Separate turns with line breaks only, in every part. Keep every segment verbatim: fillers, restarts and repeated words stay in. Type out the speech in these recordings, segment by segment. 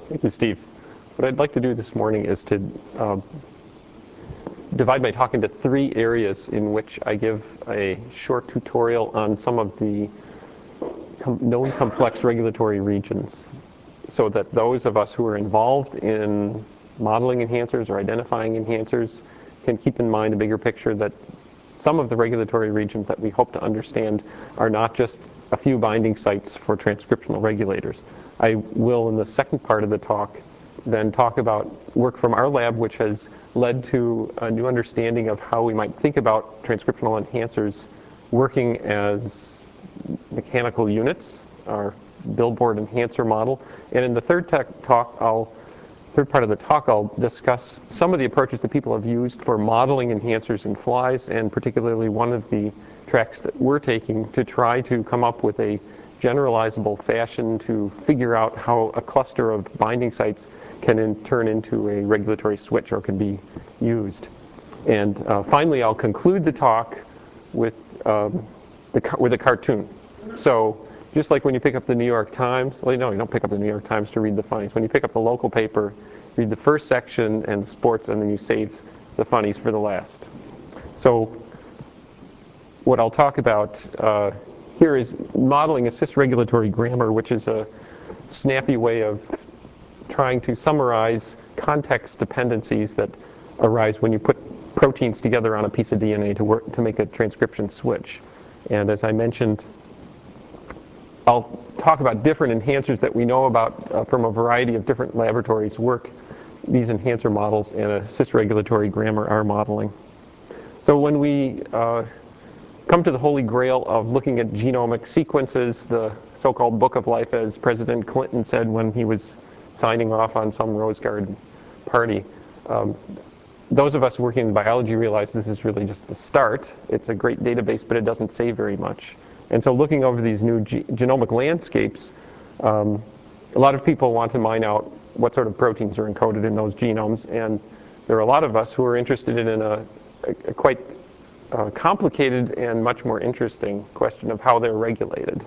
Thank you, Steve. What I'd like to do this morning is to uh, divide my talk into three areas in which I give a short tutorial on some of the com known complex regulatory regions, so that those of us who are involved in modeling enhancers or identifying enhancers can keep in mind a bigger picture that some of the regulatory regions that we hope to understand are not just a few binding sites for transcriptional regulators. I will, in the second part of the talk, then talk about work from our lab which has led to a new understanding of how we might think about transcriptional enhancers working as mechanical units, our billboard enhancer model. And in the third talk, I'll Third part of the talk, I'll discuss some of the approaches that people have used for modeling enhancers in flies, and particularly one of the tracks that we're taking to try to come up with a generalizable fashion to figure out how a cluster of binding sites can in turn into a regulatory switch or can be used. And uh, finally, I'll conclude the talk with, um, the, with a cartoon. So, just like when you pick up the New York Times, well, no, you don't pick up the New York Times to read the funnies. When you pick up the local paper, read the first section and the sports, and then you save the funnies for the last. So what I'll talk about uh, here is modeling assist regulatory grammar, which is a snappy way of trying to summarize context dependencies that arise when you put proteins together on a piece of D N A to work to make a transcription switch. And as I mentioned, I'll talk about different enhancers that we know about uh, from a variety of different laboratories work these enhancer models, and assist regulatory grammar are modeling. So when we uh, come to the holy grail of looking at genomic sequences, the so-called Book of Life, as President Clinton said when he was signing off on some Rose Garden party, um, those of us working in biology realize this is really just the start. It's a great database, but it doesn't say very much. And so looking over these new ge genomic landscapes, um, a lot of people want to mine out what sort of proteins are encoded in those genomes, and there are a lot of us who are interested in a, a, a quite uh, complicated and much more interesting question of how they're regulated.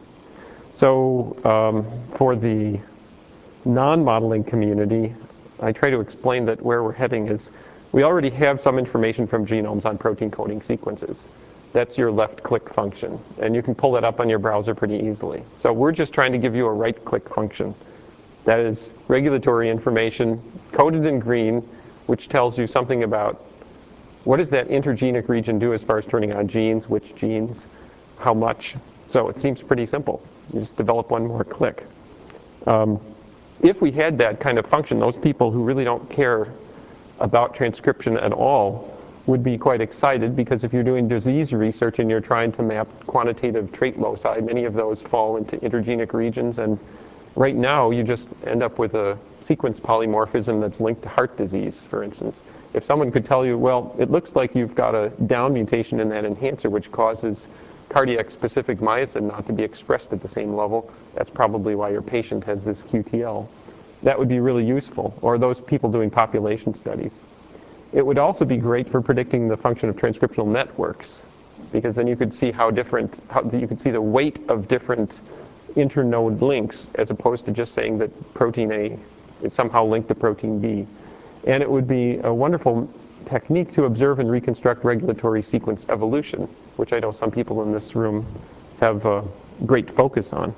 So um, for the non-modeling community, I try to explain that where we're heading is we already have some information from genomes on protein coding sequences. That's your left-click function, and you can pull that up on your browser pretty easily. So we're just trying to give you a right-click function. That is regulatory information coded in green, which tells you something about what does that intergenic region do as far as turning on genes, which genes, how much. So it seems pretty simple. You just develop one more click. Um, if we had that kind of function, those people who really don't care about transcription at all would be quite excited, because if you're doing disease research and you're trying to map quantitative trait loci, many of those fall into intergenic regions, and right now you just end up with a sequence polymorphism that's linked to heart disease, for instance. If someone could tell you, well, it looks like you've got a down mutation in that enhancer which causes cardiac specific myosin not to be expressed at the same level, that's probably why your patient has this Q T L. That would be really useful, or those people doing population studies. It would also be great for predicting the function of transcriptional networks, because then you could see how different, how, you could see the weight of different internode links, as opposed to just saying that protein A is somehow linked to protein B. And it would be a wonderful technique to observe and reconstruct regulatory sequence evolution, which I know some people in this room have a great focus on.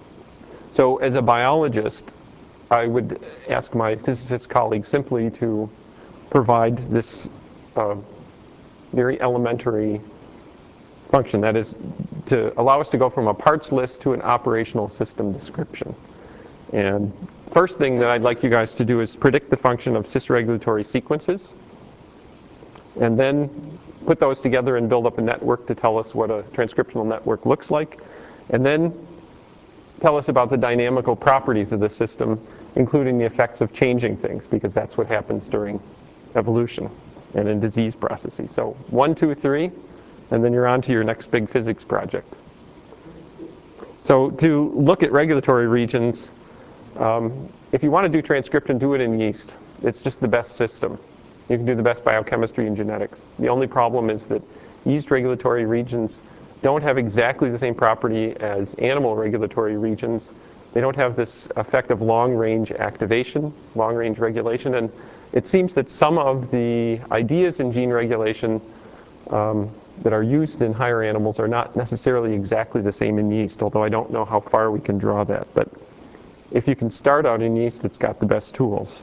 So as a biologist, I would ask my physicist colleagues simply to provide this uh, very elementary function, that is to allow us to go from a parts list to an operational system description. And first thing that I'd like you guys to do is predict the function of cis-regulatory sequences, and then put those together and build up a network to tell us what a transcriptional network looks like, and then tell us about the dynamical properties of the system, including the effects of changing things, because that's what happens during evolution and in disease processes. So one, two, three, and then you're on to your next big physics project. So to look at regulatory regions, um, if you want to do transcription, do it in yeast. It's just the best system. You can do the best biochemistry and genetics. The only problem is that yeast regulatory regions don't have exactly the same property as animal regulatory regions, They don't have this effect of long-range activation, long-range regulation, and it seems that some of the ideas in gene regulation um, that are used in higher animals are not necessarily exactly the same in yeast, although I don't know how far we can draw that. But if you can start out in yeast, it's got the best tools.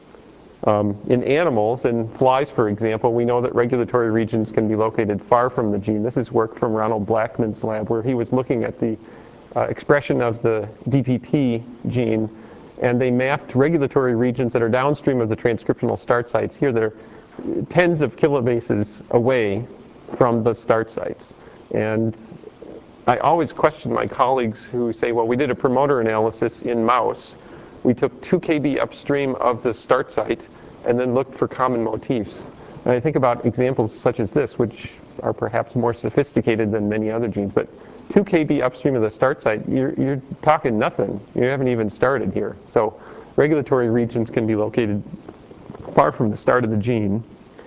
Um, in animals, in flies for example, we know that regulatory regions can be located far from the gene. This is work from Ronald Blackman's lab where he was looking at the uh, expression of the D P P gene, and they mapped regulatory regions that are downstream of the transcriptional start sites. Here they're tens of kilobases away from the start sites. And I always question my colleagues who say, well, we did a promoter analysis in mouse. We took two K B upstream of the start site and then looked for common motifs. And I think about examples such as this, which are perhaps more sophisticated than many other genes, but two K B upstream of the start site, you're, you're talking nothing. You haven't even started here. So regulatory regions can be located far from the start of the gene.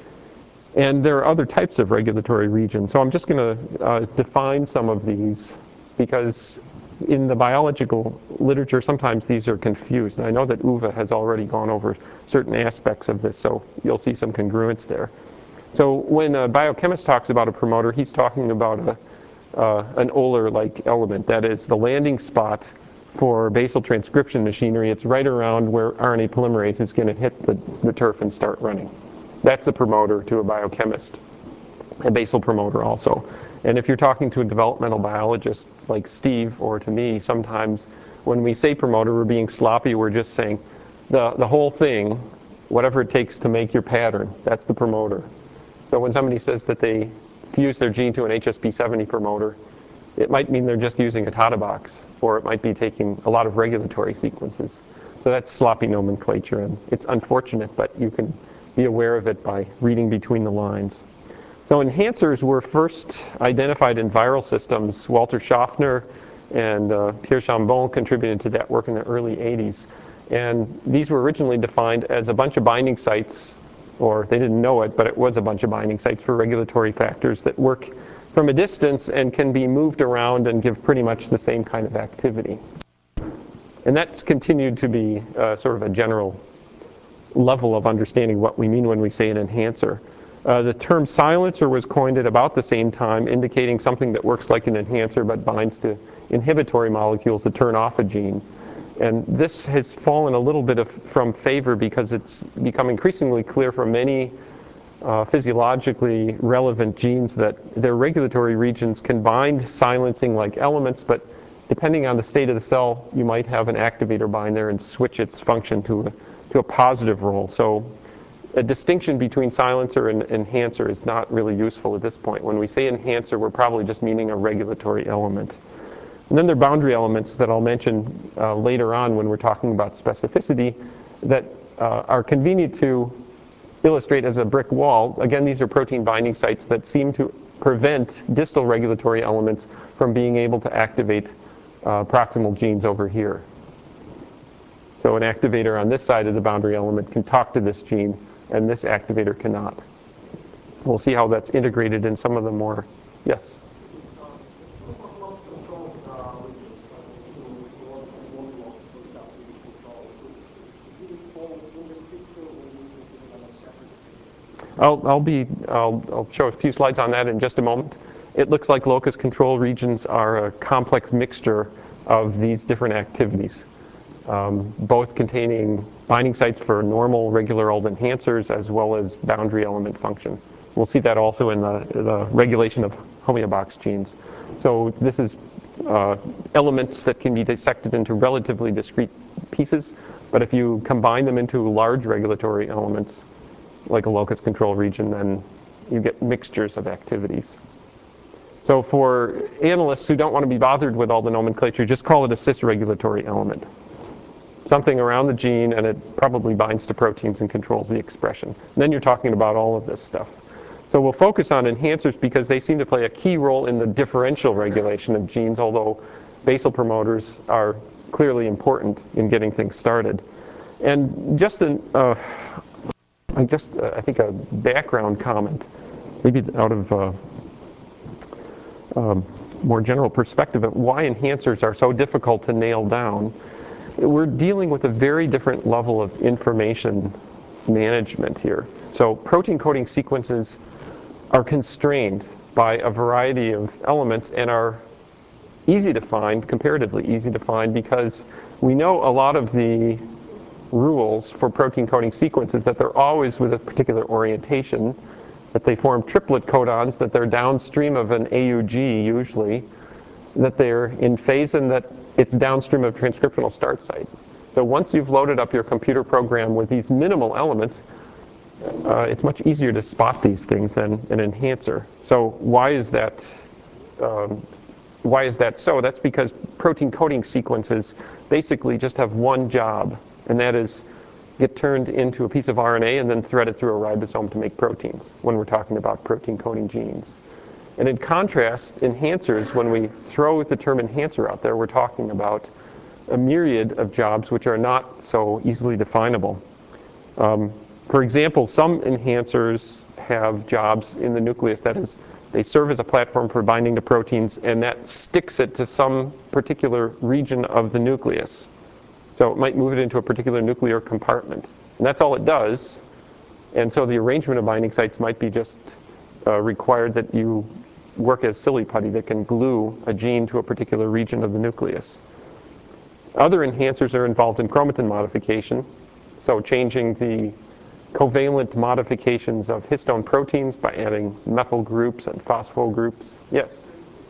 And there are other types of regulatory regions. So I'm just going to uh, define some of these because in the biological literature, sometimes these are confused. And I know that Uwe has already gone over certain aspects of this, so you'll see some congruence there. So when a biochemist talks about a promoter, he's talking about a, uh, an Euler-like element. That is the landing spot for basal transcription machinery. It's right around where R N A polymerase is going to hit the, the turf and start running. That's a promoter to a biochemist, a basal promoter also. And if you're talking to a developmental biologist like Steve or to me, sometimes when we say promoter, we're being sloppy. We're just saying the, the whole thing, whatever it takes to make your pattern, that's the promoter. So when somebody says that they fuse their gene to an H S P seventy promoter, it might mean they're just using a Tata box, or it might be taking a lot of regulatory sequences. So that's sloppy nomenclature, and it's unfortunate, but you can be aware of it by reading between the lines. So enhancers were first identified in viral systems. Walter Schaffner and uh, Pierre Chambon contributed to that work in the early eighties. And these were originally defined as a bunch of binding sites, or they didn't know it, but it was a bunch of binding sites for regulatory factors that work from a distance and can be moved around and give pretty much the same kind of activity. And that's continued to be uh, sort of a general level of understanding what we mean when we say an enhancer. Uh, the term silencer was coined at about the same time, indicating something that works like an enhancer but binds to inhibitory molecules that turn off a gene. And this has fallen a little bit of, from favor because it's become increasingly clear from many uh, physiologically relevant genes that their regulatory regions can bind silencing like elements, but depending on the state of the cell, you might have an activator bind there and switch its function to a, to a positive role. So a distinction between silencer and enhancer is not really useful at this point. When we say enhancer, we're probably just meaning a regulatory element. And then there are boundary elements that I'll mention uh, later on when we're talking about specificity that uh, are convenient to illustrate as a brick wall. Again, these are protein binding sites that seem to prevent distal regulatory elements from being able to activate uh, proximal genes over here. So an activator on this side of the boundary element can talk to this gene, and this activator cannot. We'll see how that's integrated in some of the more, yes? I'll, I'll, be, I'll, I'll show a few slides on that in just a moment. It looks like locus control regions are a complex mixture of these different activities, um, both containing binding sites for normal, regular old enhancers as well as boundary element function. We'll see that also in the, the regulation of homeobox genes. So this is uh, elements that can be dissected into relatively discrete pieces, but if you combine them into large regulatory elements, like a locus control region, then you get mixtures of activities. So for analysts who don't want to be bothered with all the nomenclature, just call it a cis-regulatory element. Something around the gene, and it probably binds to proteins and controls the expression. And then you're talking about all of this stuff. So we'll focus on enhancers because they seem to play a key role in the differential regulation of genes, although basal promoters are clearly important in getting things started. And just an, uh, I just, uh, I think a background comment, maybe out of uh, um, more general perspective of why enhancers are so difficult to nail down, we're dealing with a very different level of information management here. So protein coding sequences are constrained by a variety of elements and are easy to find, comparatively easy to find, because we know a lot of the rules for protein coding sequences, that they're always with a particular orientation, that they form triplet codons, that they're downstream of an A U G usually, that they're in phase, and that it's downstream of transcriptional start site. So once you've loaded up your computer program with these minimal elements, uh, it's much easier to spot these things than an enhancer. So why is that? Um, why is that so? That's because protein coding sequences basically just have one job, and that is get turned into a piece of R N A and then threaded through a ribosome to make proteins when we're talking about protein coding genes. And in contrast, enhancers, when we throw the term enhancer out there, we're talking about a myriad of jobs which are not so easily definable. Um, for example, some enhancers have jobs in the nucleus, that is, they serve as a platform for binding to proteins, and that sticks it to some particular region of the nucleus. So it might move it into a particular nuclear compartment. And that's all it does. And so the arrangement of binding sites might be just uh, required that you work as silly putty that can glue a gene to a particular region of the nucleus. Other enhancers are involved in chromatin modification, so changing the covalent modifications of histone proteins by adding methyl groups and phospho groups. Yes?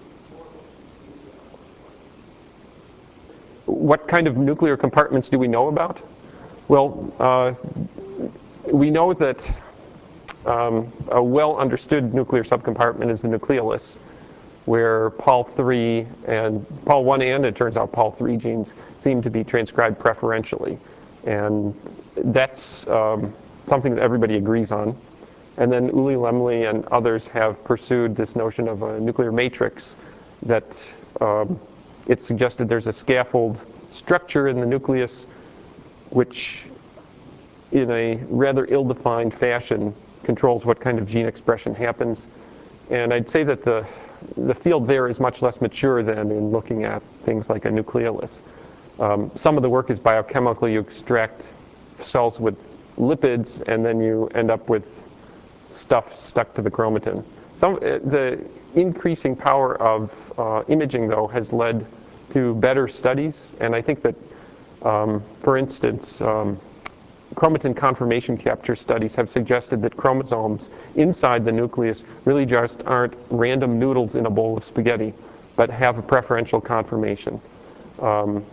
What kind of nuclear compartments do we know about? Well, uh, we know that um, a well-understood nuclear subcompartment is the nucleolus, where Pol three and Pol one and, it turns out, Pol three genes seem to be transcribed preferentially. And that's um, something that everybody agrees on. And then Uli Lemley and others have pursued this notion of a nuclear matrix that um, it suggested there's a scaffold structure in the nucleus which, in a rather ill-defined fashion, controls what kind of gene expression happens. And I'd say that the, the field there is much less mature than in looking at things like a nucleolus. Um, some of the work is biochemical. You extract cells with lipids, and then you end up with stuff stuck to the chromatin. Some, uh, the increasing power of uh, imaging, though, has led to better studies, and I think that, um, for instance, um, chromatin conformation capture studies have suggested that chromosomes inside the nucleus really just aren't random noodles in a bowl of spaghetti, but have a preferential conformation. Um,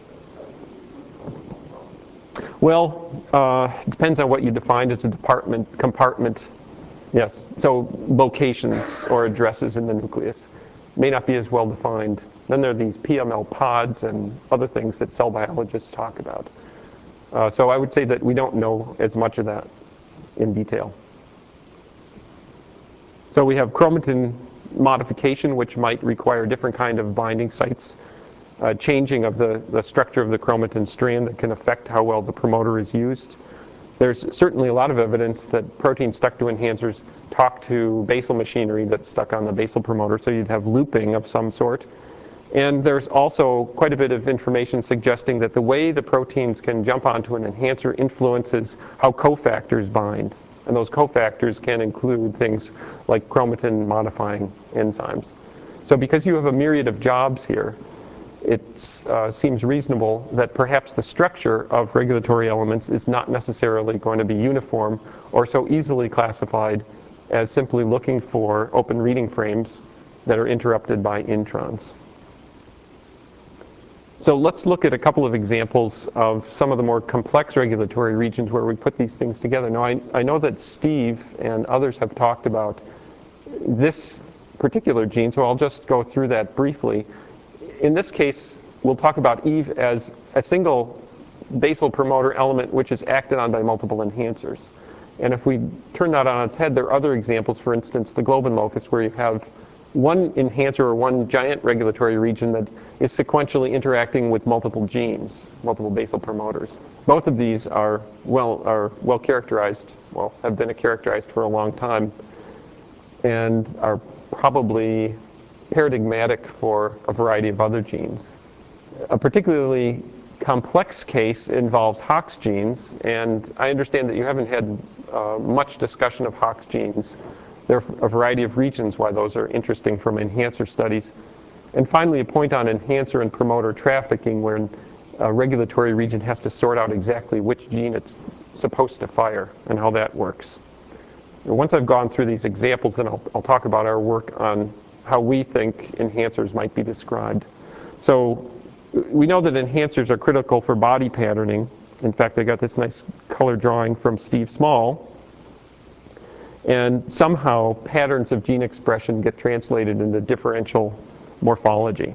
well, uh, depends on what you define as a department, compartment. Yes, so locations or addresses in the nucleus may not be as well defined. Then there are these P M L pods and other things that cell biologists talk about. Uh, so I would say that we don't know as much of that in detail. So we have chromatin modification, which might require different kind of binding sites, uh, changing of the, the structure of the chromatin strand that can affect how well the promoter is used. There's certainly a lot of evidence that proteins stuck to enhancers talk to basal machinery that's stuck on the basal promoter, so you'd have looping of some sort. And there's also quite a bit of information suggesting that the way the proteins can jump onto an enhancer influences how cofactors bind. And those cofactors can include things like chromatin modifying enzymes. So because you have a myriad of jobs here, it uh, seems reasonable that perhaps the structure of regulatory elements is not necessarily going to be uniform or so easily classified as simply looking for open reading frames that are interrupted by introns. So let's look at a couple of examples of some of the more complex regulatory regions where we put these things together. Now, I, I know that Steve and others have talked about this particular gene, so I'll just go through that briefly. In this case, we'll talk about Eve as a single basal promoter element which is acted on by multiple enhancers. And if we turn that on its head, there are other examples, for instance, the globin locus, where you have one enhancer or one giant regulatory region that is sequentially interacting with multiple genes, multiple basal promoters. Both of these are well, are well characterized, well, have been characterized for a long time, and are probably paradigmatic for a variety of other genes. A particularly complex case involves Hox genes, and I understand that you haven't had uh, much discussion of Hox genes. There are a variety of reasons why those are interesting from enhancer studies. And finally, a point on enhancer and promoter trafficking, where a regulatory region has to sort out exactly which gene it's supposed to fire and how that works. And once I've gone through these examples, then I'll, I'll talk about our work on how we think enhancers might be described. So we know that enhancers are critical for body patterning. In fact, I got this nice color drawing from Steve Small. And somehow patterns of gene expression get translated into differential morphology.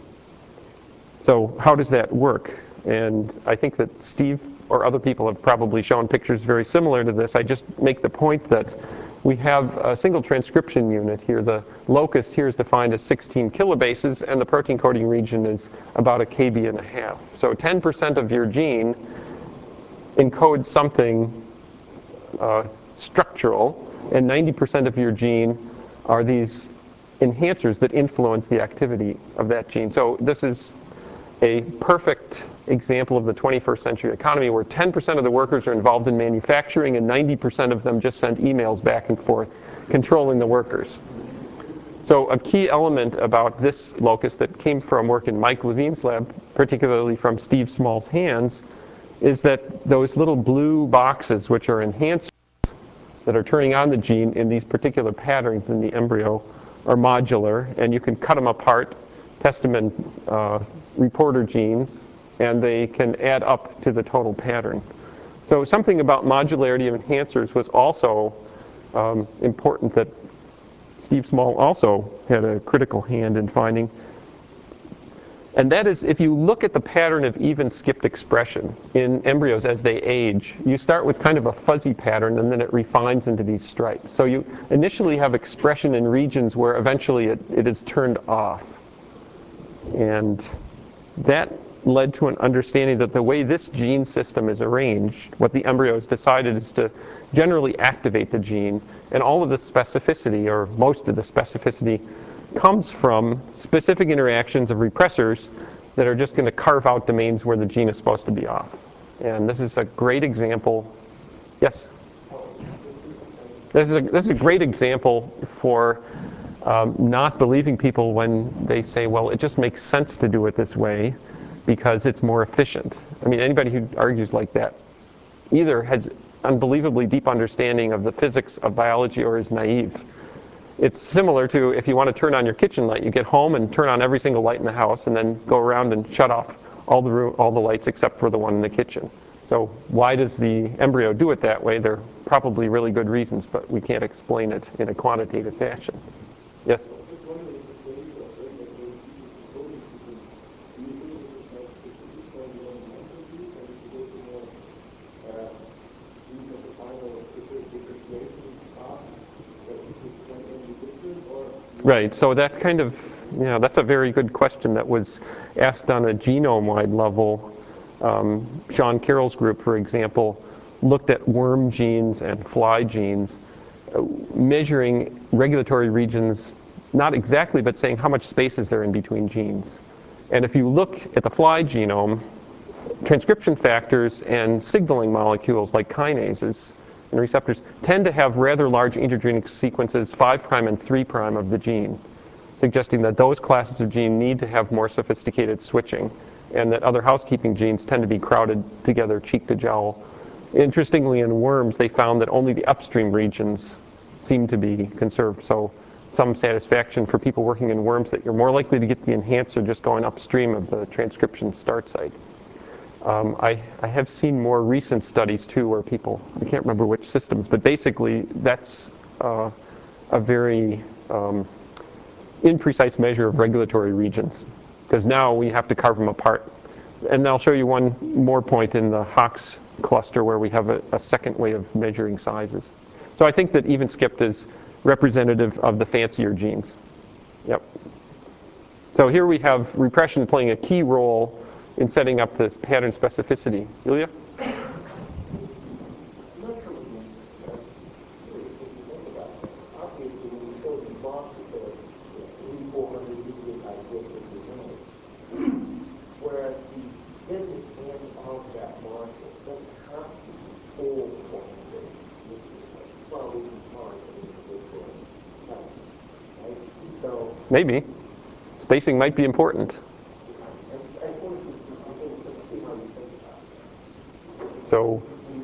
So how does that work? And I think that Steve or other people have probably shown pictures very similar to this. I just make the point that we have a single transcription unit here. The locus here is defined as sixteen kilobases, and the protein coding region is about a kb and a half. So ten percent of your gene encodes something uh, structural, and ninety percent of your gene are these enhancers that influence the activity of that gene. So this is a perfect example of the twenty-first century economy, where ten percent of the workers are involved in manufacturing and ninety percent of them just send emails back and forth, controlling the workers. So a key element about this locus that came from work in Mike Levine's lab, particularly from Steve Small's hands, is that those little blue boxes, which are enhancers that are turning on the gene in these particular patterns in the embryo, are modular, and you can cut them apart, test them in uh, reporter genes, and they can add up to the total pattern. So something about modularity of enhancers was also um, important that Steve Small also had a critical hand in finding. And that is, if you look at the pattern of even skipped expression in embryos as they age, you start with kind of a fuzzy pattern, and then it refines into these stripes. So you initially have expression in regions where eventually it, it is turned off. And that led to an understanding that the way this gene system is arranged, what the embryo has decided is to generally activate the gene, and all of the specificity, or most of the specificity, comes from specific interactions of repressors that are just going to carve out domains where the gene is supposed to be off. And this is a great example. Yes? This is a, this is a great example for um, not believing people when they say, well, it just makes sense to do it this way because it's more efficient. I mean, anybody who argues like that either has unbelievably deep understanding of the physics of biology or is naive. It's similar to if you want to turn on your kitchen light, you get home and turn on every single light in the house and then go around and shut off all the room, all the lights except for the one in the kitchen. So why does the embryo do it that way? There are probably really good reasons, but we can't explain it in a quantitative fashion. Yes? Right, so that kind of, you know, that's a very good question that was asked on a genome-wide level. Um, Sean Carroll's group, for example, looked at worm genes and fly genes, uh, measuring regulatory regions, not exactly, but saying how much space is there in between genes. And if you look at the fly genome, transcription factors and signaling molecules like kinases and receptors tend to have rather large intergenic sequences, five prime and three prime of the gene, suggesting that those classes of gene need to have more sophisticated switching, and that other housekeeping genes tend to be crowded together cheek to jowl. Interestingly, in worms, they found that only the upstream regions seem to be conserved, so some satisfaction for people working in worms that you're more likely to get the enhancer just going upstream of the transcription start site. Um, I, I have seen more recent studies too where people, I can't remember which systems, but basically that's uh, a very um, imprecise measure of regulatory regions, because now we have to carve them apart. And I'll show you one more point in the Hox cluster where we have a, a second way of measuring sizes. So I think that even skipped is representative of the fancier genes. Yep. So here we have repression playing a key role in setting up this pattern specificity. Ilya?
Obviously, when you show these boxes that are three, four hundred meters
maybe. Spacing might be important. So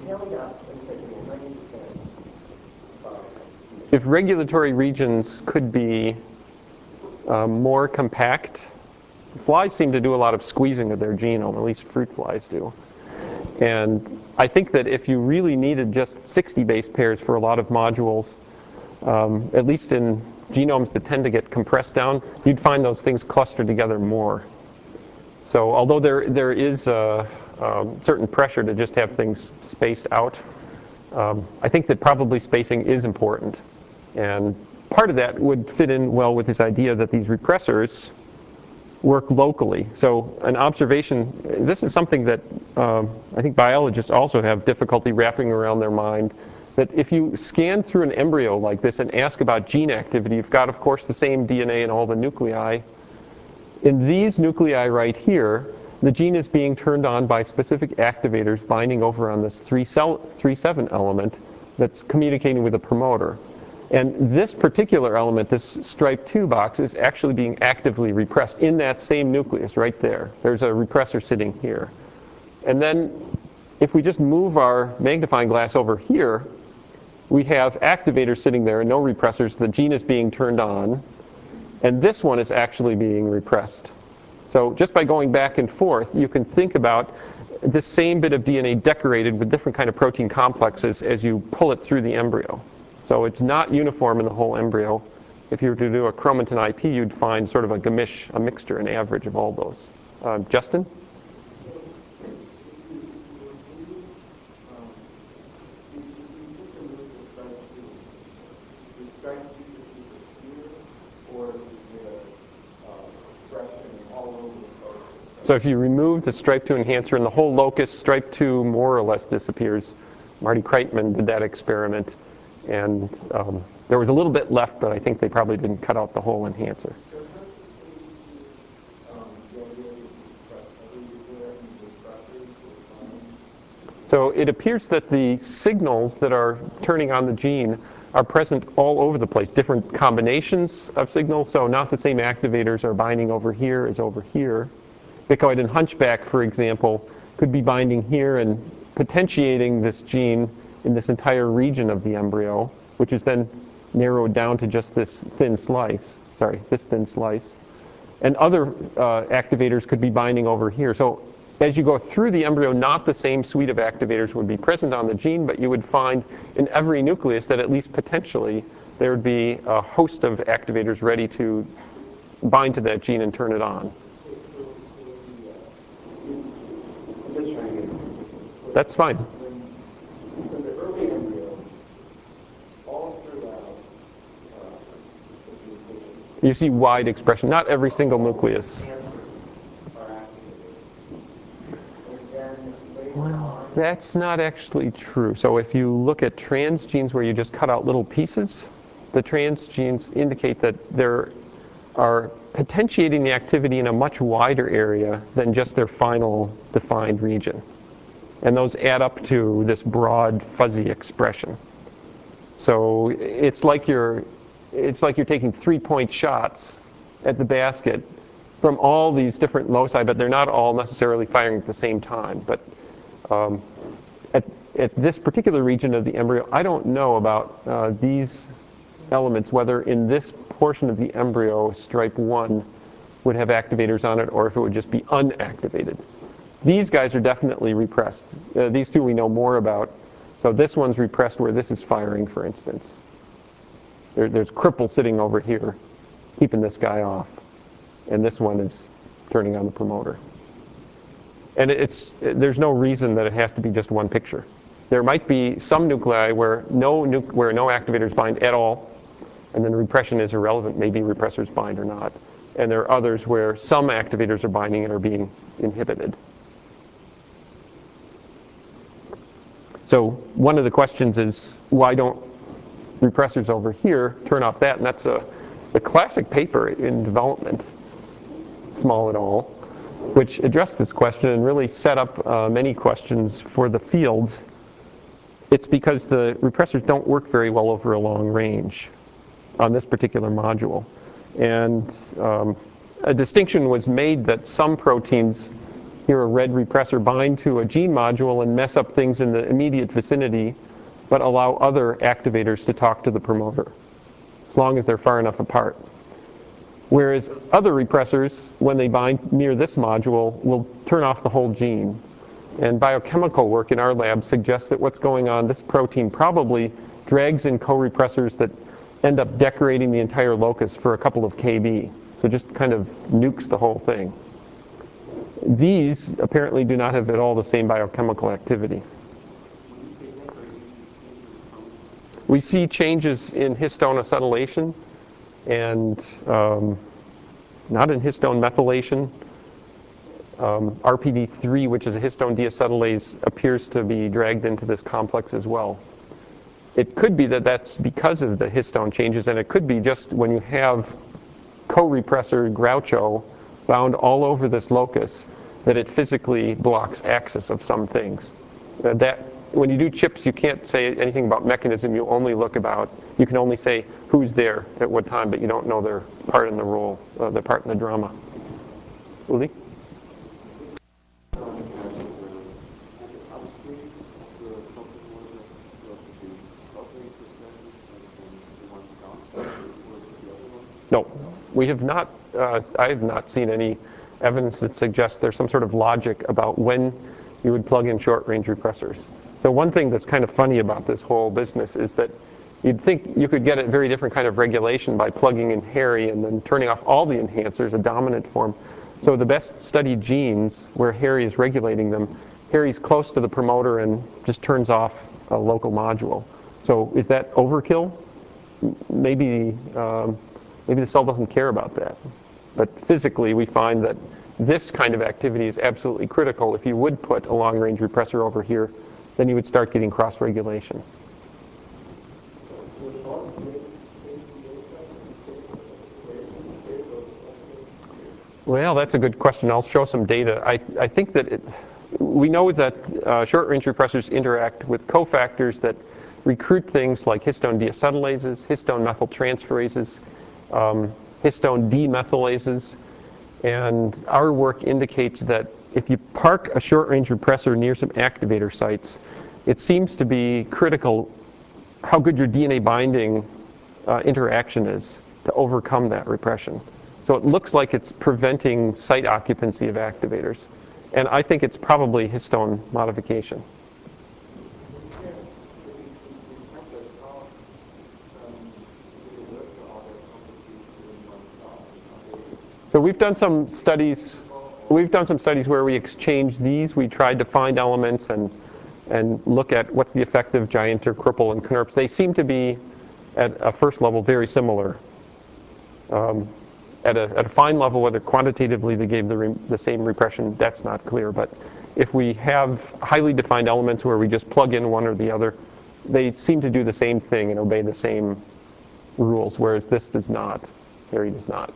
if regulatory regions could be uh, more compact, flies seem to do a lot of squeezing of their genome, at least fruit flies do. And I think that if you really needed just sixty base pairs for a lot of modules, um, at least in genomes that tend to get compressed down, you'd find those things clustered together more. So although there, there is a, um, certain pressure to just have things spaced out, um, I think that probably spacing is important. And part of that would fit in well with this idea that these repressors work locally. So an observation, this is something that um, I think biologists also have difficulty wrapping around their mind, that if you scan through an embryo like this and ask about gene activity, you've got, of course, the same D N A in all the nuclei. In these nuclei right here, the gene is being turned on by specific activators binding over on this three seven element that's communicating with a promoter. And this particular element, this striped two box, is actually being actively repressed in that same nucleus right there. There's a repressor sitting here. And then if we just move our magnifying glass over here, we have activators sitting there and no repressors. The gene is being turned on. And this one is actually being repressed. So just by going back and forth, you can think about this same bit of D N A decorated with different kind of protein complexes as you pull it through the embryo. So it's not uniform in the whole embryo. If you were to do a chromatin I P, you'd find sort of a gamish, a mixture, an average of all those. Uh, Justin? So if you remove the striped two enhancer and the whole locus, striped two more or less disappears. Marty Kreitman did that experiment, and um, there was a little bit left, but I think they probably didn't cut out the whole enhancer. So it appears that the signals that are turning on the gene are present all over the place, different combinations of signals, so not the same activators are binding over here as over here. Bicoid and hunchback, for example, could be binding here and potentiating this gene in this entire region of the embryo, which is then narrowed down to just this thin slice, sorry, this thin slice. And other uh, activators could be binding over here. So as you go through the embryo, not the same suite of activators would be present on the gene, but you would find in every nucleus that at least potentially there would be a host of activators ready to bind to that gene and turn it on. That's fine.
In the early embryo, all throughout uh,
you see wide expression, not every single nucleus. Well, that's not actually true. So if you look at transgenes where you just cut out little pieces, the transgenes indicate that there are potentiating the activity in a much wider area than just their final defined region. And those add up to this broad, fuzzy expression. So it's like you're, it's like you're taking three-point shots at the basket from all these different loci, but they're not all necessarily firing at the same time. But um, at, at this particular region of the embryo, I don't know about uh, these elements, whether in this portion of the embryo, stripe one would have activators on it, or if it would just be unactivated. These guys are definitely repressed. Uh, these two we know more about. So this one's repressed where this is firing, for instance. There, there's cripple sitting over here, keeping this guy off. And this one is turning on the promoter. And it's, there's no reason that it has to be just one picture. There might be some nuclei where no, nu where no activators bind at all, and then repression is irrelevant. Maybe repressors bind or not. And there are others where some activators are binding and are being inhibited. So one of the questions is, why don't repressors over here turn off that? And that's a, a classic paper in development, Small et al., which addressed this question and really set up uh, many questions for the field. It's because the repressors don't work very well over a long range on this particular module. And um, a distinction was made that some proteins, here a red repressor, bind to a gene module and mess up things in the immediate vicinity, but allow other activators to talk to the promoter, as long as they're far enough apart. Whereas other repressors, when they bind near this module, will turn off the whole gene. And biochemical work in our lab suggests that what's going on, this protein probably drags in co-repressors that end up decorating the entire locus for a couple of K B. So just kind of nukes the whole thing. These apparently do not have at all the same biochemical activity. We see changes in histone acetylation and um, not in histone methylation. Um, R P D three, which is a histone deacetylase, appears to be dragged into this complex as well. It could be that that's because of the histone changes, and it could be just when you have co-repressor Groucho bound all over this locus, that it physically blocks access of some things. Uh, that when you do chips, you can't say anything about mechanism. You only look about, you can only say who's there at what time, but you don't know their part in the role, uh, their part in the drama. Uli? No, we have not, uh, I have not seen any evidence that suggests there's some sort of logic about when you would plug in short-range repressors. So one thing that's kind of funny about this whole business is that you'd think you could get a very different kind of regulation by plugging in Hairy and then turning off all the enhancers, a dominant form. So the best studied genes where Hairy is regulating them, Hairy's close to the promoter and just turns off a local module. So is that overkill? Maybe, um, maybe the cell doesn't care about that. But physically, we find that this kind of activity is absolutely critical. If you would put a long-range repressor over here, then you would start getting cross-regulation. Well, that's a good question. I'll show some data. I, I think that it, we know that uh, short-range repressors interact with cofactors that recruit things like histone deacetylases, histone methyltransferases, um, histone demethylases. And our work indicates that if you park a short-range repressor near some activator sites, it seems to be critical how good your D N A binding uh, interaction is to overcome that repression. So it looks like it's preventing site occupancy of activators. And I think it's probably histone modification. So we've done some studies. We've done some studies where we exchange these. We tried to find elements and and look at what's the effect of Gianter, Cripple, and Knurps. They seem to be, at a first level, very similar. Um, at, a, at a fine level, whether quantitatively they gave the, re, the same repression, that's not clear. But if we have highly defined elements where we just plug in one or the other, they seem to do the same thing and obey the same rules, whereas this does not. Hairy does not.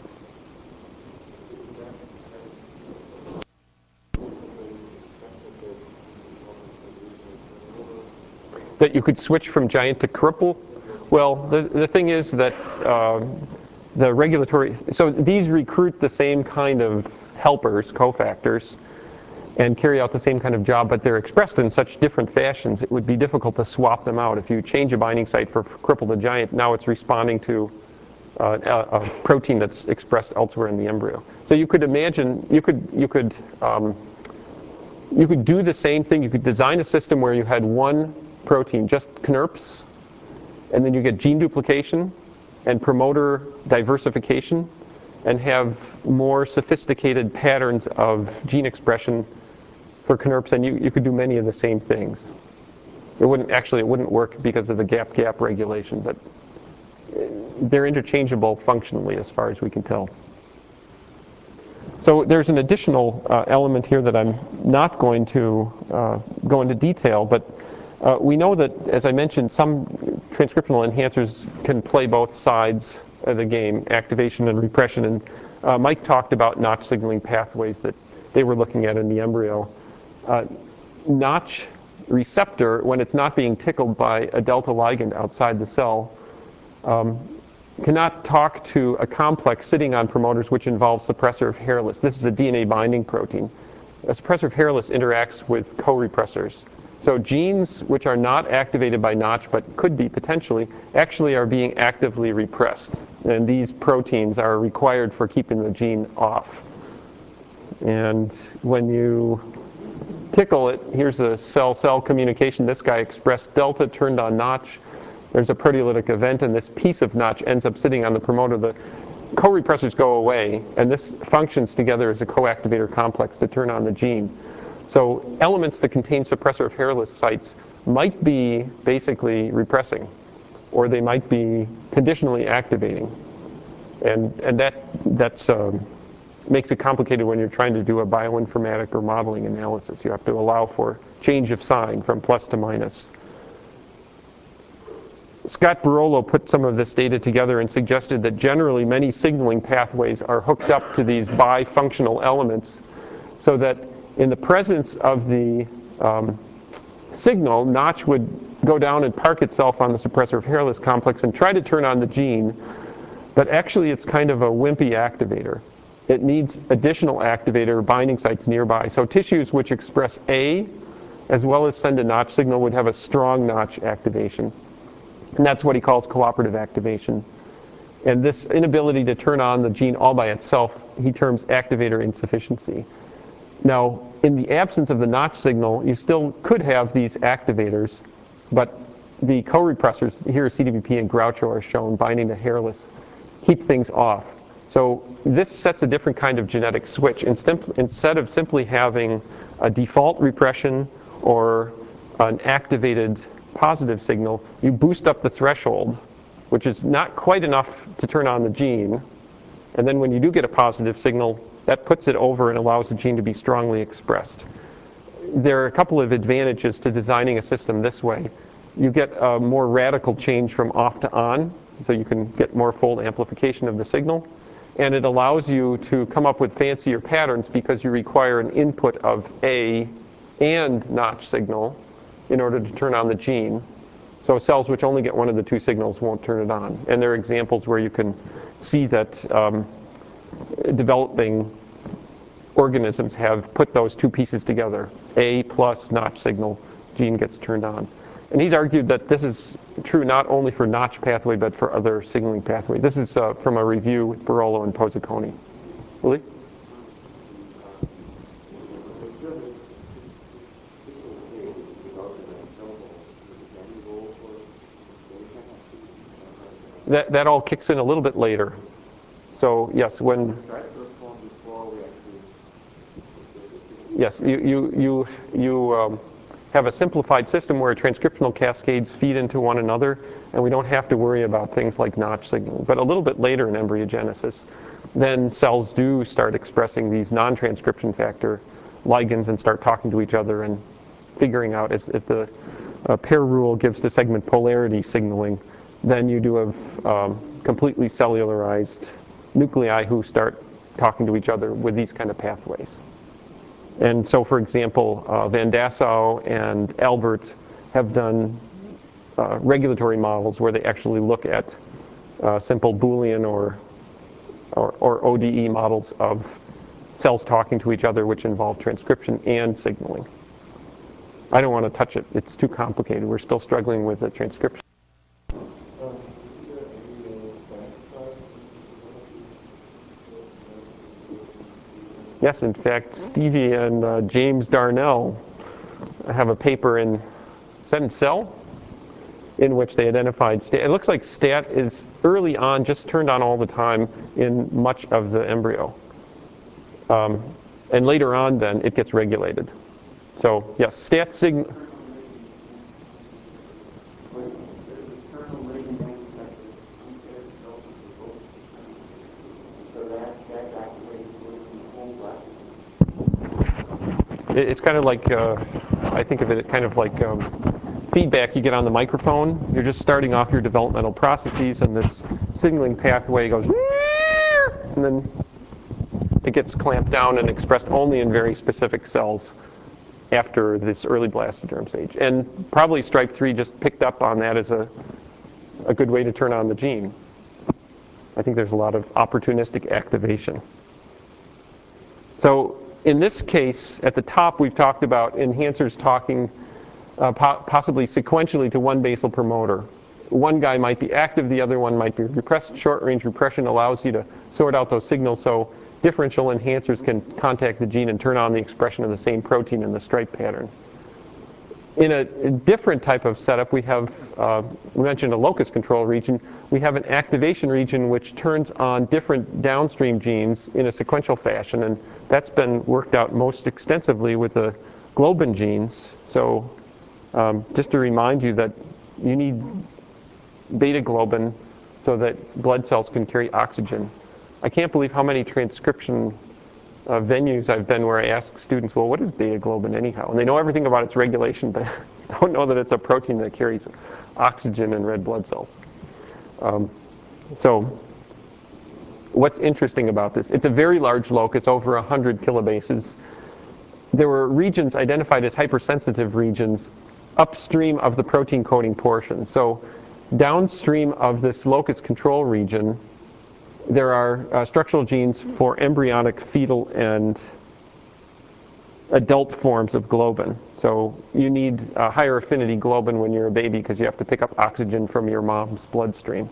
That you could switch from Giant to Cripple? Well, the, the thing is that uh, the regulatory, so these recruit the same kind of helpers, cofactors, and carry out the same kind of job, but they're expressed in such different fashions, it would be difficult to swap them out. If you change a binding site for Cripple to Giant, now it's responding to uh, a, a protein that's expressed elsewhere in the embryo. So you could imagine, you could, you could, um, you could do the same thing. You could design a system where you had one protein, just Knurps, and then you get gene duplication and promoter diversification and have more sophisticated patterns of gene expression for Knurps, and you, you could do many of the same things. It wouldn't, actually it wouldn't work because of the gap-gap regulation, but they're interchangeable functionally as far as we can tell. So there's an additional uh, element here that I'm not going to uh, go into detail, but Uh, we know that, as I mentioned, some transcriptional enhancers can play both sides of the game, activation and repression. And uh, Mike talked about Notch signaling pathways that they were looking at in the embryo. Uh, Notch receptor, when it's not being tickled by a delta ligand outside the cell, um, cannot talk to a complex sitting on promoters which involves suppressor of hairless. This is a D N A binding protein. A suppressor of hairless interacts with co-repressors. So genes which are not activated by Notch but could be potentially, actually are being actively repressed. And these proteins are required for keeping the gene off. And when you tickle it, here's a cell-cell communication. This guy expressed delta, turned on Notch. There's a proteolytic event, and this piece of Notch ends up sitting on the promoter. The co-repressors go away, and this functions together as a co-activator complex to turn on the gene. So elements that contain suppressor of hairless sites might be basically repressing, or they might be conditionally activating. And, and that that's, um, makes it complicated when you're trying to do a bioinformatic or modeling analysis. You have to allow for change of sign from plus to minus. Scott Barolo put some of this data together and suggested that generally many signaling pathways are hooked up to these bifunctional elements, so that in the presence of the um, signal, Notch would go down and park itself on the suppressor of hairless complex and try to turn on the gene, but actually it's kind of a wimpy activator. It needs additional activator binding sites nearby. So tissues which express A as well as send a Notch signal would have a strong Notch activation. And that's what he calls cooperative activation. And this inability to turn on the gene all by itself, he terms activator insufficiency. Now, in the absence of the Notch signal, you still could have these activators, but the co-repressors, here C D B P and Groucho are shown, binding to hairless, keep things off. So this sets a different kind of genetic switch. Instead of simply having a default repression or an activated positive signal, you boost up the threshold, which is not quite enough to turn on the gene. And then when you do get a positive signal, that puts it over and allows the gene to be strongly expressed. There are a couple of advantages to designing a system this way. You get a more radical change from off to on, so you can get more fold amplification of the signal. And it allows you to come up with fancier patterns because you require an input of A and Notch signal in order to turn on the gene. So cells which only get one of the two signals won't turn it on. And there are examples where you can see that um, developing organisms have put those two pieces together. A plus Notch signal, gene gets turned on. And he's argued that this is true not only for Notch pathway, but for other signaling pathway. This is uh, from a review with Barolo and Pozziconi. Willie? That, that all kicks in a little bit later. So yes, when... Yes, you, you, you, you um, have a simplified system where transcriptional cascades feed into one another, and we don't have to worry about things like Notch signaling. But a little bit later in embryogenesis, then cells do start expressing these non-transcription factor ligands and start talking to each other and figuring out, as, as the uh, pair rule gives to segment polarity signaling, then you do have um, completely cellularized nuclei who start talking to each other with these kind of pathways. And so, for example, uh, Van Dassau and Albert have done uh, regulatory models where they actually look at uh, simple Boolean or, or, or O D E models of cells talking to each other, which involve transcription and signaling. I don't want to touch it. It's too complicated. We're still struggling with the transcription. Yes, in fact, Stevie and uh, James Darnell have a paper in, is that in Cell? In which they identified STAT. It looks like STAT is early on just turned on all the time in much of the embryo. Um, and later on then it gets regulated. So yes, STAT signal. It's kind of like, uh, I think of it kind of like um, feedback you get on the microphone. You're just starting off your developmental processes, and this signaling pathway goes, and then it gets clamped down and expressed only in very specific cells after this early blastoderm stage. And probably Stripe three just picked up on that as a, a good way to turn on the gene. I think there's a lot of opportunistic activation. So in this case, at the top, we've talked about enhancers talking uh, po possibly sequentially to one basal promoter. One guy might be active, the other one might be repressed. Short-range repression allows you to sort out those signals so differential enhancers can contact the gene and turn on the expression of the same protein in the stripe pattern. In a, a different type of setup, we have, uh, we mentioned a locus control region. We have an activation region which turns on different downstream genes in a sequential fashion, and that's been worked out most extensively with the globin genes. So um, just to remind you that you need beta globin so that blood cells can carry oxygen. I can't believe how many transcription uh, venues I've been where I ask students, well, what is beta globin anyhow? And they know everything about its regulation, but don't know that it's a protein that carries oxygen in red blood cells. Um, so what's interesting about this? It's a very large locus, over one hundred kilobases. There were regions identified as hypersensitive regions upstream of the protein coding portion. So downstream of this locus control region, there are uh, structural genes for embryonic, fetal, and adult forms of globin. So you need a higher affinity globin when you're a baby because you have to pick up oxygen from your mom's bloodstream.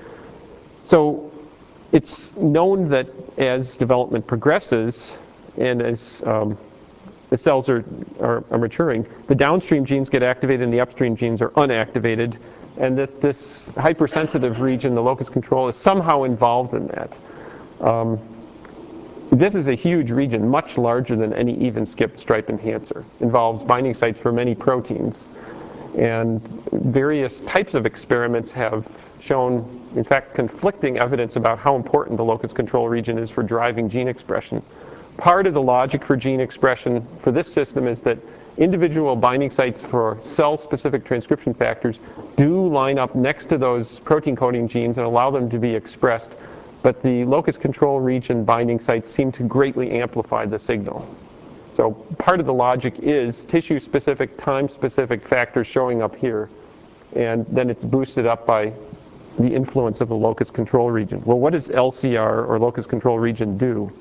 So it's known that as development progresses and as um, the cells are, are, are maturing, the downstream genes get activated and the upstream genes are unactivated, and that this hypersensitive region, the locus control, is somehow involved in that. Um, this is a huge region, much larger than any even skip stripe enhancer. Involves binding sites for many proteins. And various types of experiments have shown, in fact, conflicting evidence about how important the locus control region is for driving gene expression. Part of the logic for gene expression for this system is that individual binding sites for cell-specific transcription factors do line up next to those protein coding genes and allow them to be expressed, but the locus control region binding sites seem to greatly amplify the signal. So part of the logic is tissue-specific, time-specific factors showing up here, and then it's boosted up by the influence of the locus control region. Well, what does L C R, or locus control region, do?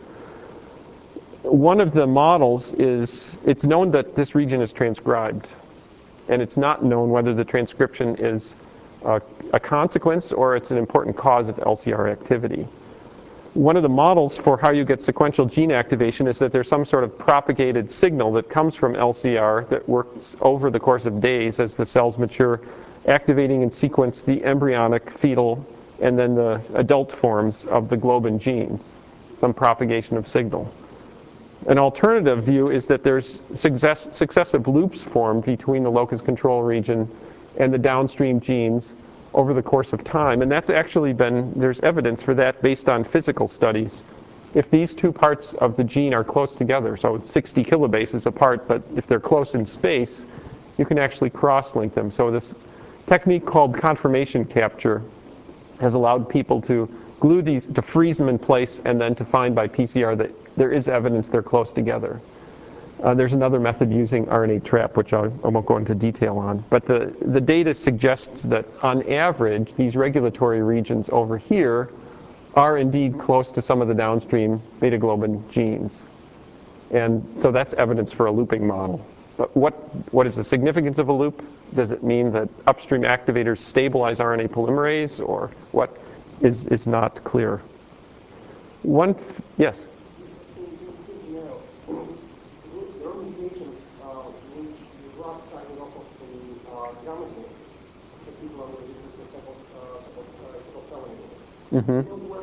One of the models is, it's known that this region is transcribed, and it's not known whether the transcription is a, a consequence or it's an important cause of L C R activity. One of the models for how you get sequential gene activation is that there's some sort of propagated signal that comes from L C R that works over the course of days as the cells mature, activating in sequence the embryonic, fetal, and then the adult forms of the globin genes, some propagation of signal. An alternative view is that there's success, successive loops formed between the locus control region and the downstream genes over the course of time, and that's actually been, there's evidence for that based on physical studies. If these two parts of the gene are close together, so sixty kilobases apart, but if they're close in space, you can actually cross-link them. So this technique called conformation capture has allowed people to glue these, to freeze them in place, and then to find by P C R that there is evidence they're close together. Uh, there's another method using R N A trap, which I, I won't go into detail on. But the, the data suggests that on average, these regulatory regions over here are indeed close to some of the downstream beta globin genes. And so that's evidence for a looping model. But what, what is the significance of a loop? Does it mean that upstream activators stabilize R N A polymerase, or what is, is not clear? One, yes? Mm-hmm.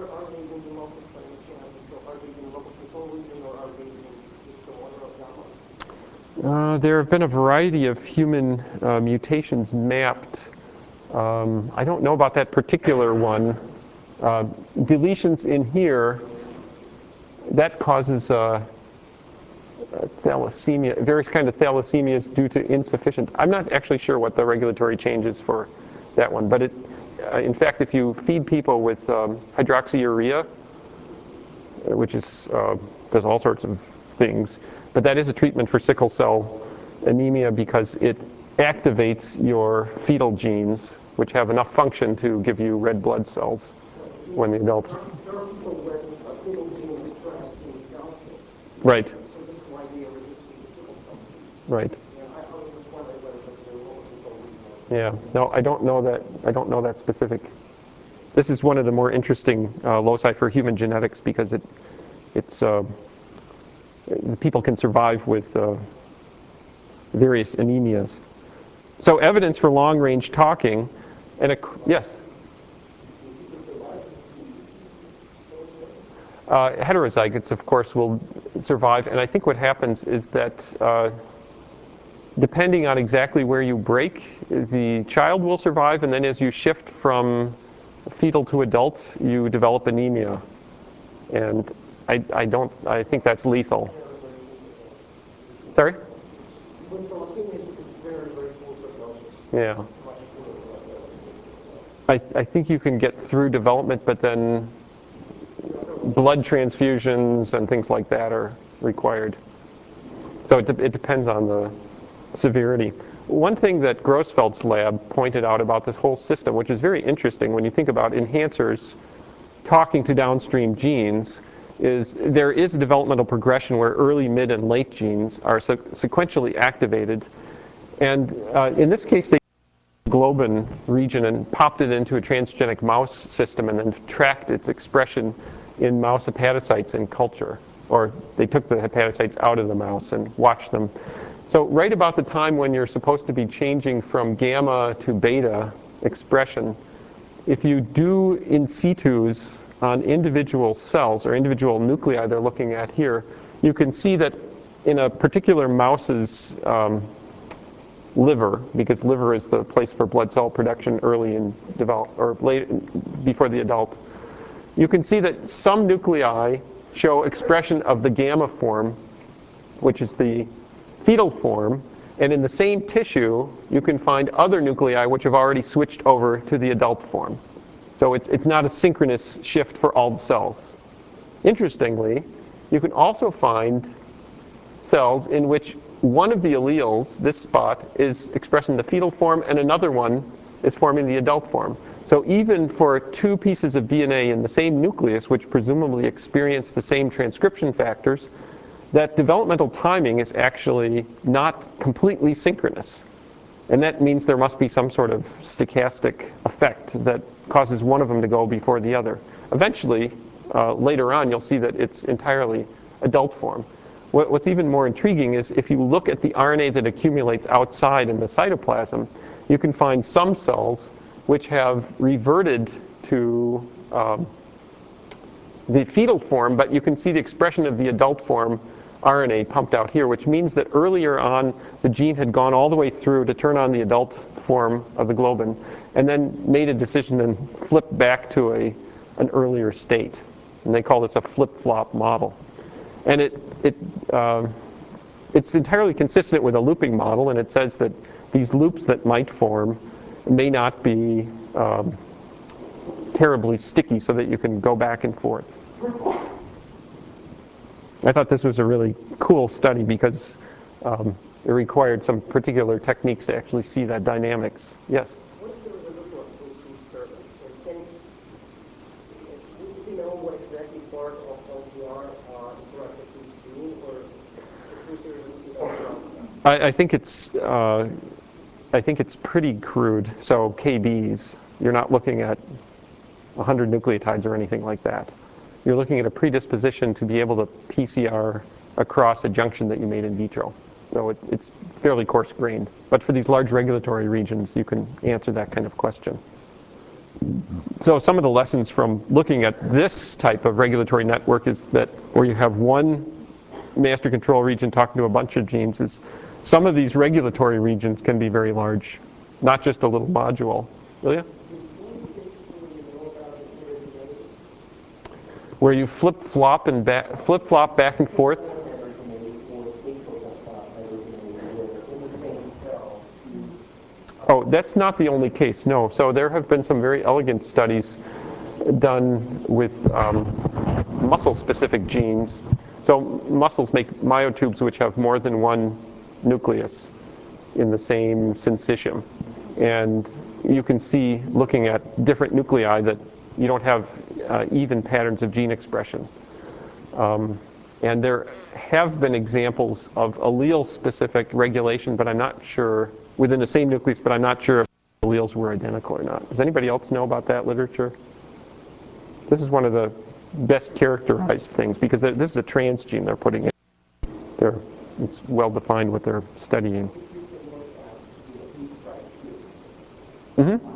Uh, there have been a variety of human uh, mutations mapped. Um, I don't know about that particular one. Uh, deletions in here, that causes uh, thalassemia, various kinds of thalassemias due to insufficient. I'm not actually sure what the regulatory change is for that one, but it, uh, in fact, if you feed people with um, hydroxyurea, which is uh, does all sorts of things, but that is a treatment for sickle cell anemia because it activates your fetal genes, which have enough function to give you red blood cells. when the adults.
There are people when a fatal gene is expressed in the cell phone.
Right.
So this is why they are resistant to sickle cell disease.
Right.
And I, I was just wondering whether there was a control reason.
Yeah. No, I don't know that. I don't know that specific. This is one of the more interesting uh, loci for human genetics because it, it's uh, people can survive with uh, various anemias. So evidence for long-range talking, and a, yes. Uh, heterozygotes, of course, will survive, and I think what happens is that uh, depending on exactly where you break, the child will survive, and then as you shift from fetal to adult, you develop anemia. And I, I don't, I think that's lethal. Sorry? Yeah. I, I think you can get through development, but then blood transfusions and things like that are required. So it, de- it depends on the severity. One thing that Grossfeld's lab pointed out about this whole system, which is very interesting when you think about enhancers talking to downstream genes, is there is a developmental progression where early, mid, and late genes are se- sequentially activated. And uh, in this case, they globin region and popped it into a transgenic mouse system and then tracked its expression in mouse hepatocytes in culture. Or they took the hepatocytes out of the mouse and watched them. So right about the time when you're supposed to be changing from gamma to beta expression, if you do in situs on individual cells or individual nuclei they're looking at here, you can see that in a particular mouse's um, liver, because liver is the place for blood cell production early in develop or late before the adult, you can see that some nuclei show expression of the gamma form, which is the fetal form, and in the same tissue you can find other nuclei which have already switched over to the adult form. So it's, it's not a synchronous shift for all the cells. Interestingly, you can also find cells in which one of the alleles, this spot, is expressing the fetal form and another one is forming the adult form. So even for two pieces of D N A in the same nucleus, which presumably experience the same transcription factors, that developmental timing is actually not completely synchronous. And that means there must be some sort of stochastic effect that causes one of them to go before the other. Eventually, uh, later on, you'll see that it's entirely adult form. What, what's even more intriguing is if you look at the R N A that accumulates outside in the cytoplasm, you can find some cells which have reverted to um, the fetal form, but you can see the expression of the adult form R N A pumped out here, which means that earlier on the gene had gone all the way through to turn on the adult form of the globin and then made a decision and flipped back to a, an earlier state. And they call this a flip-flop model. And it, it, uh, it's entirely consistent with a looping model, and it says that these loops that might form may not be um, terribly sticky so that you can go back and forth. I thought this was a really cool study because um, it required some particular techniques to actually see that dynamics. Yes?
What is the resolution of those experiments? And can do we know what exactly part of L T R uh, interacted with the gene, or is there resolution?
I, I think it's uh, I think it's pretty crude. So K Bs, you're not looking at one hundred nucleotides or anything like that. You're looking at a predisposition to be able to P C R across a junction that you made in vitro. So it, it's fairly coarse-grained. But for these large regulatory regions, you can answer that kind of question. So some of the lessons from looking at this type of regulatory network is that where you have one master control region talking to a bunch of genes, is some of these regulatory regions can be very large, not just a little module. Ilya? Where you flip-flop and back, flip-flop back and forth. Oh, that's not the only case, no. So there have been some very elegant studies done with um, muscle-specific genes. So muscles make myotubes which have more than one nucleus in the same syncytium. And you can see, looking at different nuclei, that you don't have uh, even patterns of gene expression. Um, and there have been examples of allele-specific regulation, but I'm not sure, within the same nucleus, but I'm not sure if alleles were identical or not. Does anybody else know about that literature? This is one of the best characterized things, because this is a transgene they're putting in. They're, it's well defined what they're studying. Mm-hmm.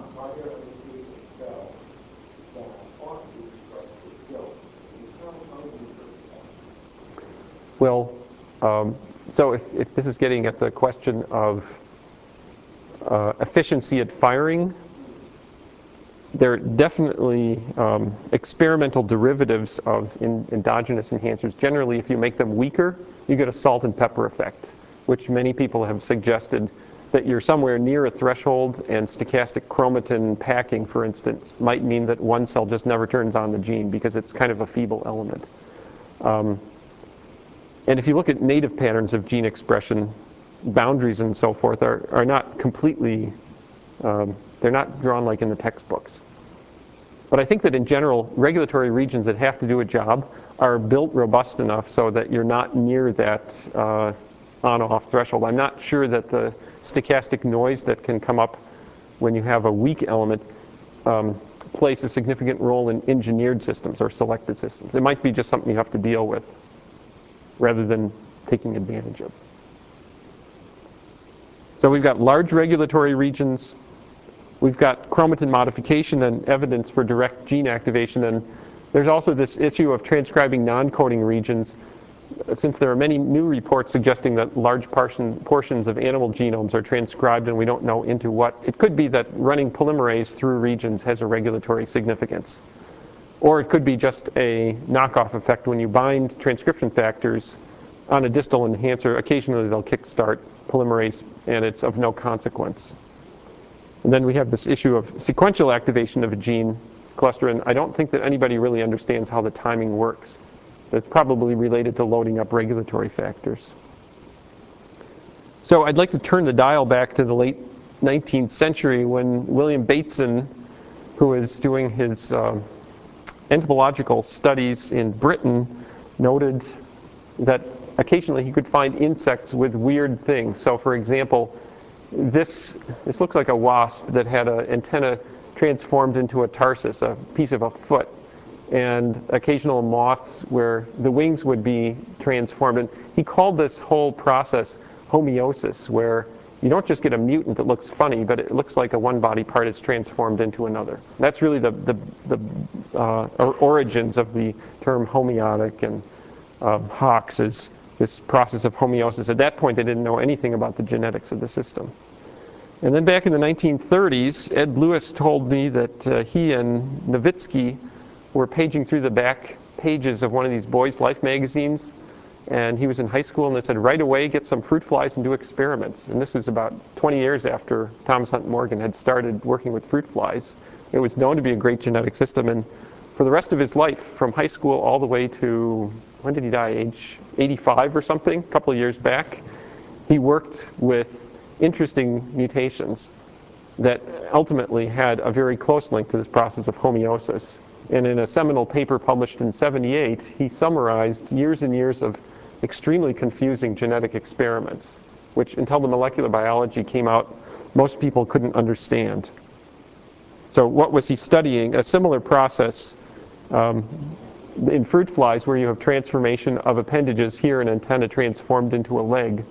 Well, um, so if, if this is getting at the question of uh, efficiency at firing, there are definitely um, experimental derivatives of in, endogenous enhancers. Generally, if you make them weaker, you get a salt and pepper effect, which many people have suggested that you're somewhere near a threshold, and stochastic chromatin packing, for instance, might mean that one cell just never turns on the gene because it's kind of a feeble element. Um, and if you look at native patterns of gene expression, boundaries and so forth are, are not completely, um, they're not drawn like in the textbooks. But I think that in general, regulatory regions that have to do a job are built robust enough so that you're not near that uh, on-off threshold. I'm not sure that the stochastic noise that can come up when you have a weak element um, plays a significant role in engineered systems or selected systems. It might be just something you have to deal with rather than taking advantage of. So we've got large regulatory regions. We've got chromatin modification and evidence for direct gene activation. And there's also this issue of transcribing non-coding regions, since there are many new reports suggesting that large portion, portions of animal genomes are transcribed and we don't know into what. It could be that running polymerase through regions has a regulatory significance. Or it could be just a knockoff effect. When you bind transcription factors on a distal enhancer, occasionally they'll kickstart polymerase and it's of no consequence. And then we have this issue of sequential activation of a gene cluster, and I don't think that anybody really understands how the timing works. It's probably related to loading up regulatory factors. So I'd like to turn the dial back to the late nineteenth century when William Bateson, who was doing his uh, entomological studies in Britain, noted that occasionally he could find insects with weird things. So for example, this, this looks like a wasp that had an antenna transformed into a tarsus, a piece of a foot, and occasional moths where the wings would be transformed. And he called this whole process homeosis, where you don't just get a mutant that looks funny, but it looks like a one body part is transformed into another. And that's really the, the, the uh, origins of the term homeotic, and um, Hox is this process of homeosis. At that point, they didn't know anything about the genetics of the system. And then back in the nineteen thirties, Ed Lewis told me that uh, he and Nowitzki were paging through the back pages of one of these Boys Life magazines, and he was in high school, and they said, right away, get some fruit flies and do experiments. And this was about twenty years after Thomas Hunt Morgan had started working with fruit flies. It was known to be a great genetic system, and for the rest of his life, from high school all the way to, when did he die, age eighty-five or something, a couple of years back, he worked with interesting mutations that ultimately had a very close link to this process of homeosis. And in a seminal paper published in seventy-eight, he summarized years and years of extremely confusing genetic experiments, which until the molecular biology came out, most people couldn't understand. So what was he studying? A similar process um, in fruit flies, where you have transformation of appendages, here an antenna transformed into a leg,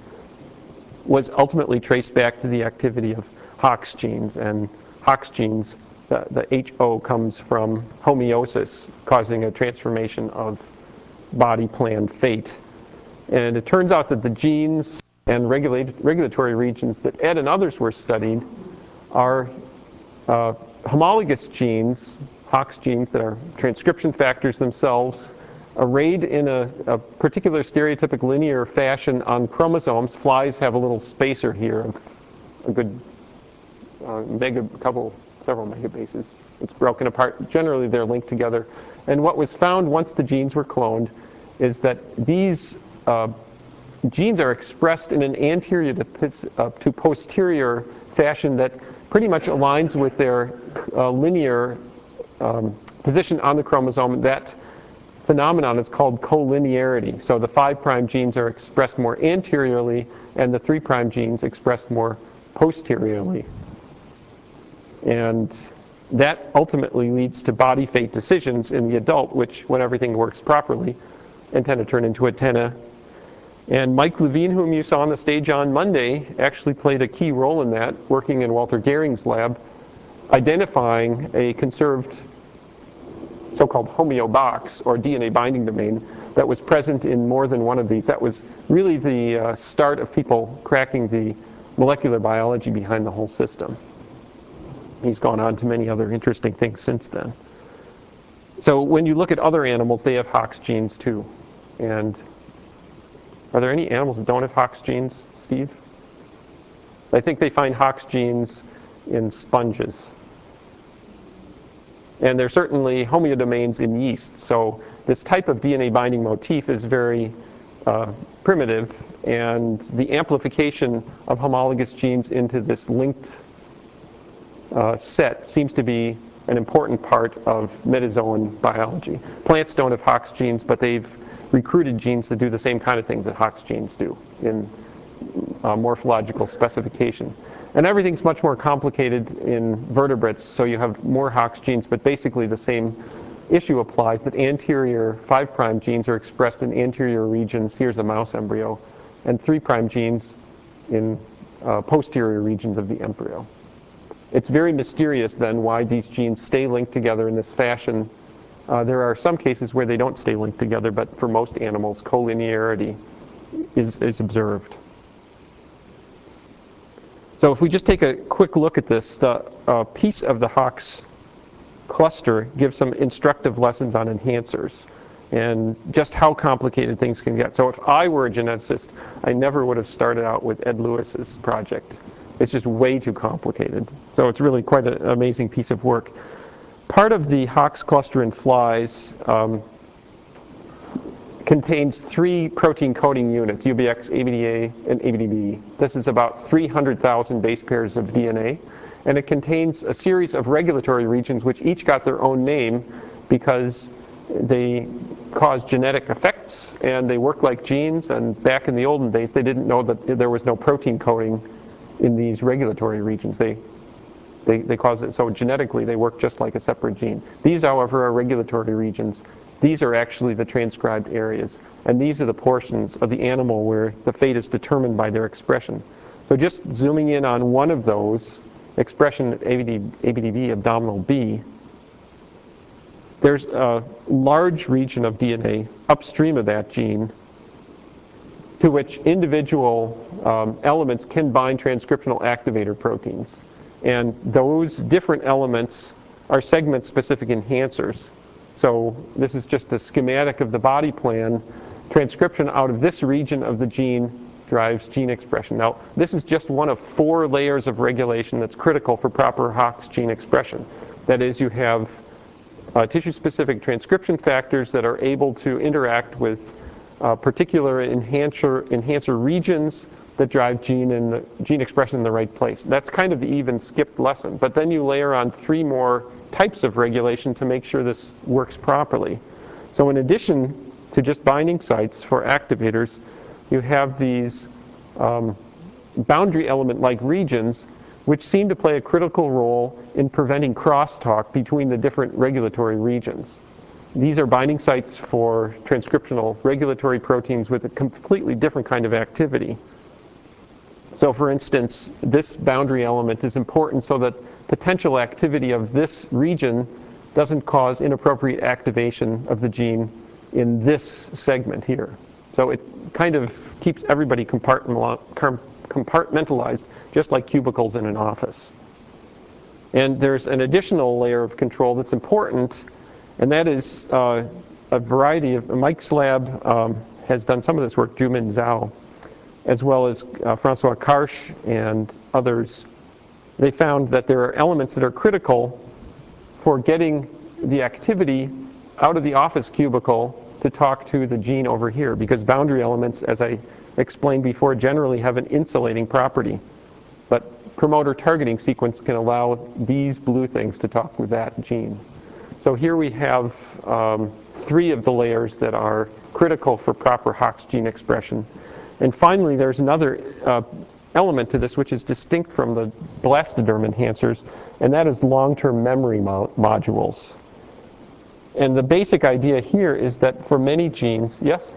was ultimately traced back to the activity of Hox genes. And Hox genes, the, the H O comes from homeosis, causing a transformation of body plan fate. And it turns out that the genes and regulate, regulatory regions that Ed and others were studied are uh, homologous genes, Hox genes, that are transcription factors themselves, arrayed in a, a particular stereotypic linear fashion on chromosomes. Flies have a little spacer here of a good uh, mega, couple, several megabases. It's broken apart. Generally, they're linked together. And what was found once the genes were cloned is that these uh, genes are expressed in an anterior to, uh, to posterior fashion that pretty much aligns with their uh, linear um, position on the chromosome. That phenomenon is called collinearity. So the five prime genes are expressed more anteriorly, and the three prime genes expressed more posteriorly. And that ultimately leads to body fate decisions in the adult, which, when everything works properly, intend to turn into antenna. And Mike Levine, whom you saw on the stage on Monday, actually played a key role in that, working in Walter Gering's lab, identifying a conserved so-called homeobox, or D N A binding domain, that was present in more than one of these. That was really the uh, start of people cracking the molecular biology behind the whole system. He's gone on to many other interesting things since then. So when you look at other animals, they have Hox genes too. And are there any animals that don't have Hox genes, Steve? I think they find Hox genes in sponges. And there's certainly homeodomains in yeast. So this type of D N A binding motif is very uh, primitive, and the amplification of homologous genes into this linked uh, set seems to be an important part of metazoan biology. Plants don't have Hox genes, but they've recruited genes to do the same kind of things that Hox genes do in uh, morphological specification. And everything's much more complicated in vertebrates, so you have more Hox genes, but basically the same issue applies, that anterior five prime genes are expressed in anterior regions, here's a mouse embryo, and three prime genes in uh, posterior regions of the embryo. It's very mysterious then why these genes stay linked together in this fashion. Uh, there are some cases where they don't stay linked together, but for most animals, collinearity is, is observed. So if we just take a quick look at this, the uh, piece of the Hox cluster gives some instructive lessons on enhancers and just how complicated things can get. So if I were a geneticist, I never would have started out with Ed Lewis's project. It's just way too complicated. So it's really quite an amazing piece of work. Part of the Hox cluster in flies um, contains three protein coding units, U B X, A B D A, and A B D B. This is about three hundred thousand base pairs of D N A. And it contains a series of regulatory regions which each got their own name because they cause genetic effects and they work like genes. And back in the olden days, they didn't know that there was no protein coding in these regulatory regions. They, they, they cause it, so genetically they work just like a separate gene. These, however, are regulatory regions. These are actually the transcribed areas. And these are the portions of the animal where the fate is determined by their expression. So just zooming in on one of those, expression A B D B, abdominal B, there's a large region of D N A upstream of that gene to which individual um, elements can bind transcriptional activator proteins. And those different elements are segment-specific enhancers. So this is just a schematic of the body plan. Transcription out of this region of the gene drives gene expression. Now, this is just one of four layers of regulation that's critical for proper Hox gene expression. That is, you have uh, tissue-specific transcription factors that are able to interact with uh, particular enhancer, enhancer regions that drive gene, in the, gene expression in the right place. That's kind of the even skipped lesson. But then you layer on three more types of regulation to make sure this works properly. So in addition to just binding sites for activators, you have these um, boundary element-like regions which seem to play a critical role in preventing crosstalk between the different regulatory regions. These are binding sites for transcriptional regulatory proteins with a completely different kind of activity. So for instance, this boundary element is important so that potential activity of this region doesn't cause inappropriate activation of the gene in this segment here. So it kind of keeps everybody compartmentalized, just like cubicles in an office. And there's an additional layer of control that's important, and that is uh, a variety of, Mike's lab um, has done some of this work, Jumin Zhao, as well as uh, Francois Karsh and others. They found that there are elements that are critical for getting the activity out of the office cubicle to talk to the gene over here, because boundary elements, as I explained before, generally have an insulating property. But promoter targeting sequence can allow these blue things to talk with that gene. So here we have um, three of the layers that are critical for proper Hox gene expression. And finally, there's another uh, element to this which is distinct from the blastoderm enhancers, and that is long-term memory mo modules. And the basic idea here is that for many genes, yes?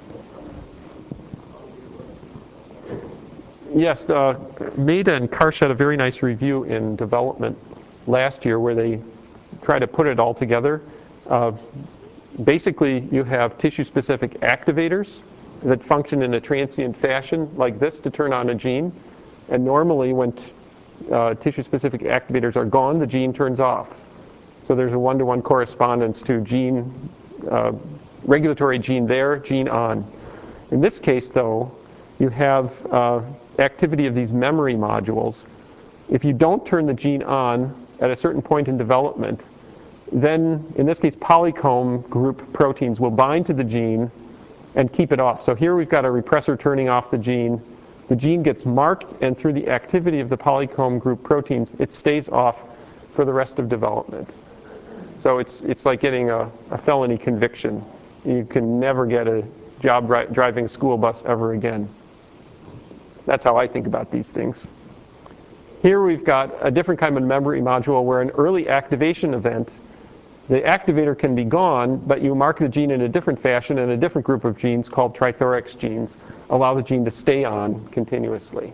Yes, uh, Maida and Karsh had a very nice review in development last year where they try to put it all together. Uh, basically, you have tissue-specific activators that function in a transient fashion like this to turn on a gene. And normally when uh, tissue-specific activators are gone, the gene turns off. So there's a one-to-one correspondence to gene, uh, regulatory gene there, gene on. In this case, though, you have uh, activity of these memory modules. If you don't turn the gene on at a certain point in development, then, in this case, polycomb group proteins will bind to the gene and keep it off. So here we've got a repressor turning off the gene. The gene gets marked, and through the activity of the polycomb group proteins, it stays off for the rest of development. So it's, it's like getting a, a felony conviction. You can never get a job ri driving a school bus ever again. That's how I think about these things. Here we've got a different kind of memory module where an early activation event, the activator can be gone, but you mark the gene in a different fashion, and a different group of genes called trithorax genes allow the gene to stay on continuously.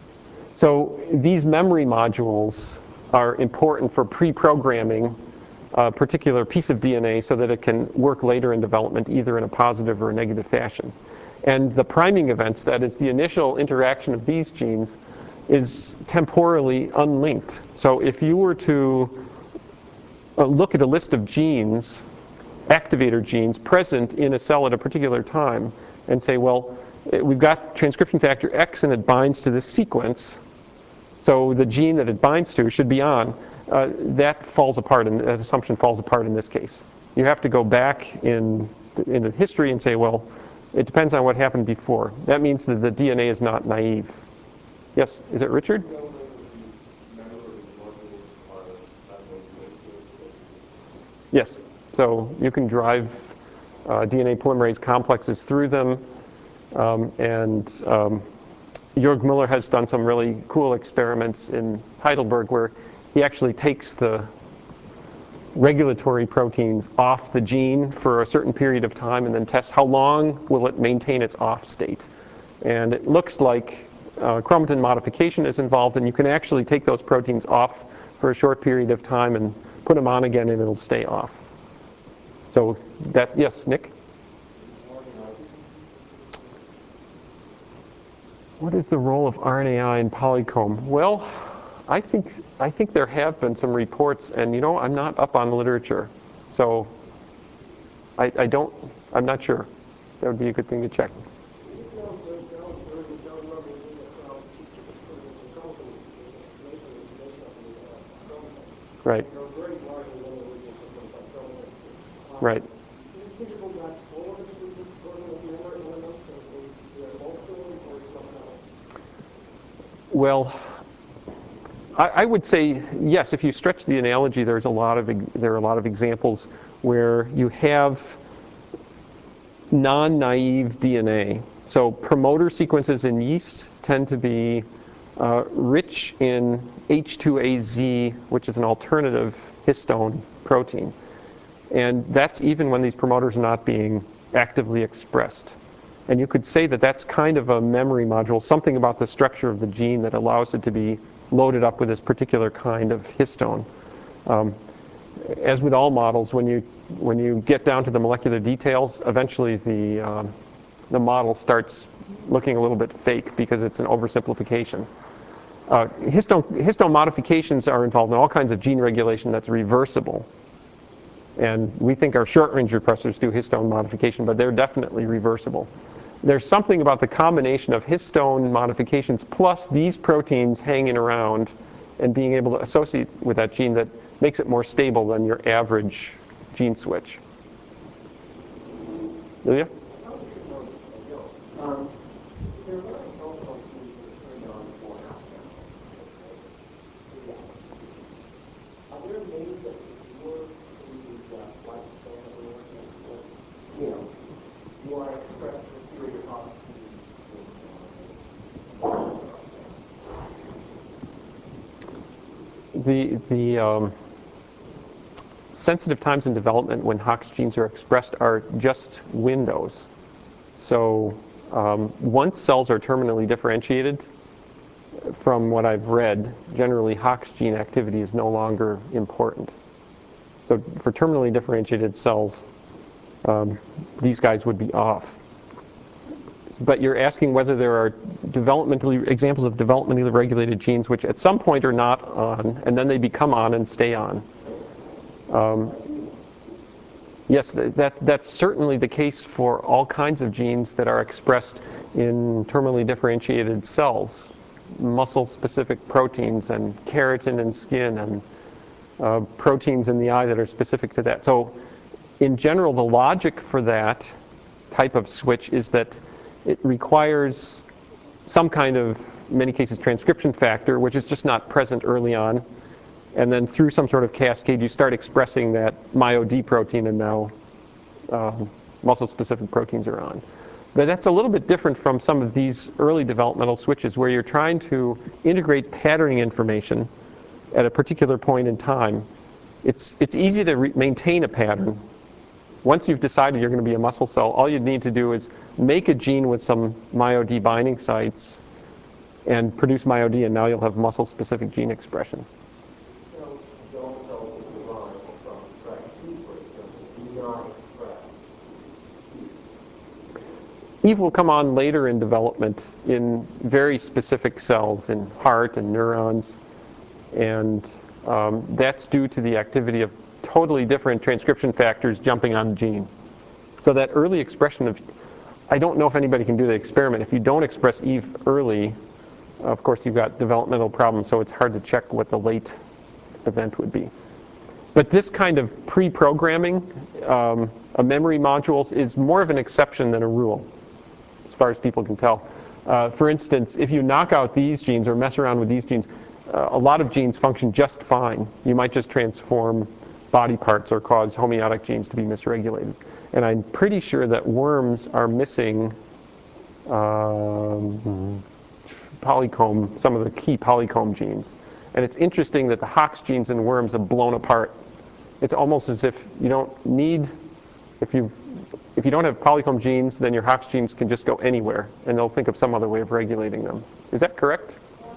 So these memory modules are important for pre-programming a particular piece of D N A so that it can work later in development, either in a positive or a negative fashion. And the priming events, that is the initial interaction of these genes, is temporally unlinked. So if you were to uh, look at a list of genes, activator genes, present in a cell at a particular time, and say, well, we've got transcription factor X and it binds to this sequence, so the gene that it binds to should be on, uh, that falls apart, and that assumption falls apart in this case. You have to go back in, in the history and say, well, it depends on what happened before. That means that the D N A is not naive. Yes, is it Richard? Yes, so you can drive uh, D N A polymerase complexes through them, um, and um, Jörg Müller has done some really cool experiments in Heidelberg where he actually takes the regulatory proteins off the gene for a certain period of time and then tests how long will it maintain its off state. And it looks like uh, chromatin modification is involved, and you can actually take those proteins off for a short period of time and put them on again and it'll stay off. So that, yes, Nick? What is the role of R N A I in polycomb? Well, I think, I think there have been some reports, and you know, I'm not up on literature. So I, I don't, I'm not sure. That would be a good thing to check. Right. Right. Well, I, I would say yes. If you stretch the analogy, there's a lot of there are a lot of examples where you have non-naive D N A. So promoter sequences in yeast tend to be uh, rich in H two A Z, which is an alternative histone protein. And that's even when these promoters are not being actively expressed. And you could say that that's kind of a memory module, something about the structure of the gene that allows it to be loaded up with this particular kind of histone. Um, as with all models, when you when you get down to the molecular details, eventually the um, the model starts looking a little bit fake because it's an oversimplification. Uh, histone, histone modifications are involved in all kinds of gene regulation that's reversible. And we think our short-range repressors do histone modification, but they're definitely reversible. There's something about the combination of histone modifications plus these proteins hanging around and being able to associate with that gene that makes it more stable than your average gene switch. Ilya?
Um, there are a lot of polycomb genes that are turned on for half-life. Are there many that would work in the
the, the um, sensitive times in development when Hox genes are expressed are just windows. So um, once cells are terminally differentiated, from what I've read, generally Hox gene activity is no longer important. So for terminally differentiated cells, um, these guys would be off. But you're asking whether there are developmentally examples of developmentally regulated genes which at some point are not on, and then they become on and stay on. Um, yes, that, that's certainly the case for all kinds of genes that are expressed in terminally differentiated cells. Muscle-specific proteins and keratin in skin and uh, proteins in the eye that are specific to that. So in general, the logic for that type of switch is that it requires some kind of, in many cases, transcription factor, which is just not present early on. And then through some sort of cascade, you start expressing that M I O D protein, and now uh, muscle-specific proteins are on. But that's a little bit different from some of these early developmental switches where you're trying to integrate patterning information at a particular point in time. It's, it's easy to re- maintain a pattern. Once you've decided you're going to be a muscle cell, all you need to do is make a gene with some M I O D binding sites and produce M I O D, and now you'll have muscle-specific gene expression.
So, don't cells derived from track two, for example, do not express
E V will come on later in development in very specific cells in heart and neurons, and um, that's due to the activity of totally different transcription factors jumping on the gene. So that early expression of, I don't know if anybody can do the experiment. If you don't express E V early, of course you've got developmental problems, so it's hard to check what the late event would be. But this kind of pre-programming um, of memory modules is more of an exception than a rule, as far as people can tell. Uh, for instance, if you knock out these genes or mess around with these genes, uh, a lot of genes function just fine. You might just transform body parts or cause homeotic genes to be misregulated. And I'm pretty sure that worms are missing um, polycomb, some of the key polycomb genes. And it's interesting that the Hox genes in worms have blown apart. It's almost as if you don't need, if you if you don't have polycomb genes, then your Hox genes can just go anywhere, and they'll think of some other way of regulating them. Is that correct?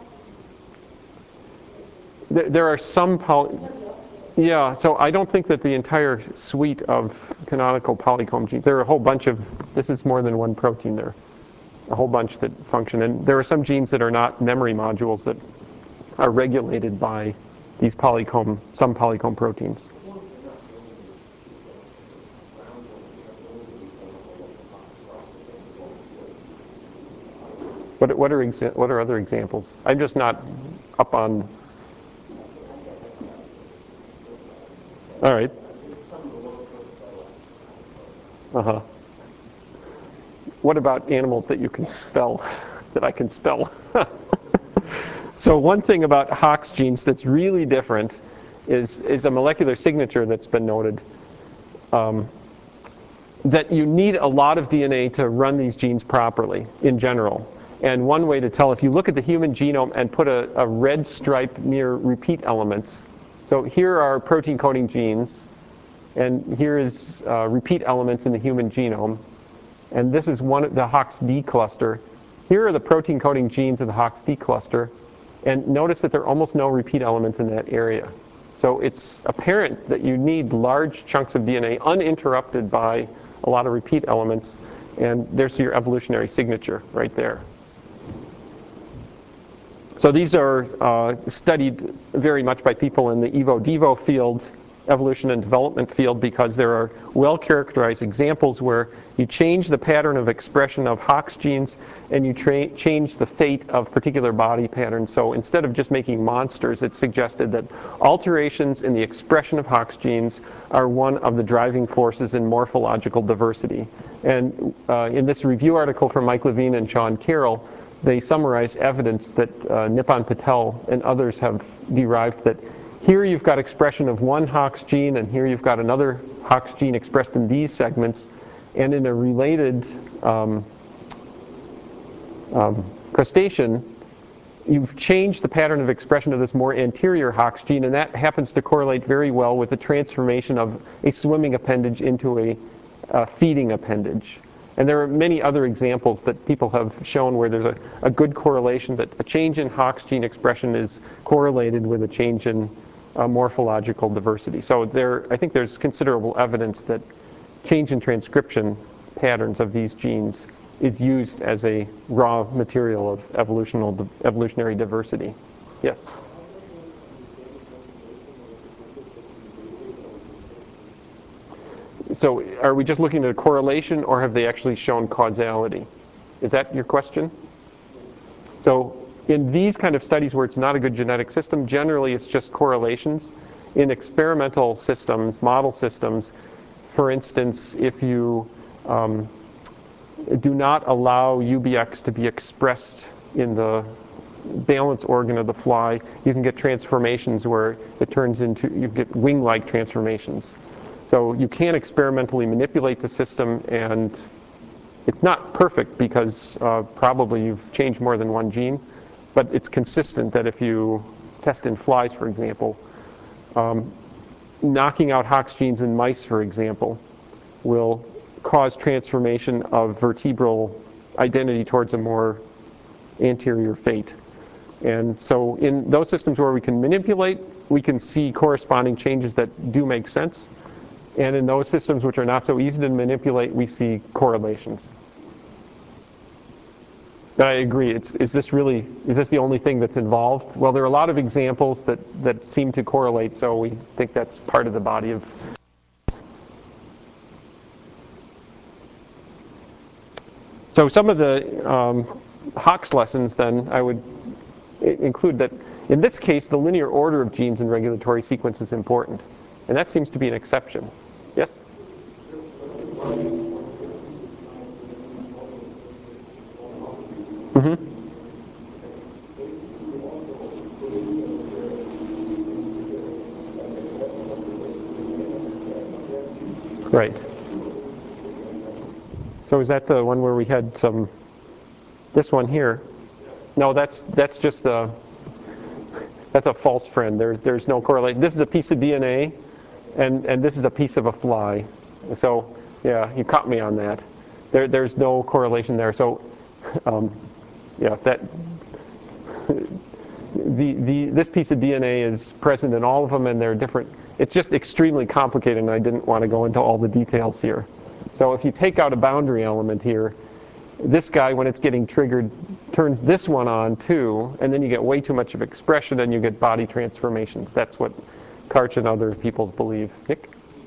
There, there are some poly, yeah, so I don't think that the entire suite of canonical polycomb genes, there are a whole bunch of, this is more than one protein there, a whole bunch that function. And there are some genes that are not memory modules that are regulated by these polycomb, some polycomb proteins. What, what, are exa what are other examples? I'm just not up on. All right. Uh-huh. What about animals that you can spell, that I can spell? So one thing about Hox genes that's really different is, is a molecular signature that's been noted. Um, that you need a lot of D N A to run these genes properly in general. And one way to tell, if you look at the human genome and put a, a red stripe near repeat elements, so here are protein coding genes, and here is uh, repeat elements in the human genome, and this is one of the Hox D cluster. Here are the protein coding genes of the Hox D cluster, and notice that there are almost no repeat elements in that area. So it's apparent that you need large chunks of D N A uninterrupted by a lot of repeat elements, and there's your evolutionary signature right there. So these are uh, studied very much by people in the evo-devo field, evolution and development field, because there are well-characterized examples where you change the pattern of expression of Hox genes and you change the fate of particular body patterns. So instead of just making monsters, it's suggested that alterations in the expression of Hox genes are one of the driving forces in morphological diversity. And uh, in this review article from Mike Levine and Sean Carroll, they summarize evidence that uh, Nipan Patel and others have derived that here you've got expression of one Hox gene, and here you've got another Hox gene expressed in these segments, and in a related um, um, crustacean, you've changed the pattern of expression of this more anterior Hox gene, and that happens to correlate very well with the transformation of a swimming appendage into a, a feeding appendage. And there are many other examples that people have shown where there's a, a good correlation, that a change in Hox gene expression is correlated with a change in uh, morphological diversity. So there, I think there's considerable evidence that change in transcription patterns of these genes is used as a raw material of evolutional, evolutionary diversity. Yes? So are we just looking at a correlation, or have they actually shown causality? Is that your question? So in these kind of studies where it's not a good genetic system, generally it's just correlations. In experimental systems, model systems, for instance, if you um, do not allow U B X to be expressed in the balance organ of the fly, you can get transformations where it turns into, you get wing-like transformations. So you can experimentally manipulate the system, and it's not perfect because uh, probably you've changed more than one gene, but it's consistent that if you test in flies, for example, um, knocking out Hox genes in mice, for example, will cause transformation of vertebral identity towards a more anterior fate. And so in those systems where we can manipulate, we can see corresponding changes that do make sense. And in those systems which are not so easy to manipulate, we see correlations. But I agree, it's, is this really, is this the only thing that's involved? Well, there are a lot of examples that, that seem to correlate, so we think that's part of the body of. So some of the um, Hox lessons then I would include that in this case the linear order of genes in regulatory sequence is important, and that seems to be an exception. Yes? Mm-hmm. Right. So is that the one where we had some, this one here? No, that's that's just a, that's a false friend. There, there's no correlation. This is a piece of D N A, and, and this is a piece of a fly. So, yeah, you caught me on that. There, there's no correlation there. So, um, yeah, that, the, the, this piece of D N A is present in all of them, and they're different. It's just extremely complicated, and I didn't want to go into all the details here. So if you take out a boundary element here, this guy, when it's getting triggered, turns this one on too, and then you get way too much of expression and you get body transformations. That's what Karch and other people believe. Nick?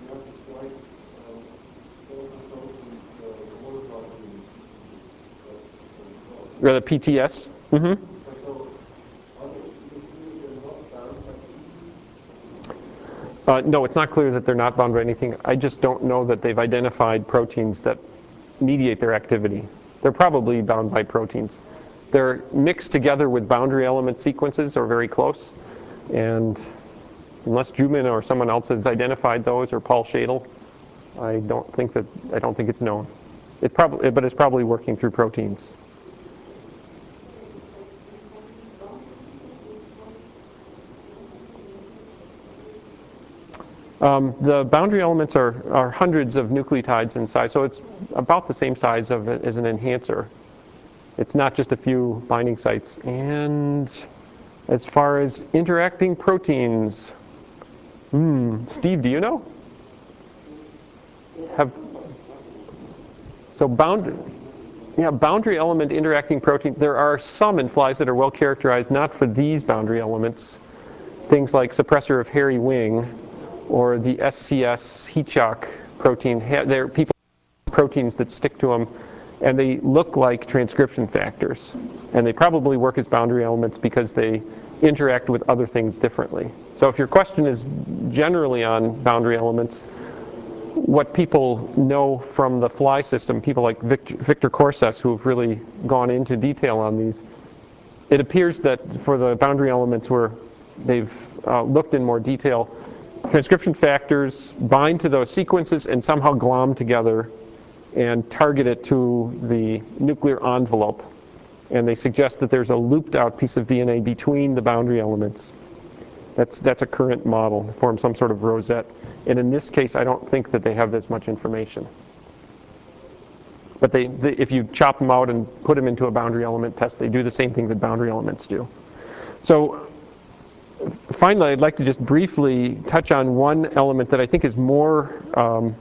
Or the P T S? Mm-hmm. Uh, no, it's not clear that they're not bound by anything. I just don't know that they've identified proteins that mediate their activity. They're probably bound by proteins. They're mixed together with boundary element sequences, or very close. And unless Juman or someone else has identified those, or Paul Shadle, I don't think that I don't think it's known. It probably, but it's probably working through proteins. Um, the boundary elements are, are hundreds of nucleotides in size, so it's about the same size of it as an enhancer. It's not just a few binding sites. And as far as interacting proteins, hmm, Steve, do you know? Have so bound, yeah, boundary element interacting proteins. There are some in flies that are well characterized, not for these boundary elements. Things like suppressor of hairy wing, or the S C S heat shock protein. They're people proteins that stick to them, and they look like transcription factors. And they probably work as boundary elements because they interact with other things differently. So if your question is generally on boundary elements, what people know from the fly system, people like Victor, Victor Corses, who have really gone into detail on these, it appears that for the boundary elements where they've uh, looked in more detail, transcription factors bind to those sequences and somehow glom together and target it to the nuclear envelope. And they suggest that there's a looped out piece of D N A between the boundary elements. That's, that's a current model to form some sort of rosette. And in this case, I don't think that they have this much information. But they, they, if you chop them out and put them into a boundary element test, they do the same thing that boundary elements do. So finally, I'd like to just briefly touch on one element that I think is more um,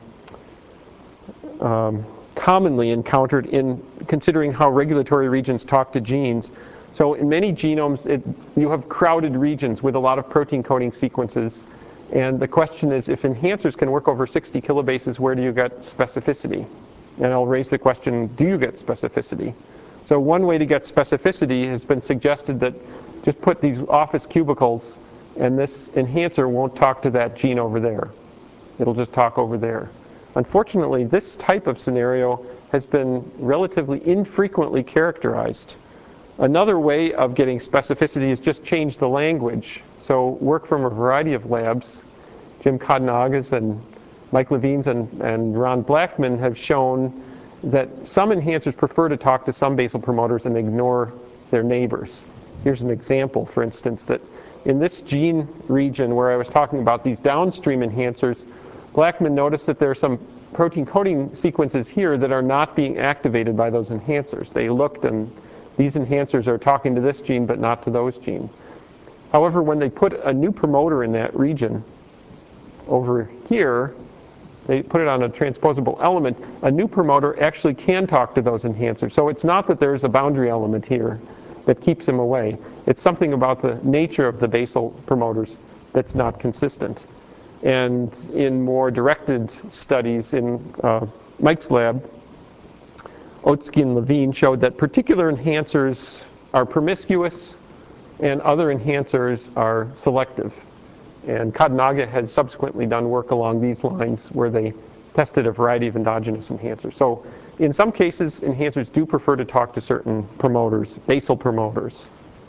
um, commonly encountered in considering how regulatory regions talk to genes. So in many genomes, it, you have crowded regions with a lot of protein coding sequences. And the question is, if enhancers can work over sixty kilobases, where do you get specificity? And I'll raise the question, do you get specificity? So one way to get specificity has been suggested that just put these office cubicles and this enhancer won't talk to that gene over there. It'll just talk over there. Unfortunately, this type of scenario has been relatively infrequently characterized. Another way of getting specificity is just change the language. So work from a variety of labs, Jim Kadenagas and Mike Levine's and, and Ron Blackman have shown that some enhancers prefer to talk to some basal promoters and ignore their neighbors. Here's an example, for instance, that in this gene region where I was talking about these downstream enhancers, Blackman noticed that there are some protein coding sequences here that are not being activated by those enhancers. They looked and these enhancers are talking to this gene but not to those genes. However, when they put a new promoter in that region over here, they put it on a transposable element, a new promoter actually can talk to those enhancers. So it's not that there's a boundary element here that keeps them away. It's something about the nature of the basal promoters that's not consistent. And in more directed studies in uh, Mike's lab, Otsky and Levine showed that particular enhancers are promiscuous and other enhancers are selective. And Kadenaga has subsequently done work along these lines where they tested a variety of endogenous enhancers. So in some cases, enhancers do prefer to talk to certain promoters, basal promoters.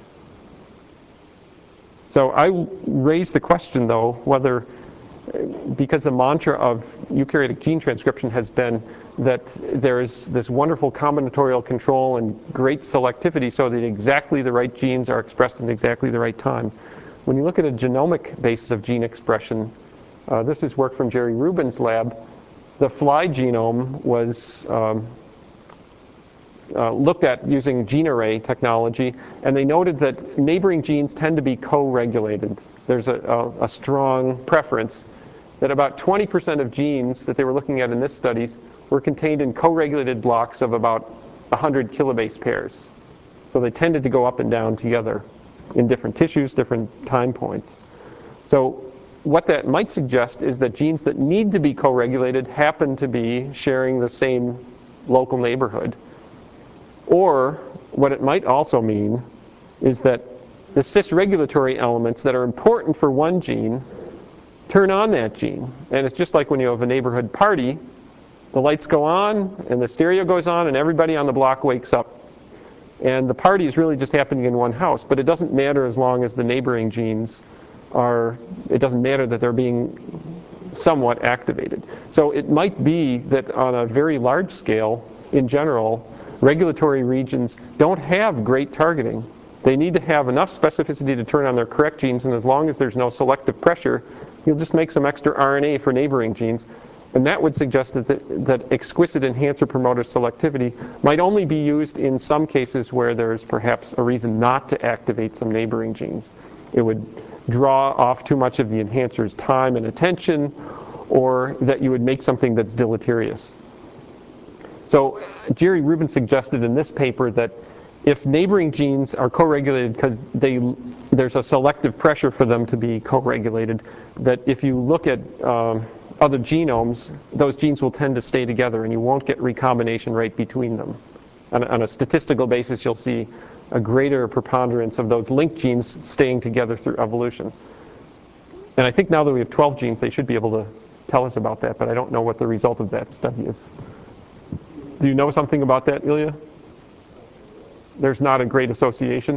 So I raise the question, though, whether, because the mantra of eukaryotic gene transcription has been that there is this wonderful combinatorial control and great selectivity so that exactly the right genes are expressed in exactly the right time. When you look at a genomic basis of gene expression, uh, this is work from Jerry Rubin's lab, the fly genome was um, uh, looked at using gene array technology, and they noted that neighboring genes tend to be co-regulated. There's a, a, a strong preference that about twenty percent of genes that they were looking at in this study were contained in co-regulated blocks of about one hundred kilobase pairs. So they tended to go up and down together in different tissues, different time points. So what that might suggest is that genes that need to be co-regulated happen to be sharing the same local neighborhood. Or what it might also mean is that the cis-regulatory elements that are important for one gene turn on that gene. And it's just like when you have a neighborhood party, the lights go on and the stereo goes on and everybody on the block wakes up. And the party is really just happening in one house, but it doesn't matter as long as the neighboring genes are, it doesn't matter that they're being somewhat activated. So it might be that on a very large scale, in general, regulatory regions don't have great targeting. They need to have enough specificity to turn on their correct genes, and as long as there's no selective pressure, you'll just make some extra R N A for neighboring genes. And that would suggest that, the, that exquisite enhancer promoter selectivity might only be used in some cases where there's perhaps a reason not to activate some neighboring genes. It would draw off too much of the enhancer's time and attention, or that you would make something that's deleterious. So Jerry Rubin suggested in this paper that if neighboring genes are co-regulated because they, there's a selective pressure for them to be co-regulated, that if you look at um, other genomes, those genes will tend to stay together and you won't get recombination rate between them. On a, on a statistical basis, you'll see a greater preponderance of those linked genes staying together through evolution. And I think now that we have twelve genes, they should be able to tell us about that, but I don't know what the result of that study is. Do you know something about that, Ilya? There's not a great association?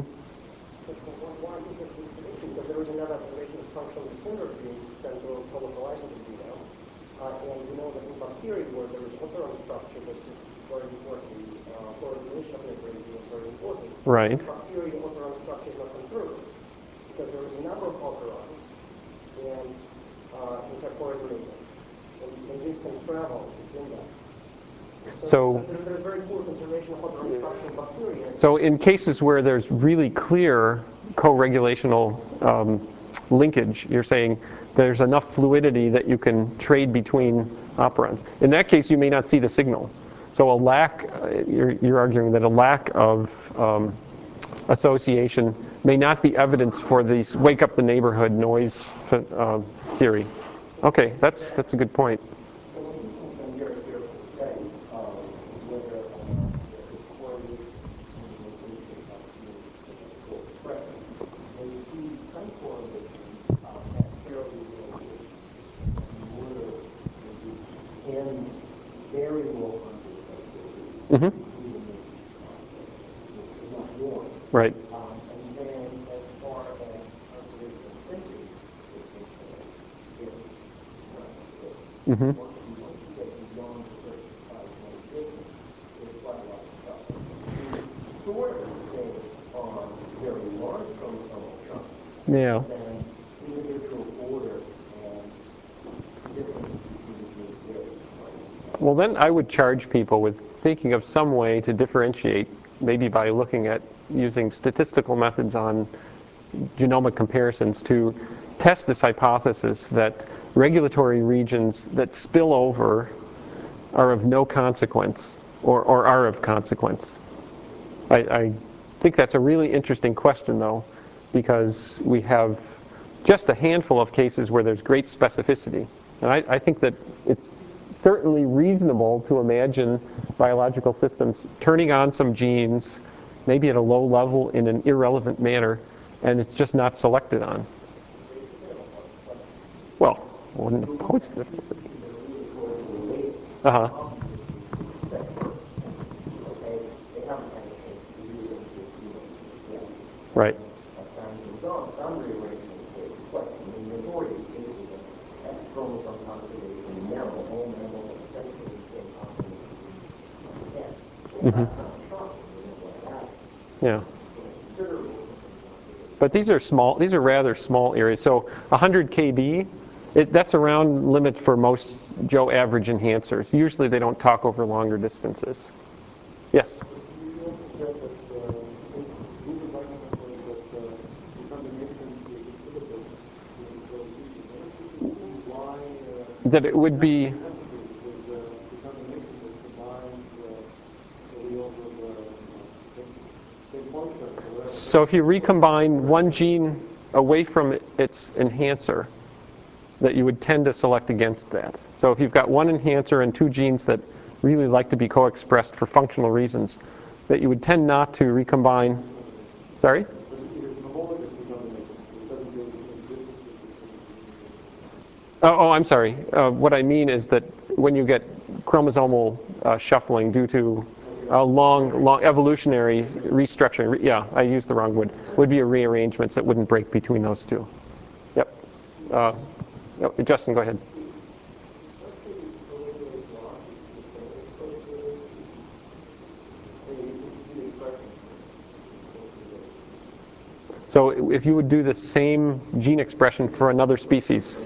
One interesting prediction, because there was another observation of functional synergy that will colocalizing the genome. Uh, and we know that in bacteria where there is operon structure, this is very important. Uh, coordination of membrane is very important.
Right.
Bacteria operon structure is not conserved because there is a number of operons and uh, which are co-regulated. And, and genes can travel between them. So,
So,
so there's very poor conservation of operon structure in bacteria.
so in cases where there's really clear co-regulational um, linkage, you're saying there's enough fluidity that you can trade between operons. In that case, you may not see the signal. So a lack, uh, you're, you're arguing that a lack of um, association may not be evidence for these wake up the neighborhood noise uh, theory. Okay, that's that's a good point. Mm-hmm. Right.
Um, and then as far as conservation of senses is concerned, it's not good.
Mm-hmm.
Once you, once you get beyond a certain size limitation, there's quite a lot of stuff. You sort of stay on very large chromosomal chunks,
Yeah.
then individual order and differences between the genes vary.
Well, then I would charge people with thinking of some way to differentiate, maybe by looking at using statistical methods on genomic comparisons to test this hypothesis that regulatory regions that spill over are of no consequence or, or are of consequence. I, I think that's a really interesting question, though, because we have just a handful of cases where there's great specificity. And I, I think that it's certainly reasonable to imagine biological systems turning on some genes, maybe at a low level in an irrelevant manner, and it's just not selected on. Well, I wouldn't oppose it. Uh-huh. Right. Mm-hmm. Yeah. But these are small, these are rather small areas. So one hundred K B, it, that's around limit for most Joe average enhancers. Usually they don't talk over longer distances. Yes? That it would be so if you recombine one gene away from its enhancer, that you would tend to select against that. So if you've got one enhancer and two genes that really like to be co-expressed for functional reasons, that you would tend not to recombine. Sorry? Oh, oh I'm sorry. Uh, what I mean is that when you get chromosomal uh, shuffling due to a long, long evolutionary restructuring, re yeah, I used the wrong word, would be a rearrangements that wouldn't break between those two. Yep. Uh, no, Justin, go ahead. So if you would do the same gene expression for another species,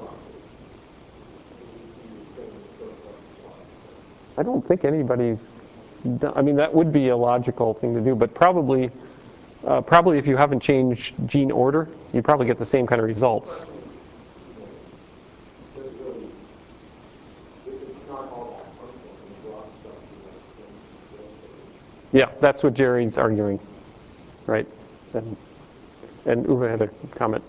I don't think anybody's done, I mean, that would be a logical thing to do, but probably, uh, probably if you haven't changed gene order, you probably get the same kind of results. Yeah, that's what Jerry's arguing, right? And, and Uwe had a comment.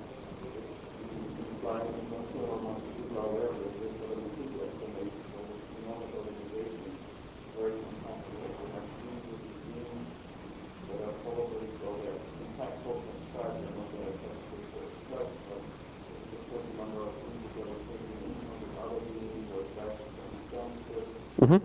Mm-hmm.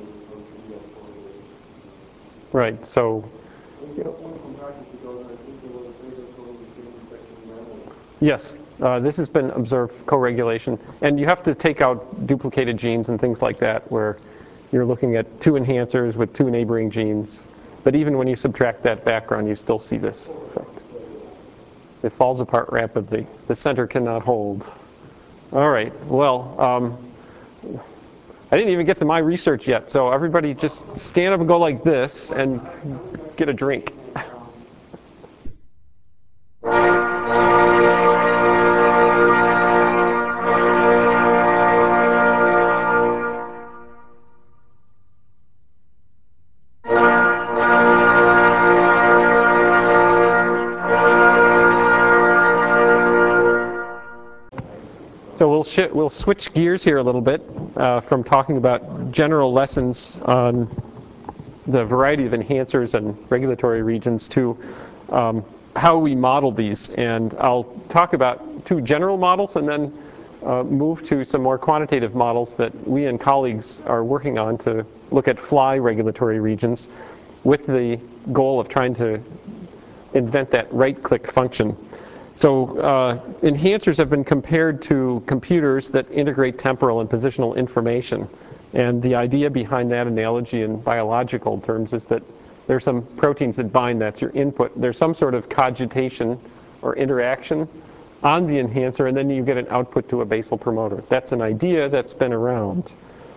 Right, so you know, Yes, uh, this has been observed co-regulation. And you have to take out duplicated genes and things like that, where you're looking at two enhancers with two neighboring genes. But even when you subtract that background, you still see this effect. It falls apart rapidly. The center cannot hold. All right, well, um, I didn't even get to my research yet, so everybody just stand up and go like this and get a drink. So we'll, sh we'll switch gears here a little bit uh, from talking about general lessons on the variety of enhancers and regulatory regions to um, how we model these. And I'll talk about two general models and then uh, move to some more quantitative models that we and colleagues are working on to look at fly regulatory regions with the goal of trying to invent that right-click function. So uh, enhancers have been compared to computers that integrate temporal and positional information. And the idea behind that analogy in biological terms is that there's some proteins that bind, that's your input. There's some sort of cogitation or interaction on the enhancer, and then you get an output to a basal promoter. That's an idea that's been around.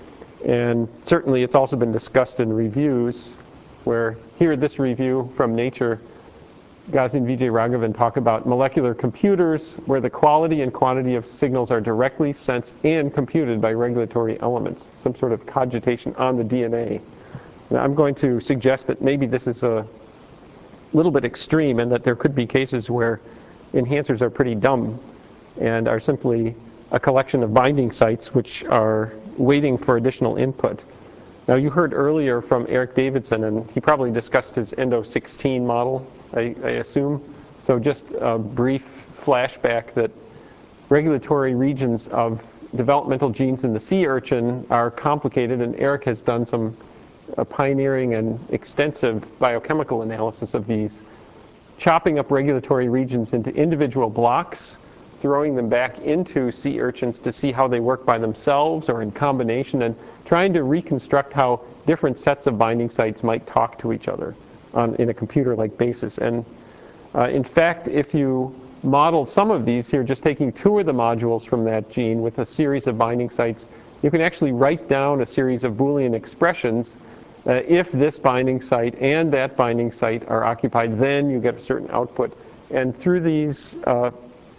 And certainly it's also been discussed in reviews, where here this review from Nature, Ghazi and Vijay Raghavan talk about molecular computers where the quality and quantity of signals are directly sensed and computed by regulatory elements, some sort of cogitation on the D N A. Now, I'm going to suggest that maybe this is a little bit extreme and that there could be cases where enhancers are pretty dumb and are simply a collection of binding sites which are waiting for additional input. Now, you heard earlier from Eric Davidson, and he probably discussed his Endo sixteen model, I, I assume. So just a brief flashback that regulatory regions of developmental genes in the sea urchin are complicated, and Eric has done some uh, pioneering and extensive biochemical analysis of these, chopping up regulatory regions into individual blocks, throwing them back into sea urchins to see how they work by themselves or in combination, and trying to reconstruct how different sets of binding sites might talk to each other on, in a computer-like basis. And uh, in fact, if you model some of these here, just taking two of the modules from that gene with a series of binding sites, you can actually write down a series of Boolean expressions. Uh, if this binding site and that binding site are occupied, then you get a certain output. And through these, uh,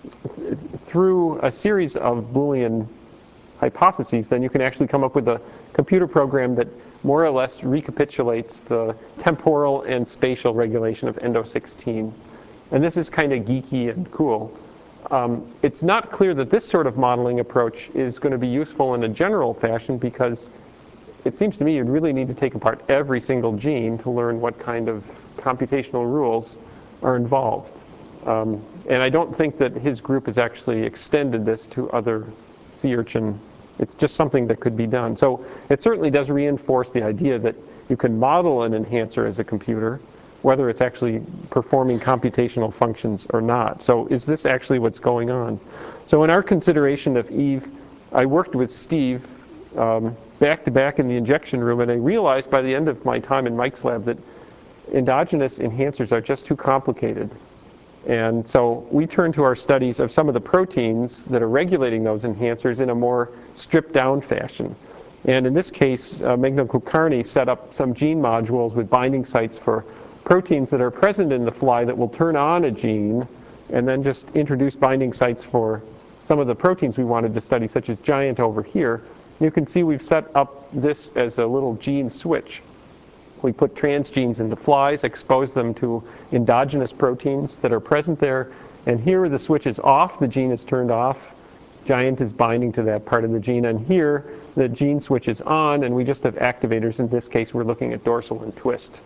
through a series of Boolean hypotheses, then you can actually come up with a computer program that more or less recapitulates the temporal and spatial regulation of Endo sixteen. And this is kind of geeky and cool. Um, it's not clear that this sort of modeling approach is going to be useful in a general fashion, because it seems to me you'd really need to take apart every single gene to learn what kind of computational rules are involved. Um, and I don't think that his group has actually extended this to other sea urchin. It's just something that could be done. So it certainly does reinforce the idea that you can model an enhancer as a computer, whether it's actually performing computational functions or not. So is this actually what's going on? So in our consideration of Eve, I worked with Steve um, back to back in the injection room, and I realized by the end of my time in Mike's lab that endogenous enhancers are just too complicated. And so we turned to our studies of some of the proteins that are regulating those enhancers in a more stripped down fashion. And in this case, uh, Meghna Kulkarni set up some gene modules with binding sites for proteins that are present in the fly that will turn on a gene, and then just introduce binding sites for some of the proteins we wanted to study, such as giant over here. You can see we've set up this as a little gene switch. We put transgenes into flies, expose them to endogenous proteins that are present there, and here the switch is off, the gene is turned off, giant is binding to that part of the gene, and here the gene switch is on, and we just have activators. In this case, we're looking at dorsal and twist.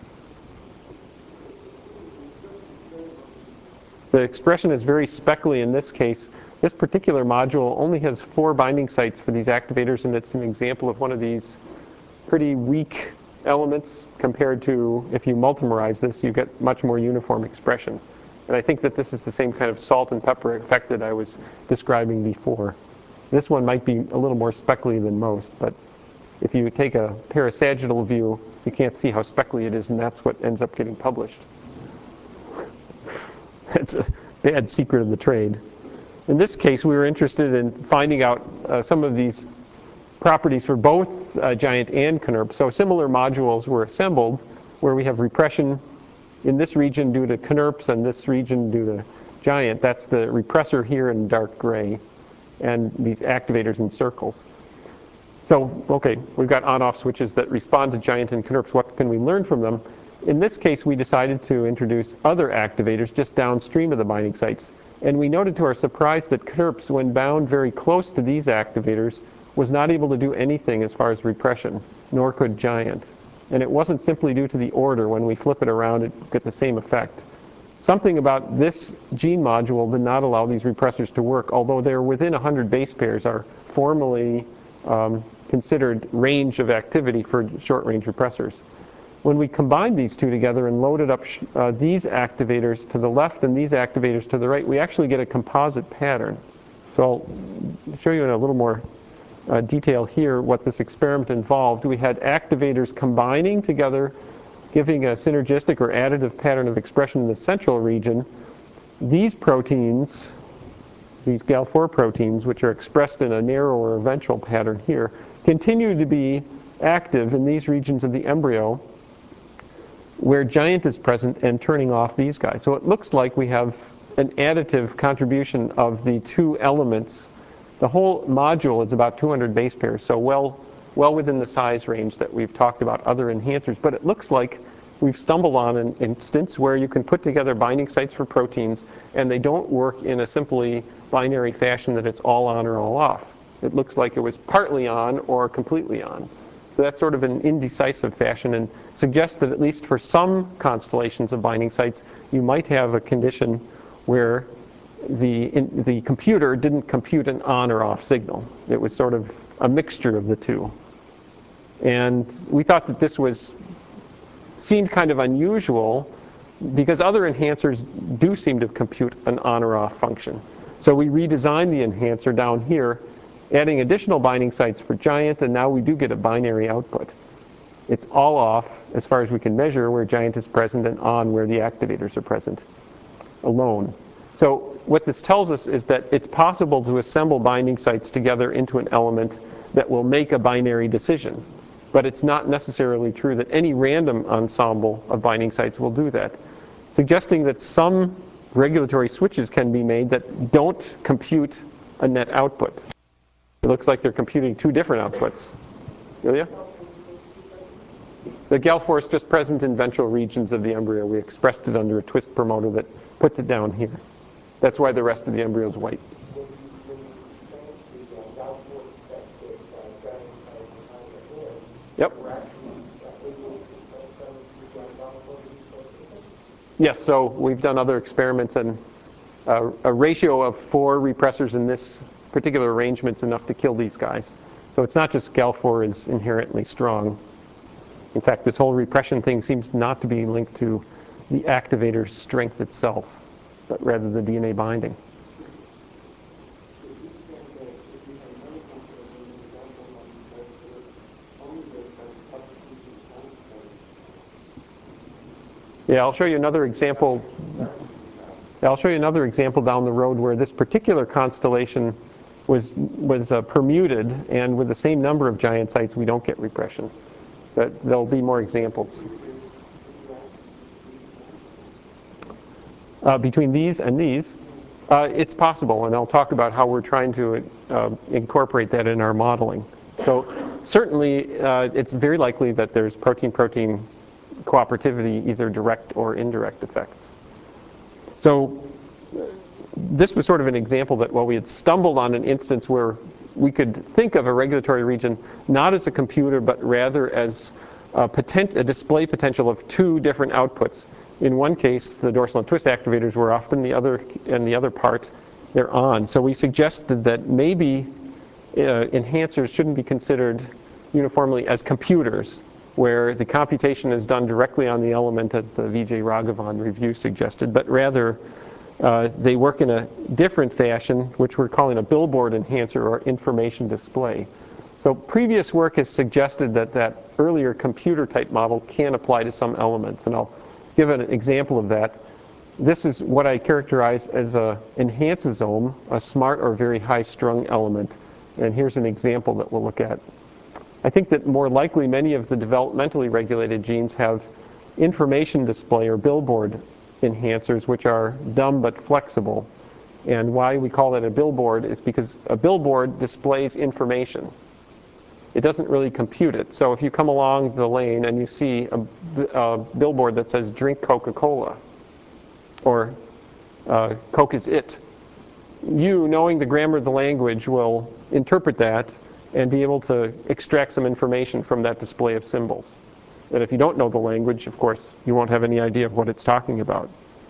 The expression is very speckly in this case. This particular module only has four binding sites for these activators, and it's an example of one of these pretty weak elements compared to if you multimerize this, you get much more uniform expression. And I think that this is the same kind of salt and pepper effect that I was describing before. This one might be a little more speckly than most, but if you take a parasagittal view, you can't see how speckly it is, and that's what ends up getting published. It's a bad secret of the trade. In this case, we were interested in finding out uh, some of these properties for both uh, giant and Cnurp. So similar modules were assembled where we have repression in this region due to Cnurps and this region due to giant. That's the repressor here in dark gray, and these activators in circles. So, okay, we've got on-off switches that respond to giant and Cnurps. What can we learn from them? In this case, we decided to introduce other activators just downstream of the binding sites. And we noted to our surprise that Cnurps, when bound very close to these activators, was not able to do anything as far as repression, nor could giant. And it wasn't simply due to the order. When we flip it around, it get the same effect. Something about this gene module did not allow these repressors to work, although they're within one hundred base pairs, are formally um, considered range of activity for short-range repressors. When we combined these two together and loaded up uh, these activators to the left and these activators to the right, we actually get a composite pattern. So I'll show you in a little more uh, detail here what this experiment involved. We had activators combining together, giving a synergistic or additive pattern of expression in the central region. These proteins, these G A L four proteins, which are expressed in a narrower ventral pattern here, continue to be active in these regions of the embryo where giant is present and turning off these guys. So it looks like we have an additive contribution of the two elements. The whole module is about two hundred base pairs, so well, well within the size range that we've talked about other enhancers. But it looks like we've stumbled on an instance where you can put together binding sites for proteins and they don't work in a simply binary fashion that it's all on or all off. It looks like it was partly on or completely on. So that's sort of an indecisive fashion and suggests that at least for some constellations of binding sites, you might have a condition where the, in, the computer didn't compute an on or off signal. It was sort of a mixture of the two. And we thought that this was seemed kind of unusual because other enhancers do seem to compute an on or off function. So we redesigned the enhancer down here, adding additional binding sites for giant, and now we do get a binary output. It's all off as far as we can measure where giant is present and on where the activators are present alone. So what this tells us is that it's possible to assemble binding sites together into an element that will make a binary decision. But it's not necessarily true that any random ensemble of binding sites will do that, suggesting that some regulatory switches can be made that don't compute a net output. It looks like they're computing two different outputs. Ilya? The G A L four is just present in ventral regions of the embryo. We expressed it under a twist promoter that puts it down here. That's why the rest of the embryo is white. Yep. Yes, so we've done other experiments, and uh, a ratio of four repressors in this particular arrangement is enough to kill these guys. So it's not just G A L four is inherently strong. In fact, this whole repression thing seems not to be linked to the activator's strength itself, but rather the D N A binding. Yeah, I'll show you another example. I'll show you another example down the road where this particular constellation was was uh, permuted, and with the same number of giant sites, we don't get repression. But there'll be more examples. Uh, between these and these, uh, it's possible, and I'll talk about how we're trying to uh, incorporate that in our modeling. So certainly, uh, it's very likely that there's protein-protein cooperativity, either direct or indirect effects. So this was sort of an example that, well, we had stumbled on an instance where we could think of a regulatory region not as a computer, but rather as a, potent, a display potential of two different outputs. In one case, the dorsal and twist activators were off, and the other, and the other part, they're on. So we suggested that maybe uh, enhancers shouldn't be considered uniformly as computers, where the computation is done directly on the element as the Vijay Raghavan review suggested, but rather uh, they work in a different fashion, which we're calling a billboard enhancer or information display. So previous work has suggested that that earlier computer type model can apply to some elements, and I'll give an example of that. This is what I characterize as a enhanceosome, a smart or very high strung element, and here's an example that we'll look at. I think that more likely many of the developmentally regulated genes have information display or billboard enhancers, which are dumb but flexible. And why we call it a billboard is because a billboard displays information. It doesn't really compute it. So if you come along the lane and you see a, a billboard that says drink Coca-Cola or uh, Coke is it, you, knowing the grammar of the language, will interpret that and be able to extract some information from that display of symbols. And if you don't know the language, of course, you won't have any idea of what it's talking about.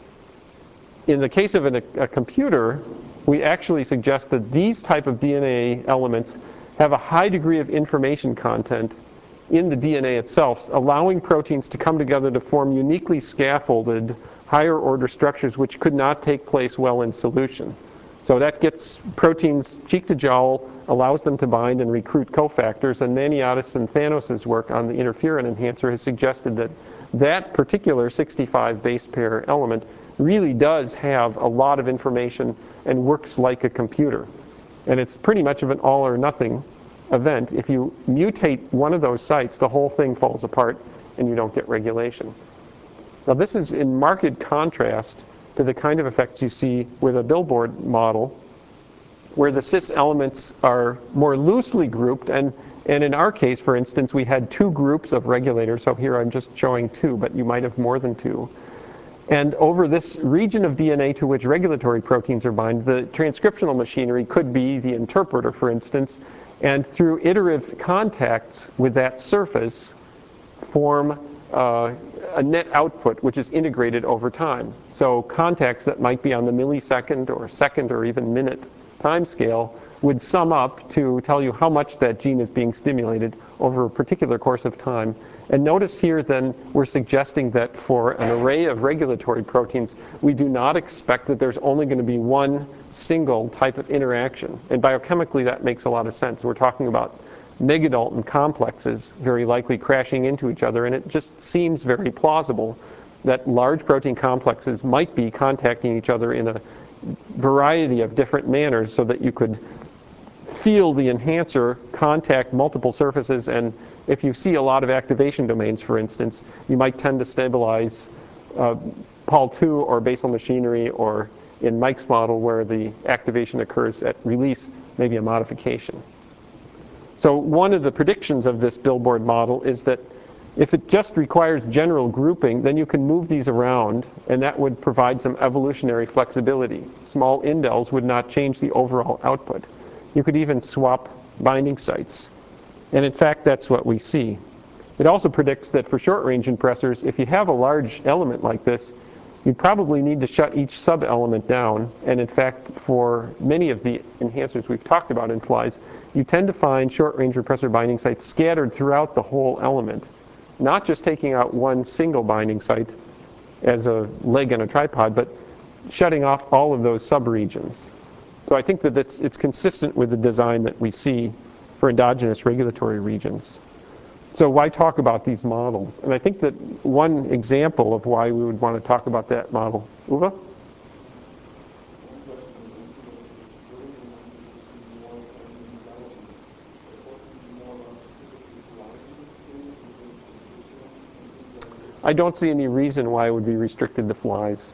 In the case of an, a computer, we actually suggest that these type of D N A elements have a high degree of information content in the D N A itself, allowing proteins to come together to form uniquely scaffolded higher order structures which could not take place well in solution. So that gets proteins cheek to jowl, allows them to bind and recruit cofactors, and Maniotis and Thanos' work on the interferon enhancer has suggested that that particular sixty-five base pair element really does have a lot of information and works like a computer. And it's pretty much of an all or nothing event. If you mutate one of those sites, the whole thing falls apart and you don't get regulation. Now this is in marked contrast to the kind of effects you see with a billboard model, where the cis elements are more loosely grouped, and, and in our case, for instance, we had two groups of regulators, so here I'm just showing two, but you might have more than two. And over this region of D N A to which regulatory proteins are bound, the transcriptional machinery could be the interpreter, for instance, and through iterative contacts with that surface, form uh, a net output which is integrated over time. So contacts that might be on the millisecond or second or even minute time scale would sum up to tell you how much that gene is being stimulated over a particular course of time. And notice here then we're suggesting that for an array of regulatory proteins, we do not expect that there's only going to be one single type of interaction. And biochemically that makes a lot of sense. We're talking about megadalton complexes very likely crashing into each other, and it just seems very plausible that large protein complexes might be contacting each other in a variety of different manners so that you could feel the enhancer contact multiple surfaces, and if you see a lot of activation domains, for instance, you might tend to stabilize uh, Pol two or basal machinery, or in Mike's model where the activation occurs at release, maybe a modification. So one of the predictions of this billboard model is that if it just requires general grouping, then you can move these around, and that would provide some evolutionary flexibility. Small indels would not change the overall output. You could even swap binding sites. And in fact, that's what we see. It also predicts that for short-range impressors, if you have a large element like this, you probably need to shut each sub-element down. And in fact, for many of the enhancers we've talked about in flies, you tend to find short-range repressor binding sites scattered throughout the whole element, not just taking out one single binding site as a leg on a tripod, but shutting off all of those subregions. So I think that it's, it's consistent with the design that we see for endogenous regulatory regions. So why talk about these models? And I think that one example of why we would want to talk about that model. Uwe? I don't see any reason why it would be restricted to flies.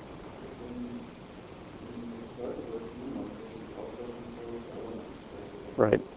Right.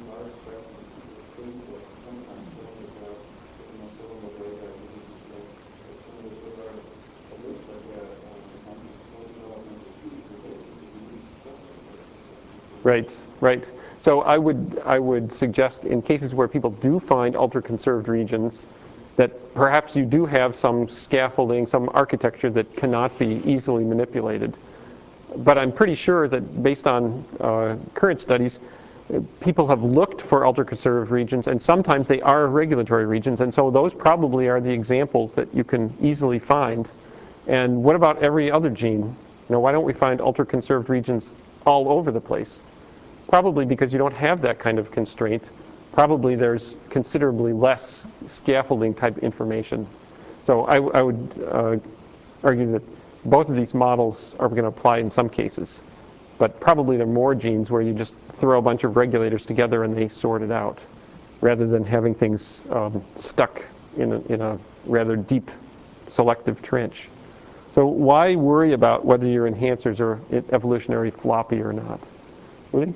Right, right. So I would, I would suggest in cases where people do find ultra-conserved regions, that perhaps you do have some scaffolding, some architecture that cannot be easily manipulated. But I'm pretty sure that based on uh, current studies, people have looked for ultra-conserved regions, and sometimes they are regulatory regions, and so those probably are the examples that you can easily find. And what about every other gene? You know, why don't we find ultra-conserved regions all over the place? Probably because you don't have that kind of constraint. Probably there's considerably less scaffolding type information. So I, I would uh, argue that both of these models are going to apply in some cases. But probably there are more genes where you just throw a bunch of regulators together and they sort it out, rather than having things um, stuck in a, in a rather deep selective trench. So why worry about whether your enhancers are evolutionary floppy or not? Rudy?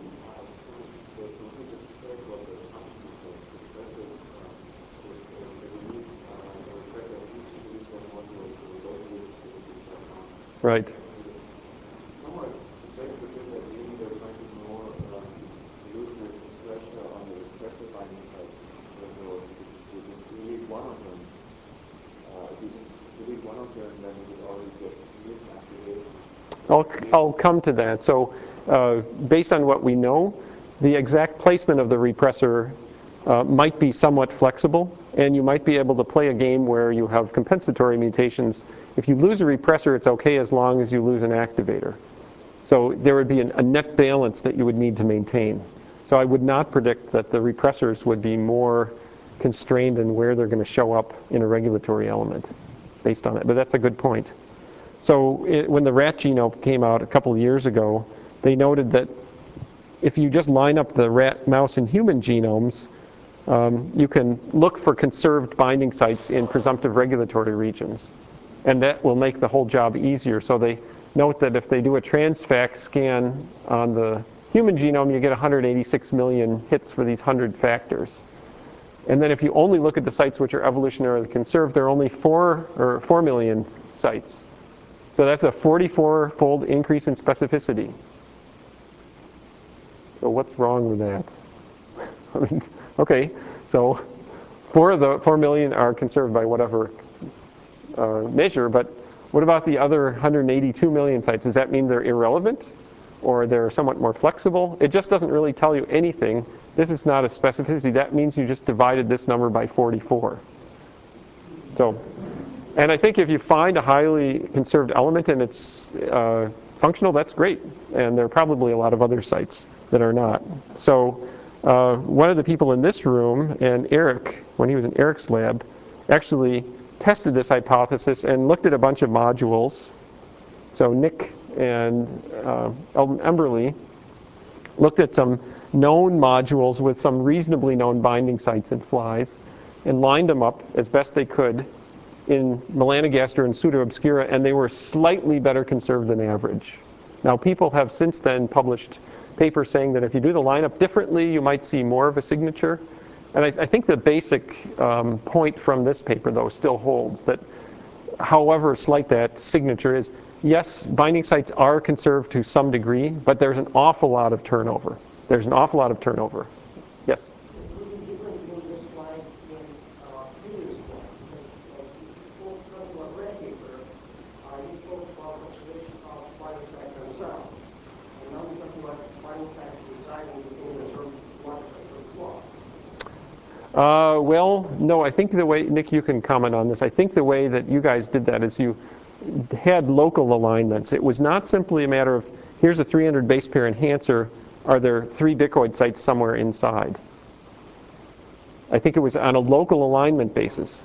Right. I'll, I'll come to that. So uh, based on what we know, the exact placement of the repressor uh, might be somewhat flexible, and you might be able to play a game where you have compensatory mutations. If you lose a repressor, it's okay as long as you lose an activator. So there would be an, a net balance that you would need to maintain. So I would not predict that the repressors would be more constrained in where they're going to show up in a regulatory element based on it. But that's a good point. So it, when the rat genome came out a couple of years ago, they noted that if you just line up the rat, mouse, and human genomes, um, you can look for conserved binding sites in presumptive regulatory regions. And that will make the whole job easier. So they note that if they do a transfac scan on the human genome, you get one hundred eighty-six million hits for these one hundred factors. And then if you only look at the sites which are evolutionarily conserved, there are only four or four million sites. So that's a forty-four-fold increase in specificity. So what's wrong with that? I mean, okay, so four of the four million are conserved by whatever uh, measure, but what about the other one hundred eighty-two million sites? Does that mean they're irrelevant, or they're somewhat more flexible? It just doesn't really tell you anything. This is not a specificity. That means you just divided this number by forty-four. So. And I think if you find a highly conserved element and it's uh, functional, that's great. And there are probably a lot of other sites that are not. So uh, one of the people in this room, and Eric, when he was in Eric's lab, actually tested this hypothesis and looked at a bunch of modules. So Nick and uh, Eldon Emberley looked at some known modules with some reasonably known binding sites in flies and lined them up as best they could in Melanogaster and Pseudoobscura, and they were slightly better conserved than average. Now, people have since then published papers saying that if you do the lineup differently, you might see more of a signature. And I, I think the basic um, point from this paper, though, still holds that however slight that signature is, yes, binding sites are conserved to some degree, but there's an awful lot of turnover. There's an awful lot of turnover. Yes? Uh, well, no, I think the way, Nick, you can comment on this. I think the way that you guys did that is you had local alignments. It was not simply a matter of, here's a three hundred base pair enhancer, are there three bicoid sites somewhere inside? I think it was on a local alignment basis.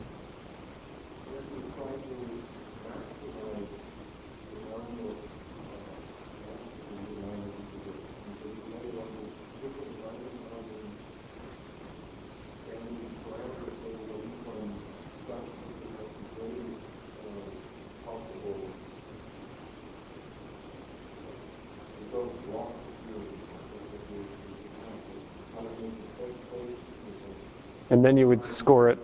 And then you would score it.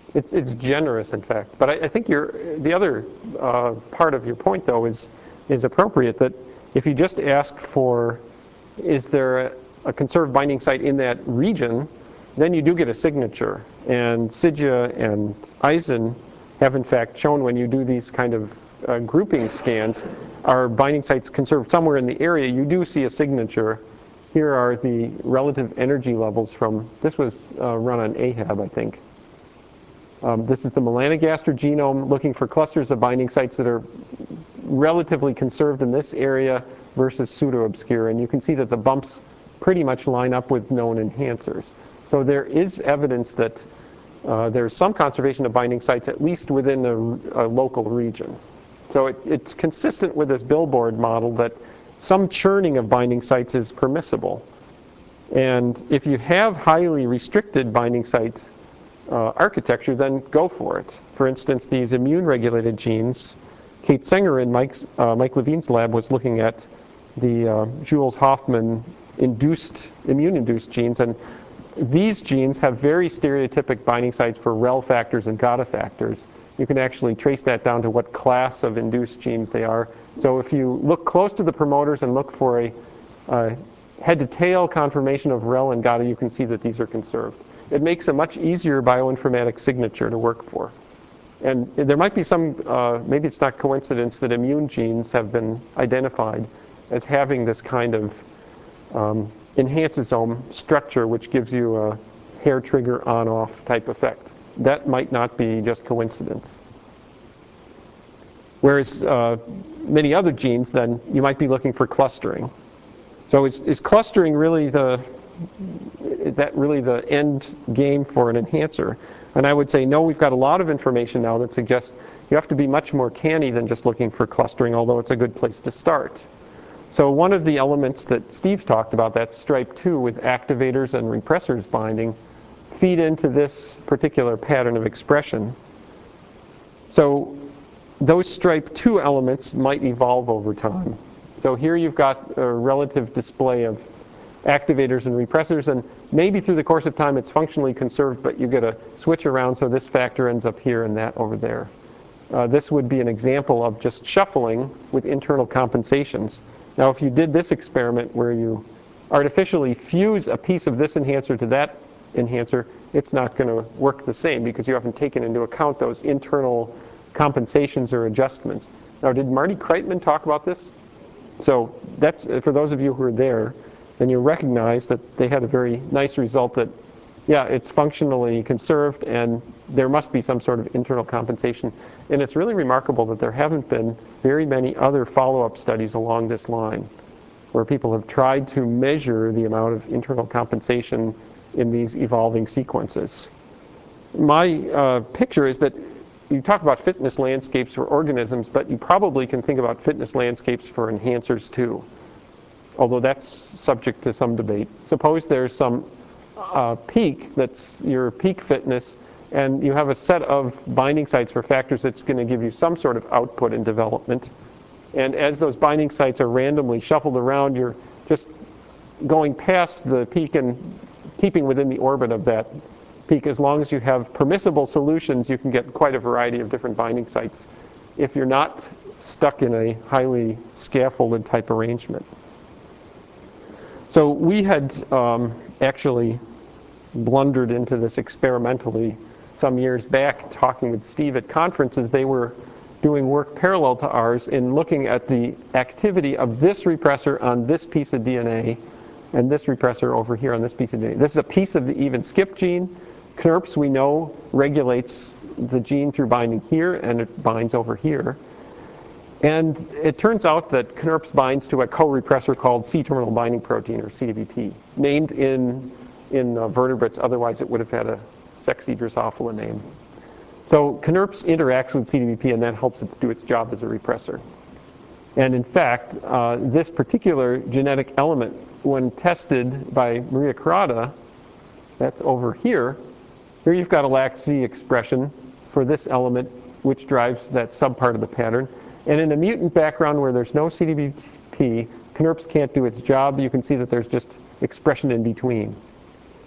It's, it's generous, in fact. But I, I think you're, the other uh, part of your point, though, is, is appropriate, that if you just ask for, is there a, a conserved binding site in that region, then you do get a signature. And Sidja and Eisen have, in fact, shown when you do these kind of uh, grouping scans, are binding sites conserved somewhere in the area, you do see a signature. Here are the relative energy levels from, this was uh, run on AHAB, I think. Um, this is the melanogaster genome looking for clusters of binding sites that are relatively conserved in this area versus pseudo-obscure. And you can see that the bumps pretty much line up with known enhancers. So there is evidence that uh, there's some conservation of binding sites, at least within a, a local region. So it, it's consistent with this billboard model that some churning of binding sites is permissible. And if you have highly restricted binding sites uh, architecture, then go for it. For instance, these immune-regulated genes, Kate Sanger in Mike's, uh, Mike Levine's lab was looking at the uh, Jules Hoffman induced, immune-induced genes, and these genes have very stereotypic binding sites for rel factors and GATA factors. You can actually trace that down to what class of induced genes they are. So if you look close to the promoters and look for a uh, head-to-tail confirmation of rel and GATA, you can see that these are conserved. It makes a much easier bioinformatic signature to work for. And there might be some, uh, maybe it's not coincidence that immune genes have been identified as having this kind of um, enhanceosome structure, which gives you a hair trigger on-off type effect. That might not be just coincidence. Whereas uh, many other genes, then, you might be looking for clustering. So is, is clustering really the, is that really the end game for an enhancer? And I would say, no, we've got a lot of information now that suggests you have to be much more canny than just looking for clustering, although it's a good place to start. So one of the elements that Steve's talked about, that stripe two with activators and repressors binding, feed into this particular pattern of expression. So those stripe two elements might evolve over time. So here you've got a relative display of activators and repressors, and maybe through the course of time it's functionally conserved, but you get a switch around so this factor ends up here and that over there. Uh, this would be an example of just shuffling with internal compensations. Now if you did this experiment where you artificially fuse a piece of this enhancer to that enhancer, it's not going to work the same because you haven't taken into account those internal compensations or adjustments. Now, did Marty Kreitman talk about this? So that's, for those of you who are there, then you recognize that they had a very nice result that, yeah, it's functionally conserved and there must be some sort of internal compensation. And it's really remarkable that there haven't been very many other follow-up studies along this line where people have tried to measure the amount of internal compensation in these evolving sequences. My uh, picture is that you talk about fitness landscapes for organisms, but you probably can think about fitness landscapes for enhancers too, although that's subject to some debate. Suppose there's some uh, peak that's your peak fitness, and you have a set of binding sites for factors that's going to give you some sort of output in development. And as those binding sites are randomly shuffled around, you're just going past the peak and keeping within the orbit of that peak. As long as you have permissible solutions, you can get quite a variety of different binding sites if you're not stuck in a highly scaffolded type arrangement. So we had um, actually blundered into this experimentally some years back, talking with Steve at conferences. They were doing work parallel to ours in looking at the activity of this repressor on this piece of D N A and this repressor over here on this piece of D N A. This is a piece of the even skip gene. C N R P S, we know, regulates the gene through binding here, and it binds over here. And it turns out that C N R P S binds to a co-repressor called C-terminal binding protein, or C D B P, named in, in uh, vertebrates. Otherwise, it would have had a sexy Drosophila name. So C N R P S interacts with C D B P, and that helps it do its job as a repressor. And in fact, uh, this particular genetic element, when tested by Maria Carrata, that's over here, here you've got a LAC-Z expression for this element, which drives that subpart of the pattern. And in a mutant background where there's no C D B P, C N R P S can't do its job. You can see that there's just expression in between.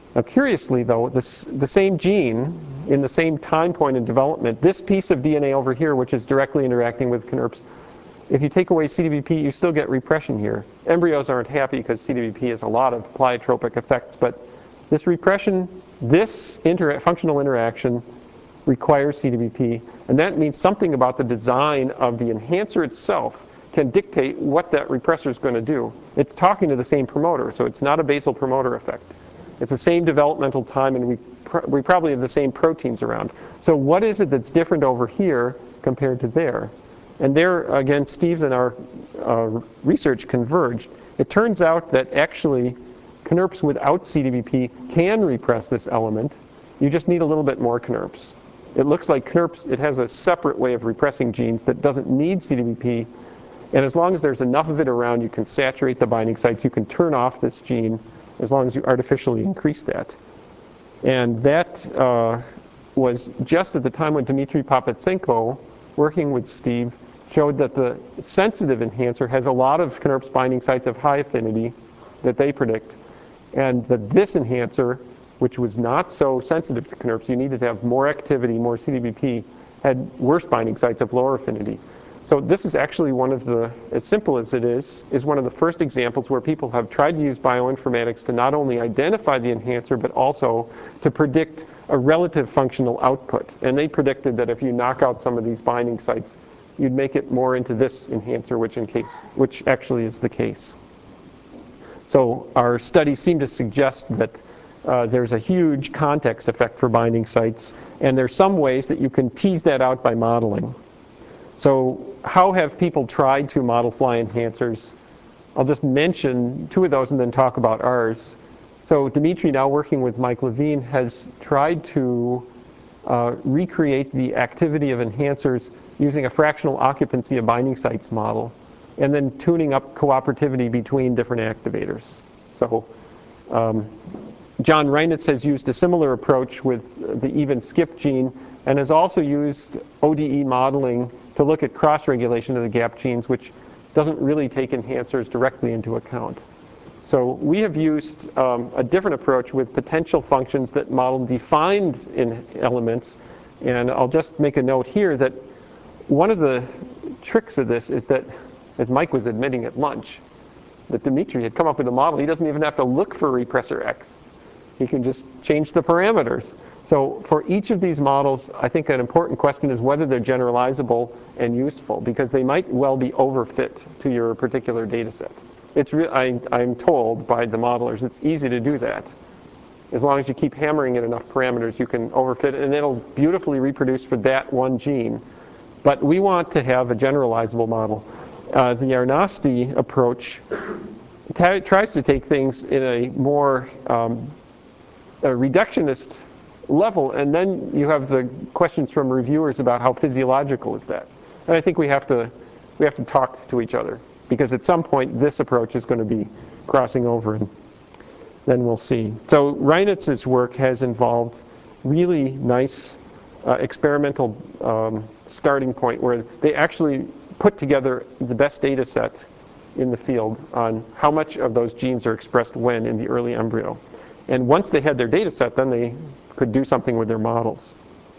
Now, curiously, though, this, the same gene in the same time point in development, this piece of D N A over here, which is directly interacting with KNERPS, if you take away C D B P, you still get repression here. Embryos aren't happy because C D B P has a lot of pleiotropic effects, but this repression, this inter functional interaction requires C D B P, and that means something about the design of the enhancer itself can dictate what that repressor is going to do. It's talking to the same promoter, so it's not a basal promoter effect. It's the same developmental time, and we, pr we probably have the same proteins around. So what is it that's different over here compared to there? And there, again, Steve's and our uh, research converged. It turns out that actually KNERPS without C D B P can repress this element. You just need a little bit more KNERPS. It looks like KNERPS, it has a separate way of repressing genes that doesn't need C D B P. And as long as there's enough of it around, you can saturate the binding sites. You can turn off this gene as long as you artificially increase that. And that uh, was just at the time when Dmitry Papatsenko, working with Steve, showed that the sensitive enhancer has a lot of KNERPS binding sites of high affinity that they predict, and that this enhancer, which was not so sensitive to KNERPS, you needed to have more activity, more C D B P, had worse binding sites of lower affinity. So this is actually one of the, as simple as it is, is one of the first examples where people have tried to use bioinformatics to not only identify the enhancer, but also to predict a relative functional output. And they predicted that if you knock out some of these binding sites, you'd make it more into this enhancer, which in case, which actually is the case. So our studies seem to suggest that uh, there's a huge context effect for binding sites, and there's some ways that you can tease that out by modeling. So how have people tried to model fly enhancers? I'll just mention two of those and then talk about ours. So Dmitry, now working with Mike Levine, has tried to uh, recreate the activity of enhancers using a fractional occupancy of binding sites model, and then tuning up cooperativity between different activators. So um, John Reinitz has used a similar approach with the even skip gene, and has also used O D E modeling to look at cross-regulation of the gap genes, which doesn't really take enhancers directly into account. So we have used um, a different approach with potential functions that model defined in elements, and I'll just make a note here that one of the tricks of this is that, as Mike was admitting at lunch, that Dmitry had come up with a model. He doesn't even have to look for repressor X. He can just change the parameters. So for each of these models, I think an important question is whether they're generalizable and useful, because they might well be overfit to your particular data set. It's re I, I'm told by the modelers it's easy to do that. As long as you keep hammering in enough parameters, you can overfit it, and it'll beautifully reproduce for that one gene. But we want to have a generalizable model. Uh, the Arnasti approach tries to take things in a more um, a reductionist level, and then you have the questions from reviewers about how physiological is that. And I think we have to we have to talk to each other, because at some point this approach is going to be crossing over, and then we'll see. So Reinitz's work has involved really nice uh, experimental um, starting point where they actually put together the best data set in the field on how much of those genes are expressed when in the early embryo. And once they had their data set, then they could do something with their models.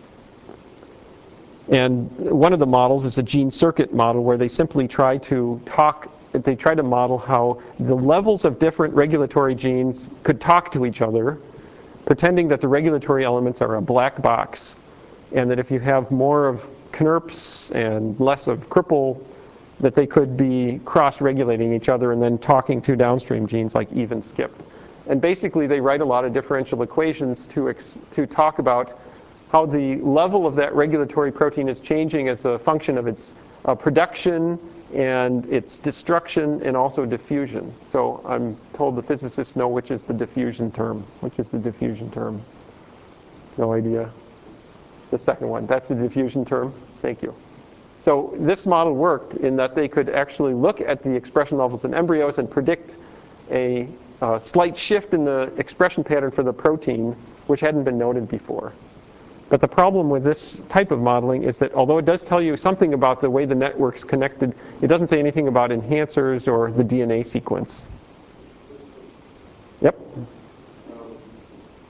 And one of the models is a gene circuit model where they simply try to talk, they try to model how the levels of different regulatory genes could talk to each other, pretending that the regulatory elements are a black box, and that if you have more of KNERPS and less of Cripple, that they could be cross-regulating each other and then talking to downstream genes like even skip. And basically they write a lot of differential equations to, ex to talk about how the level of that regulatory protein is changing as a function of its uh, production and its destruction and also diffusion. So I'm told the physicists know which is the diffusion term. Which is the diffusion term? No idea. The second one. That's the diffusion term. Thank you. So this model worked in that they could actually look at the expression levels in embryos and predict a uh, slight shift in the expression pattern for the protein, which hadn't been noted before. But the problem with this type of modeling is that although it does tell you something about the way the network's connected, it doesn't say anything about enhancers or the D N A sequence. Yep.
Um,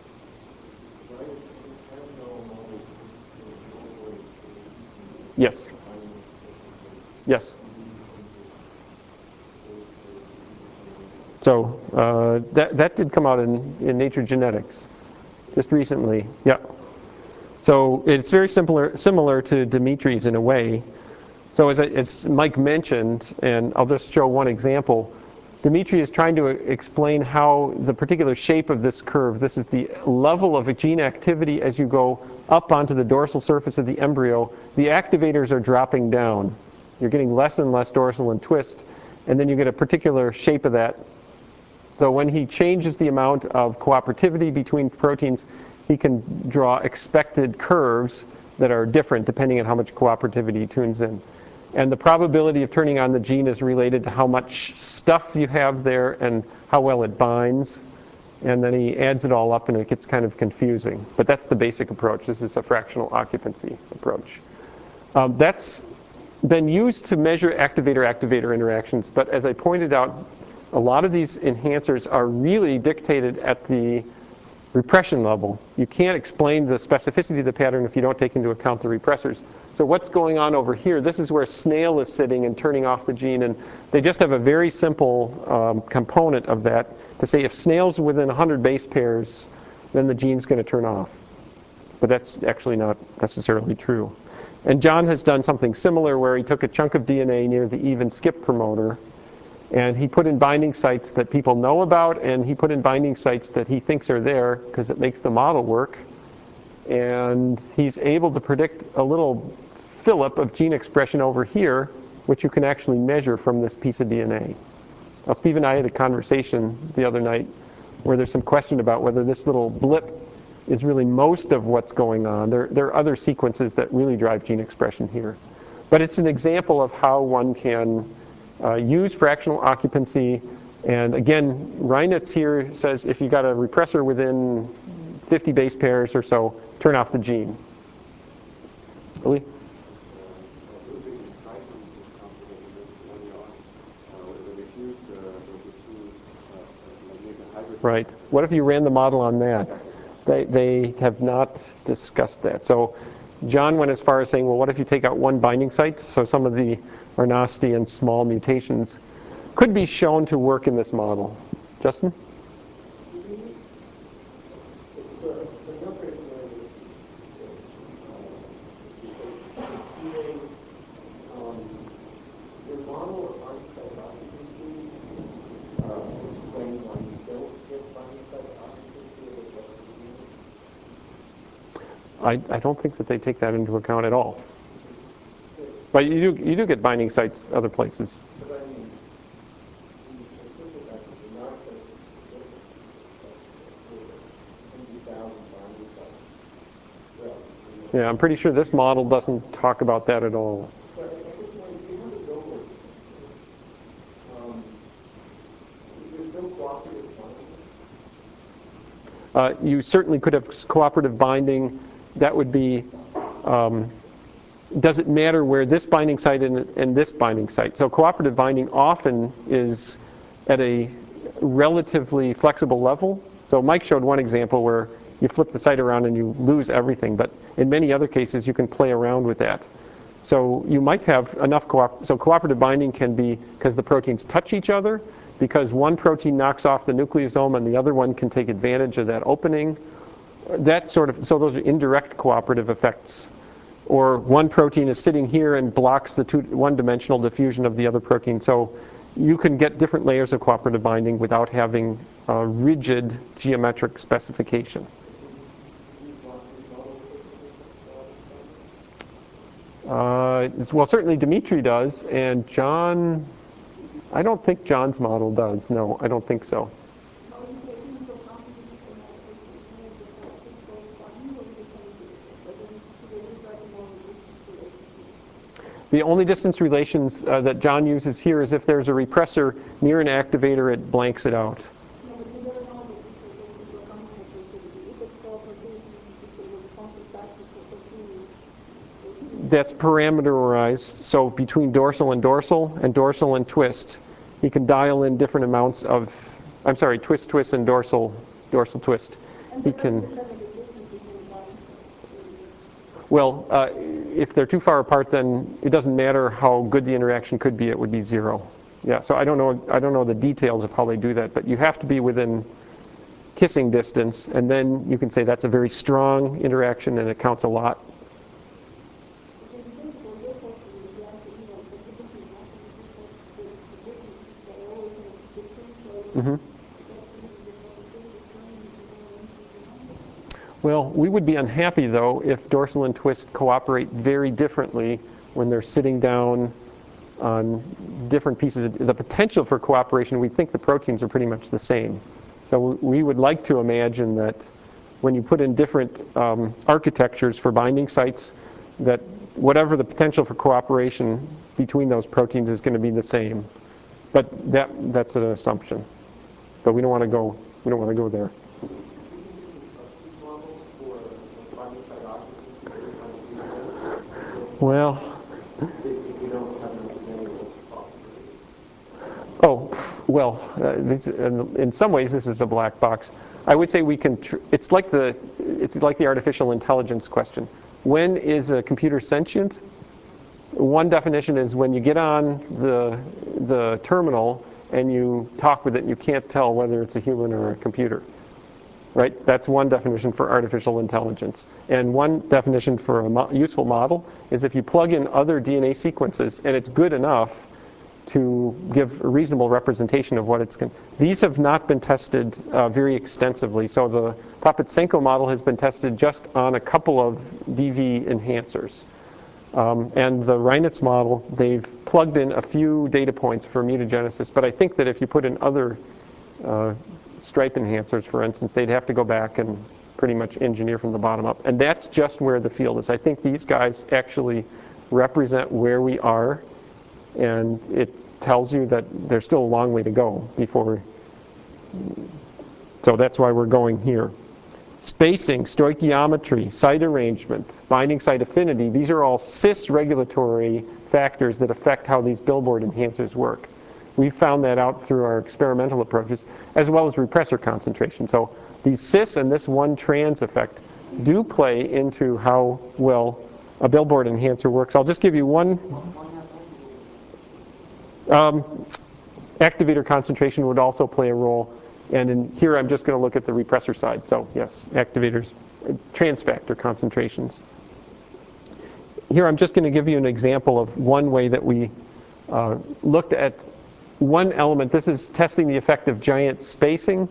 Yes. Yes. So uh, that, that did come out in, in Nature Genetics just recently. Yeah. So it's very similar, similar to Dimitri's in a way. So as, I, as Mike mentioned, and I'll just show one example, Dimitri is trying to explain how the particular shape of this curve, this is the level of gene activity as you go up onto the dorsal surface of the embryo. The activators are dropping down. You're getting less and less dorsal and twist, and then you get a particular shape of that. So when he changes the amount of cooperativity between proteins, he can draw expected curves that are different depending on how much cooperativity he tunes in. And the probability of turning on the gene is related to how much stuff you have there and how well it binds. And then he adds it all up and it gets kind of confusing. But that's the basic approach. This is a fractional occupancy approach. Um, that's been used to measure activator-activator interactions. But as I pointed out, a lot of these enhancers are really dictated at the repression level. You can't explain the specificity of the pattern if you don't take into account the repressors. So what's going on over here? This is where snail is sitting and turning off the gene, and they just have a very simple um, component of that to say if snail's within one hundred base pairs, then the gene's going to turn off. But that's actually not necessarily true. And John has done something similar where he took a chunk of D N A near the even skip promoter, and he put in binding sites that people know about, and he put in binding sites that he thinks are there because it makes the model work. And he's able to predict a little fillip of gene expression over here, which you can actually measure from this piece of D N A. Now, Steve and I had a conversation the other night where there's some question about whether this little blip is really most of what's going on. There, there are other sequences that really drive gene expression here. But it's an example of how one can Uh, use fractional occupancy, and again, Reinitz here says if you got a repressor within fifty base pairs or so, turn off the gene. Really? Right. What if you ran the model on that? They, they have not discussed that. So John went as far as saying, well, what if you take out one binding site? So some of the Arnosti and small mutations could be shown to work in this model. Justin? I, I don't think that they take that into account at all. But you do, you do get binding sites other places. Yeah, I'm pretty sure this model doesn't talk about that at all. Uh, you certainly could have cooperative binding. That would be, um, does it matter where this binding site and, and this binding site? So cooperative binding often is at a relatively flexible level. So Mike showed one example where you flip the site around and you lose everything, but in many other cases you can play around with that. So you might have enough, co so cooperative binding can be because the proteins touch each other, because one protein knocks off the nucleosome and the other one can take advantage of that opening. That sort of, so those are indirect cooperative effects. Or one protein is sitting here and blocks the two, one-dimensional diffusion of the other protein. So you can get different layers of cooperative binding without having a rigid geometric specification. Uh, well, certainly Dimitri does, and John, I don't think John's model does. No, I don't think so. The only distance relations uh, that John uses here is if there's a repressor near an activator, it blanks it out. That's parameterized, so between dorsal and dorsal and dorsal and twist, you can dial in different amounts of, I'm sorry, twist, twist, and dorsal, dorsal twist. He can. Well, uh, if they're too far apart, then it doesn't matter how good the interaction could be, it would be zero. Yeah, so I don't know, I don't know the details of how they do that, but you have to be within kissing distance, and then you can say that's a very strong interaction and it counts a lot. Mm-hmm. Well, we would be unhappy, though, if dorsal and twist cooperate very differently when they're sitting down on different pieces of the potential for cooperation. We think the proteins are pretty much the same. So we would like to imagine that when you put in different um, architectures for binding sites, that whatever the potential for cooperation between those proteins is going to be the same. But that that's an assumption. So we don't want to go we don't want to go there. Well, oh, well, uh, this, in some ways this is a black box. I would say we can, tr it's like the, it's like the artificial intelligence question. When is a computer sentient? One definition is when you get on the, the terminal and you talk with it and you can't tell whether it's a human or a computer. Right? That's one definition for artificial intelligence. And one definition for a mo useful model is if you plug in other D N A sequences and it's good enough to give a reasonable representation of what it's going to. These have not been tested uh, very extensively. So the Papatsenko model has been tested just on a couple of D V enhancers. Um, and the Reinitz model, they've plugged in a few data points for mutagenesis. But I think that if you put in other uh, stripe enhancers, for instance, they'd have to go back and pretty much engineer from the bottom up. And that's just where the field is. I think these guys actually represent where we are, and it tells you that there's still a long way to go before. So that's why we're going here. Spacing, stoichiometry, site arrangement, binding site affinity, these are all cis regulatory factors that affect how these billboard enhancers work. We found that out through our experimental approaches, as well as repressor concentration. So these cis and this one trans effect do play into how well a billboard enhancer works. I'll just give you one. Um, activator concentration would also play a role. And in here I'm just going to look at the repressor side. So yes, activators, trans factor concentrations. Here I'm just going to give you an example of one way that we uh, looked at one element. This is testing the effect of giant spacing.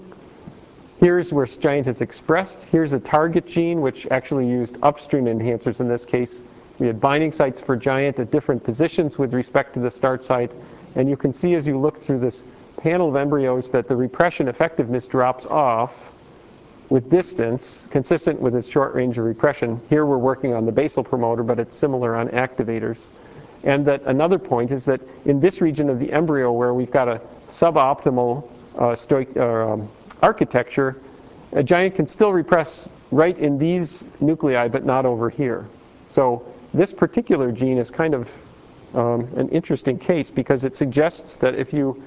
Here's where giant is expressed. Here's a target gene, which actually used upstream enhancers in this case. We had binding sites for giant at different positions with respect to the start site. And you can see as you look through this panel of embryos that the repression effectiveness drops off with distance, consistent with its short range of repression. Here we're working on the basal promoter, but it's similar on activators. And that another point is that in this region of the embryo where we've got a suboptimal uh, stoic, uh, um, architecture, a giant can still repress right in these nuclei, but not over here. So this particular gene is kind of um, an interesting case because it suggests that if you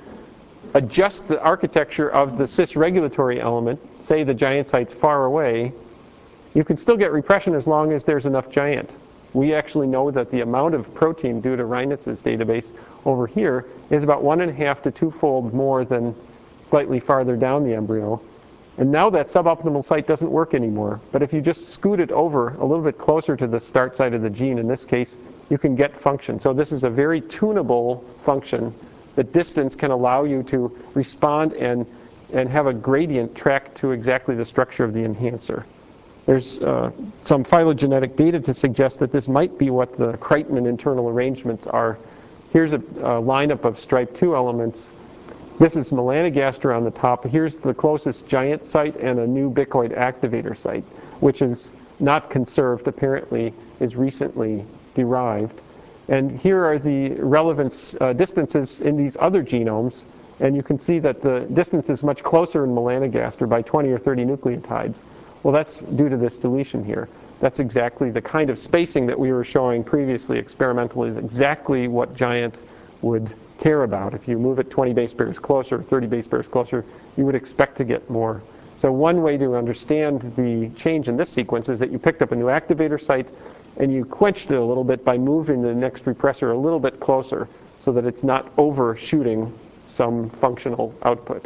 adjust the architecture of the cis regulatory element, say the giant site's far away, you can still get repression as long as there's enough giant. We actually know that the amount of protein due to Reinitz's database over here is about one and a half to two-fold more than slightly farther down the embryo. And now that suboptimal site doesn't work anymore. But if you just scoot it over a little bit closer to the start site of the gene, in this case, you can get function. So this is a very tunable function. The distance can allow you to respond and, and have a gradient track to exactly the structure of the enhancer. There's uh, some phylogenetic data to suggest that this might be what the Kreitman internal arrangements are. Here's a, a lineup of stripe two elements. This is melanogaster on the top. Here's the closest giant site and a new bicoid activator site, which is not conserved, apparently is recently derived. And here are the relevant uh, distances in these other genomes. And you can see that the distance is much closer in melanogaster by twenty or thirty nucleotides. Well, that's due to this deletion here. That's exactly the kind of spacing that we were showing previously experimentally, is exactly what giant would care about. If you move it twenty base pairs closer, thirty base pairs closer, you would expect to get more. So one way to understand the change in this sequence is that you picked up a new activator site and you quenched it a little bit by moving the next repressor a little bit closer so that it's not overshooting some functional output.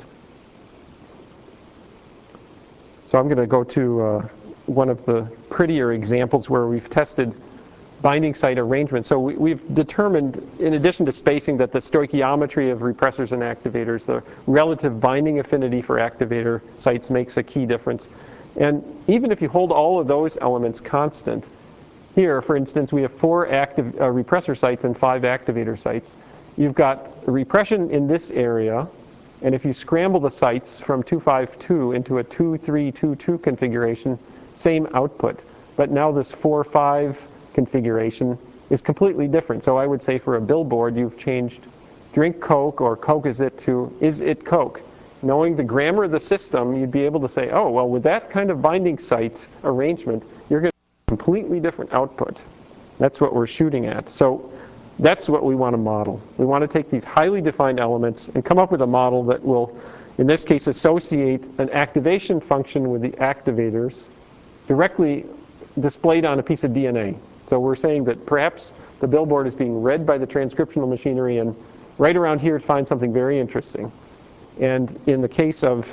So I'm going to go to uh, one of the prettier examples where we've tested binding site arrangement. So we, we've determined, in addition to spacing, that the stoichiometry of repressors and activators, the relative binding affinity for activator sites, makes a key difference. And even if you hold all of those elements constant, here, for instance, we have four active uh, repressor sites and five activator sites. You've got repression in this area, and if you scramble the sites from two five two into a two three two two configuration, same output. But now this four five configuration is completely different. So I would say for a billboard, you've changed drink Coke or Coke is it to is it Coke. Knowing the grammar of the system, you'd be able to say, oh, well, with that kind of binding site arrangement, you're going to get a completely different output. That's what we're shooting at. So that's what we want to model. We want to take these highly defined elements and come up with a model that will, in this case, associate an activation function with the activators directly displayed on a piece of D N A. So we're saying that perhaps the billboard is being read by the transcriptional machinery, and right around here it finds something very interesting. And in the case of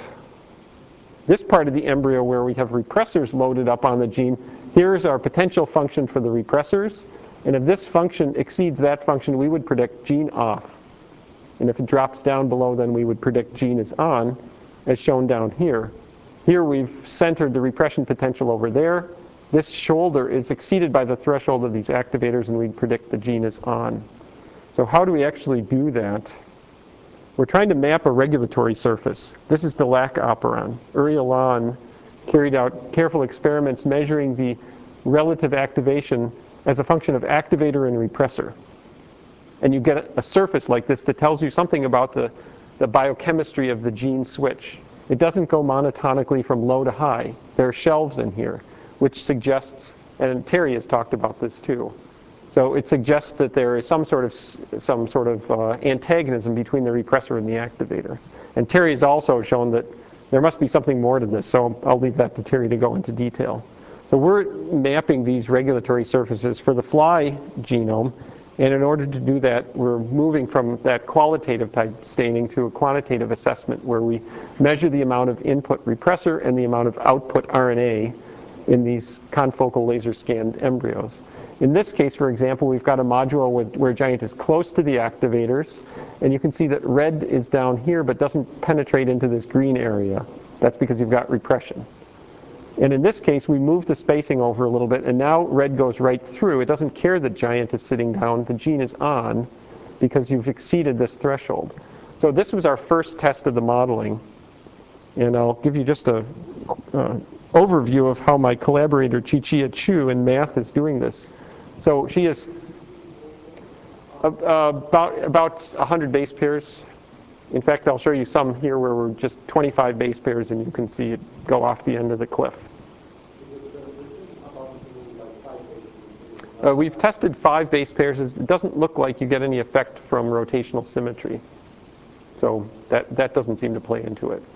this part of the embryo where we have repressors loaded up on the gene, here's our potential function for the repressors. And if this function exceeds that function, we would predict gene off. And if it drops down below, then we would predict gene is on, as shown down here. Here we've centered the repression potential over there. This shoulder is exceeded by the threshold of these activators, and we predict the gene is on. So how do we actually do that? We're trying to map a regulatory surface. This is the lac operon. Uri Alon carried out careful experiments measuring the relative activation as a function of activator and repressor. And you get a surface like this that tells you something about the, the biochemistry of the gene switch. It doesn't go monotonically from low to high. There are shelves in here, which suggests, and Terry has talked about this too, so it suggests that there is some sort of some sort of uh, antagonism between the repressor and the activator. And Terry has also shown that there must be something more to this, so I'll leave that to Terry to go into detail. So we're mapping these regulatory surfaces for the fly genome, and in order to do that, we're moving from that qualitative type staining to a quantitative assessment where we measure the amount of input repressor and the amount of output R N A in these confocal laser scanned embryos. In this case, for example, we've got a module with, where Giant is close to the activators, and you can see that red is down here but doesn't penetrate into this green area. That's because you've got repression. And in this case, we move the spacing over a little bit, and now red goes right through. It doesn't care that Giant is sitting down. The gene is on because you've exceeded this threshold. So this was our first test of the modeling. And I'll give you just a uh, overview of how my collaborator Chi-Chia Chu in math is doing this. So she is uh, about, about one hundred base pairs. In fact, I'll show you some here where we're just twenty-five base pairs, and you can see it go off the end of the cliff. Uh, we've tested five base pairs. It doesn't look like you get any effect from rotational symmetry. So that, that doesn't seem to play into it.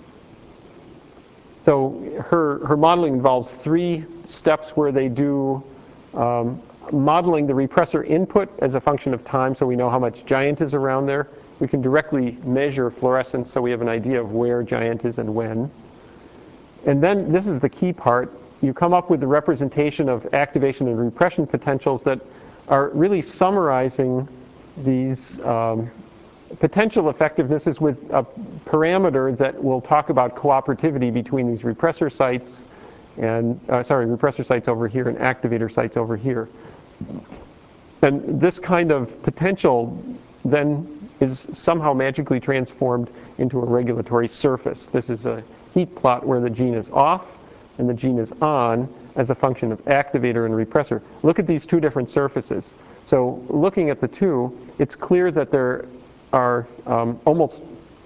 So her, her modeling involves three steps where they do um, modeling the repressor input as a function of time, so we know how much Giant is around there. We can directly measure fluorescence, so we have an idea of where Giant is and when. And then, this is the key part, you come up with the representation of activation and repression potentials that are really summarizing these um, potential effectivenesses with a parameter that will talk about cooperativity between these repressor sites and, uh, sorry, repressor sites over here and activator sites over here. And this kind of potential then is somehow magically transformed into a regulatory surface. This is a heat plot where the gene is off and the gene is on as a function of activator and repressor. Look at these two different surfaces. So looking at the two, it's clear that there are um, almost,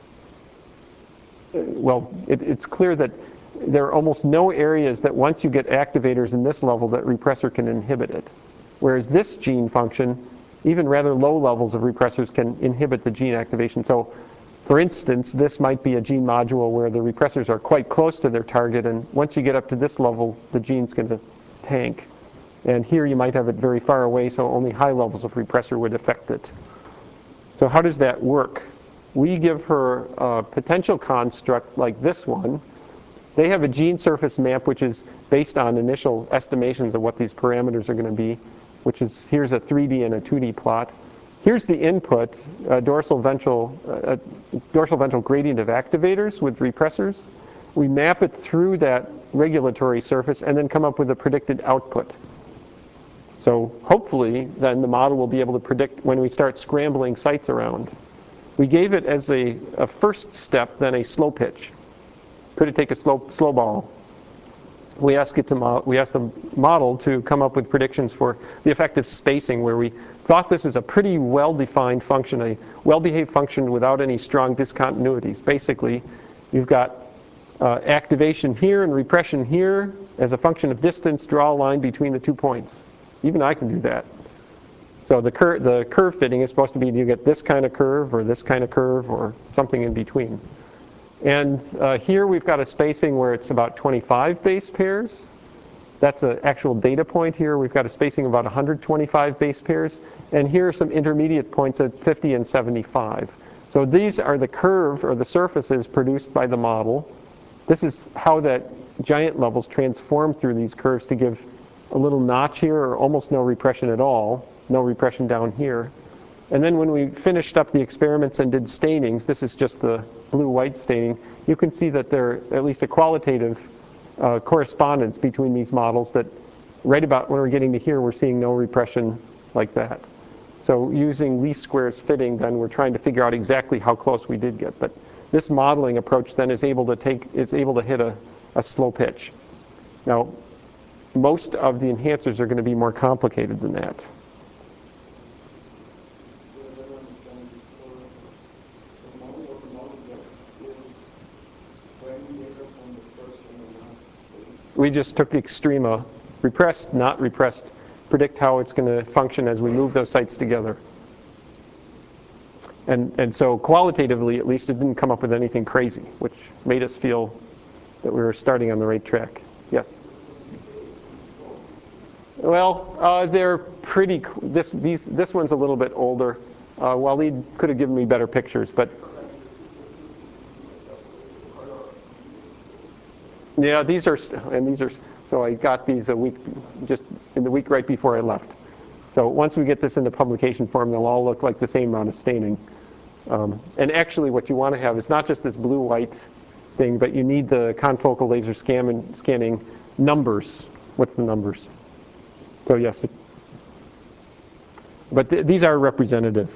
well, it, it's clear that there are almost no areas that once you get activators in this level that repressor can inhibit it. Whereas this gene function, even rather low levels of repressors can inhibit the gene activation. So for instance, this might be a gene module where the repressors are quite close to their target, and once you get up to this level, the gene's going to tank. And here you might have it very far away, so only high levels of repressor would affect it. So how does that work? We give her a potential construct like this one. They have a gene surface map which is based on initial estimations of what these parameters are going to be, which is, here's a three D and a two D plot. Here's the input, uh, dorsal ventral, uh, dorsal ventral gradient of activators with repressors. We map it through that regulatory surface and then come up with a predicted output. So hopefully then the model will be able to predict when we start scrambling sites around. We gave it as a, a first step then a slow pitch. Could it take a slow, slow ball? We asked it to mo we asked the model to come up with predictions for the effective spacing, where we thought this was a pretty well-defined function, a well-behaved function without any strong discontinuities. Basically, you've got uh, activation here and repression here. As a function of distance, draw a line between the two points. Even I can do that. So the, cur the curve fitting is supposed to be, do you get this kind of curve or this kind of curve or something in between? And uh, here we've got a spacing where it's about twenty-five base pairs. That's an actual data point here. We've got a spacing of about one hundred twenty-five base pairs. And here are some intermediate points at fifty and seventy-five. So these are the curve or the surfaces produced by the model. This is how that giant levels transform through these curves to give a little notch here or almost no repression at all. No repression down here. And then when we finished up the experiments and did stainings, this is just the blue-white staining, you can see that there at least a qualitative uh, correspondence between these models that right about when we're getting to here, we're seeing no repression like that. So using least squares fitting, then we're trying to figure out exactly how close we did get. But this modeling approach then is able to take, is able to hit a, a slow pitch. Now, most of the enhancers are going to be more complicated than that. We just took extrema, repressed, not repressed, predict how it's going to function as we move those sites together. And, and so qualitatively, at least, it didn't come up with anything crazy, which made us feel that we were starting on the right track. Yes? Well, uh, they're pretty, this, these, this one's a little bit older. Uh, Waleed could have given me better pictures, but yeah, these are, and these are, so I got these a week, just in the week right before I left. So once we get this into publication form, they'll all look like the same amount of staining. Um, and actually what you want to have is not just this blue-white staining, but you need the confocal laser scan scanning numbers. What's the numbers? So yes, it, but th these are representative.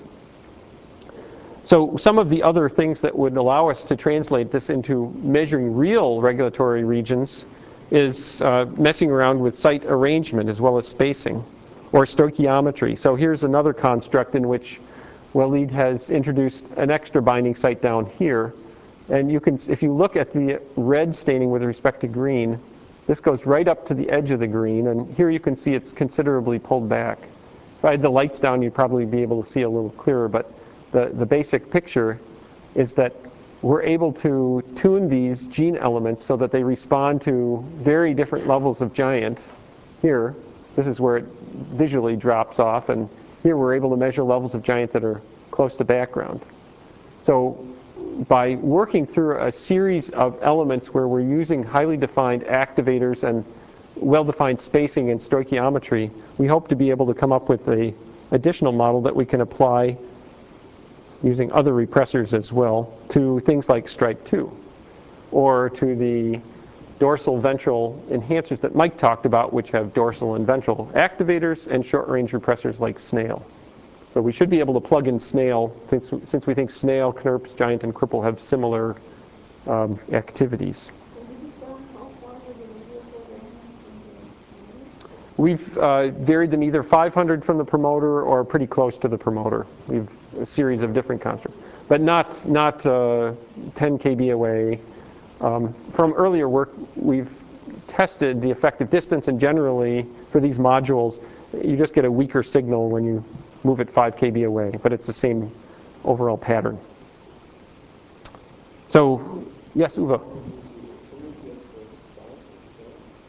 So some of the other things that would allow us to translate this into measuring real regulatory regions is uh, messing around with site arrangement as well as spacing, or stoichiometry. So here's another construct in which Waleed has introduced an extra binding site down here. And you can, if you look at the red staining with respect to green, this goes right up to the edge of the green, and here you can see it's considerably pulled back. If I had the lights down, you'd probably be able to see a little clearer, but the, the basic picture is that we're able to tune these gene elements so that they respond to very different levels of giant. Here, this is where it visually drops off, and here we're able to measure levels of giant that are close to background. So by working through a series of elements where we're using highly defined activators and well-defined spacing and stoichiometry, we hope to be able to come up with an additional model that we can apply using other repressors as well to things like strike two, or to the dorsal ventral enhancers that Mike talked about, which have dorsal and ventral activators and short-range repressors like snail. So we should be able to plug in snail, since, since we think snail, knurps, giant, and cripple have similar um, activities. We've uh, varied them either five hundred from the promoter or pretty close to the promoter. We've a series of different constructs, but not, not uh, ten K B away. Um, from earlier work, we've tested the effective distance, and generally for these modules, you just get a weaker signal when you move it five K B away, but it's the same overall pattern. So, yes, Uwe?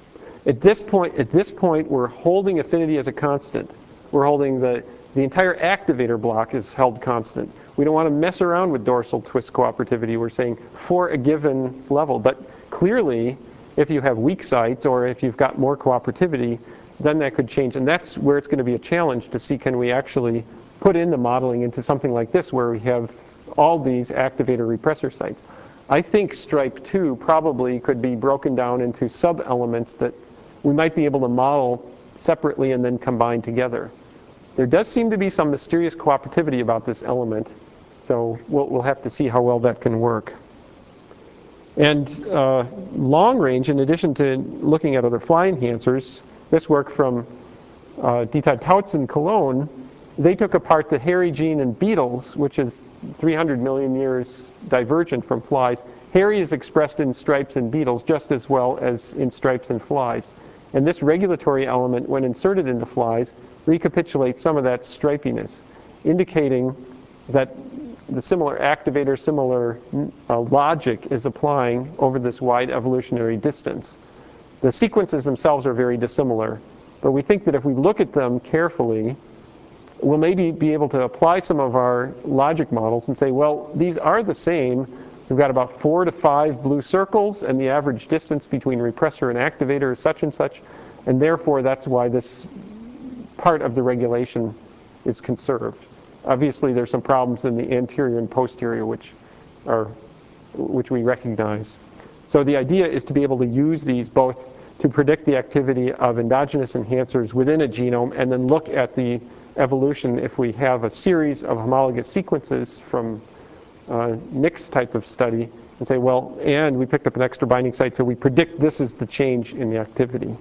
At this point, at this point, we're holding affinity as a constant. We're holding the, the entire activator block is held constant. We don't want to mess around with dorsal twist cooperativity. We're saying for a given level. But clearly, if you have weak sites or if you've got more cooperativity, then that could change. And that's where it's going to be a challenge to see, can we actually put in the modeling into something like this where we have all these activator repressor sites. I think stripe two probably could be broken down into sub-elements that we might be able to model separately and then combine together. There does seem to be some mysterious cooperativity about this element, so we'll, we'll have to see how well that can work. And uh, long range, in addition to looking at other fly enhancers, this work from uh, Dieter Tautz and Cologne, they took apart the hairy gene in beetles, which is three hundred million years divergent from flies. Hairy is expressed in stripes in beetles just as well as in stripes in flies. And this regulatory element, when inserted into flies, recapitulates some of that stripiness, indicating that the similar activator, similar uh, logic is applying over this wide evolutionary distance. The sequences themselves are very dissimilar, but we think that if we look at them carefully, we'll maybe be able to apply some of our logic models and say, well, these are the same. We've got about four to five blue circles, and the average distance between repressor and activator is such and such, and therefore that's why this part of the regulation is conserved. Obviously, there's some problems in the anterior and posterior, which are, which we recognize. So the idea is to be able to use these both to predict the activity of endogenous enhancers within a genome, and then look at the evolution if we have a series of homologous sequences from uh, Nick's type of study, and say, well, and we picked up an extra binding site, so we predict this is the change in the activity.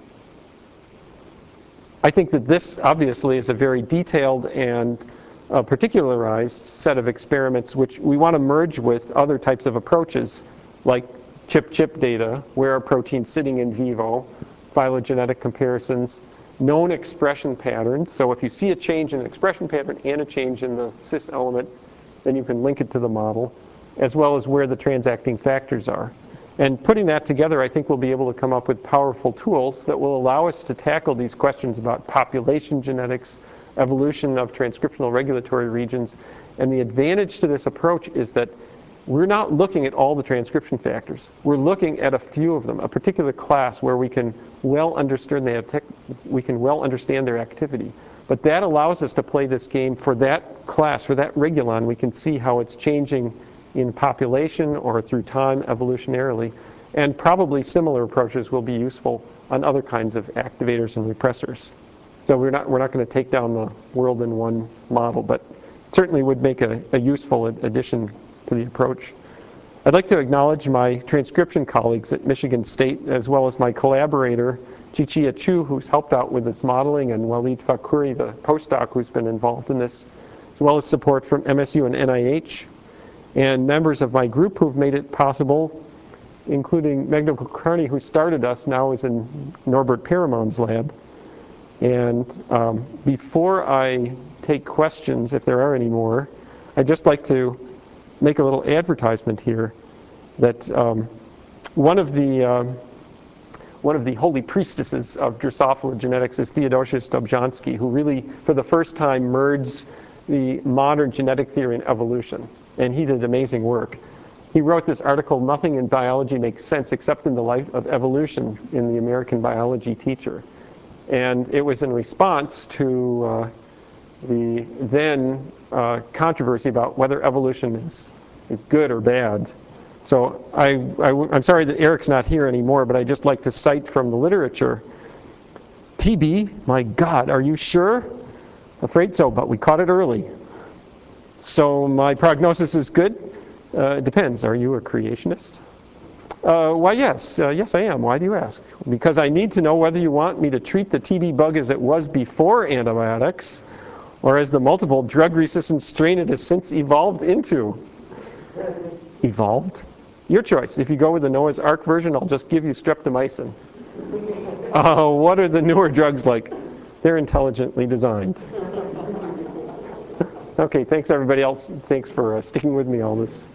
I think that this obviously is a very detailed and uh, particularized set of experiments which we want to merge with other types of approaches, like chip-chip data, where are proteins sitting in vivo, phylogenetic comparisons, known expression patterns. So if you see a change in the expression pattern and a change in the cis element, then you can link it to the model, as well as where the transacting factors are. And putting that together, I think we'll be able to come up with powerful tools that will allow us to tackle these questions about population genetics, evolution of transcriptional regulatory regions. And the advantage to this approach is that we're not looking at all the transcription factors. We're looking at a few of them, a particular class where we can well understand their, we can well understand their activity. But that allows us to play this game for that class, for that regulon. We can see how it's changing in population or through time evolutionarily. And probably similar approaches will be useful on other kinds of activators and repressors. So we're not, we're not going to take down the world in one model, but certainly would make a, a useful addition to the approach. I'd like to acknowledge my transcription colleagues at Michigan State, as well as my collaborator, Chichia Chu, who's helped out with this modeling, and Walid Fakhouri, the postdoc who's been involved in this, as well as support from M S U and N I H, and members of my group who've made it possible, including Magda Kulkarni, who started us, now is in Norbert Paramon's lab. And um, before I take questions, if there are any more, I'd just like to make a little advertisement here that um, one of the um, one of the holy priestesses of Drosophila genetics is Theodosia Dobzhansky, who really, for the first time, merged the modern genetic theory and evolution. And he did amazing work. He wrote this article, "Nothing in Biology Makes Sense Except in the Life of Evolution," in the American Biology Teacher. And it was in response to uh, the then uh, controversy about whether evolution is, is good or bad. So I, I, I'm sorry that Eric's not here anymore, but I'd just like to cite from the literature. T B, my God, are you sure? Afraid so, but we caught it early. So my prognosis is good? Uh, it depends. Are you a creationist? Uh, why, yes. Uh, yes, I am. Why do you ask? Because I need to know whether you want me to treat the T B bug as it was before antibiotics, or as the multiple drug-resistant strain it has since evolved into. Evolved? Your choice. If you go with the Noah's Ark version, I'll just give you streptomycin. Uh, what are the newer drugs like? They're intelligently designed. Okay, thanks everybody else. Thanks for uh, sticking with me all this.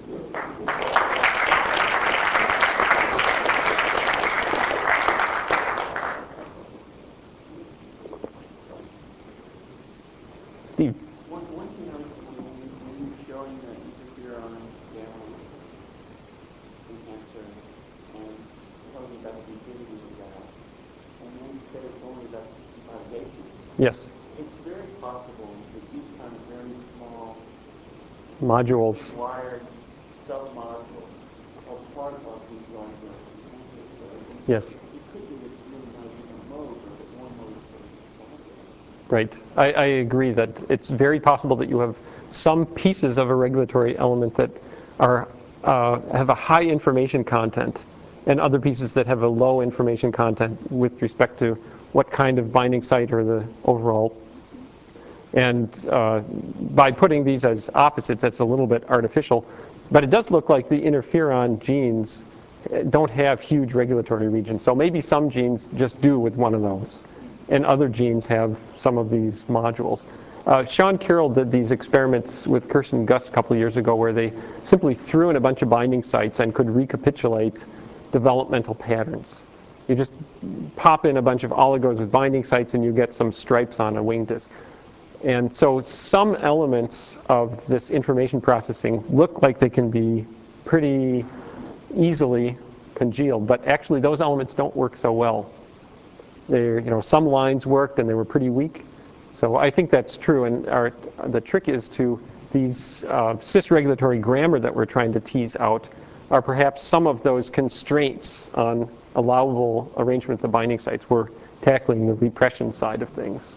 Yes.
It's very possible that these kind of very small
Modules.
wired sub-modules are part of these larger potential cells.
Yes.
It could be it's really not a different mode, but one mode is
Right. I, I agree that it's very possible that you have some pieces of a regulatory element that are uh, have a high information content, and other pieces that have a low information content with respect to what kind of binding site or the overall. And uh, by putting these as opposites, that's a little bit artificial. But it does look like the interferon genes don't have huge regulatory regions. So maybe some genes just do with one of those, and other genes have some of these modules. Uh, Sean Carroll did these experiments with Kirsten Gus a couple of years ago where they simply threw in a bunch of binding sites and could recapitulate developmental patterns. You just pop in a bunch of oligos with binding sites and you get some stripes on a wing disc. And so some elements of this information processing look like they can be pretty easily congealed, but actually those elements don't work so well. They're, you know, some lines worked and they were pretty weak. So I think that's true, and our, the trick is to these uh, cis-regulatory grammar that we're trying to tease out are perhaps some of those constraints on allowable arrangements of binding sites. We're tackling the repression side of things.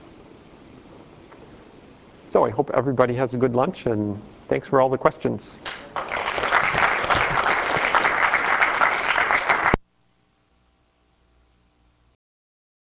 So I hope everybody has a good lunch, and thanks for all the questions.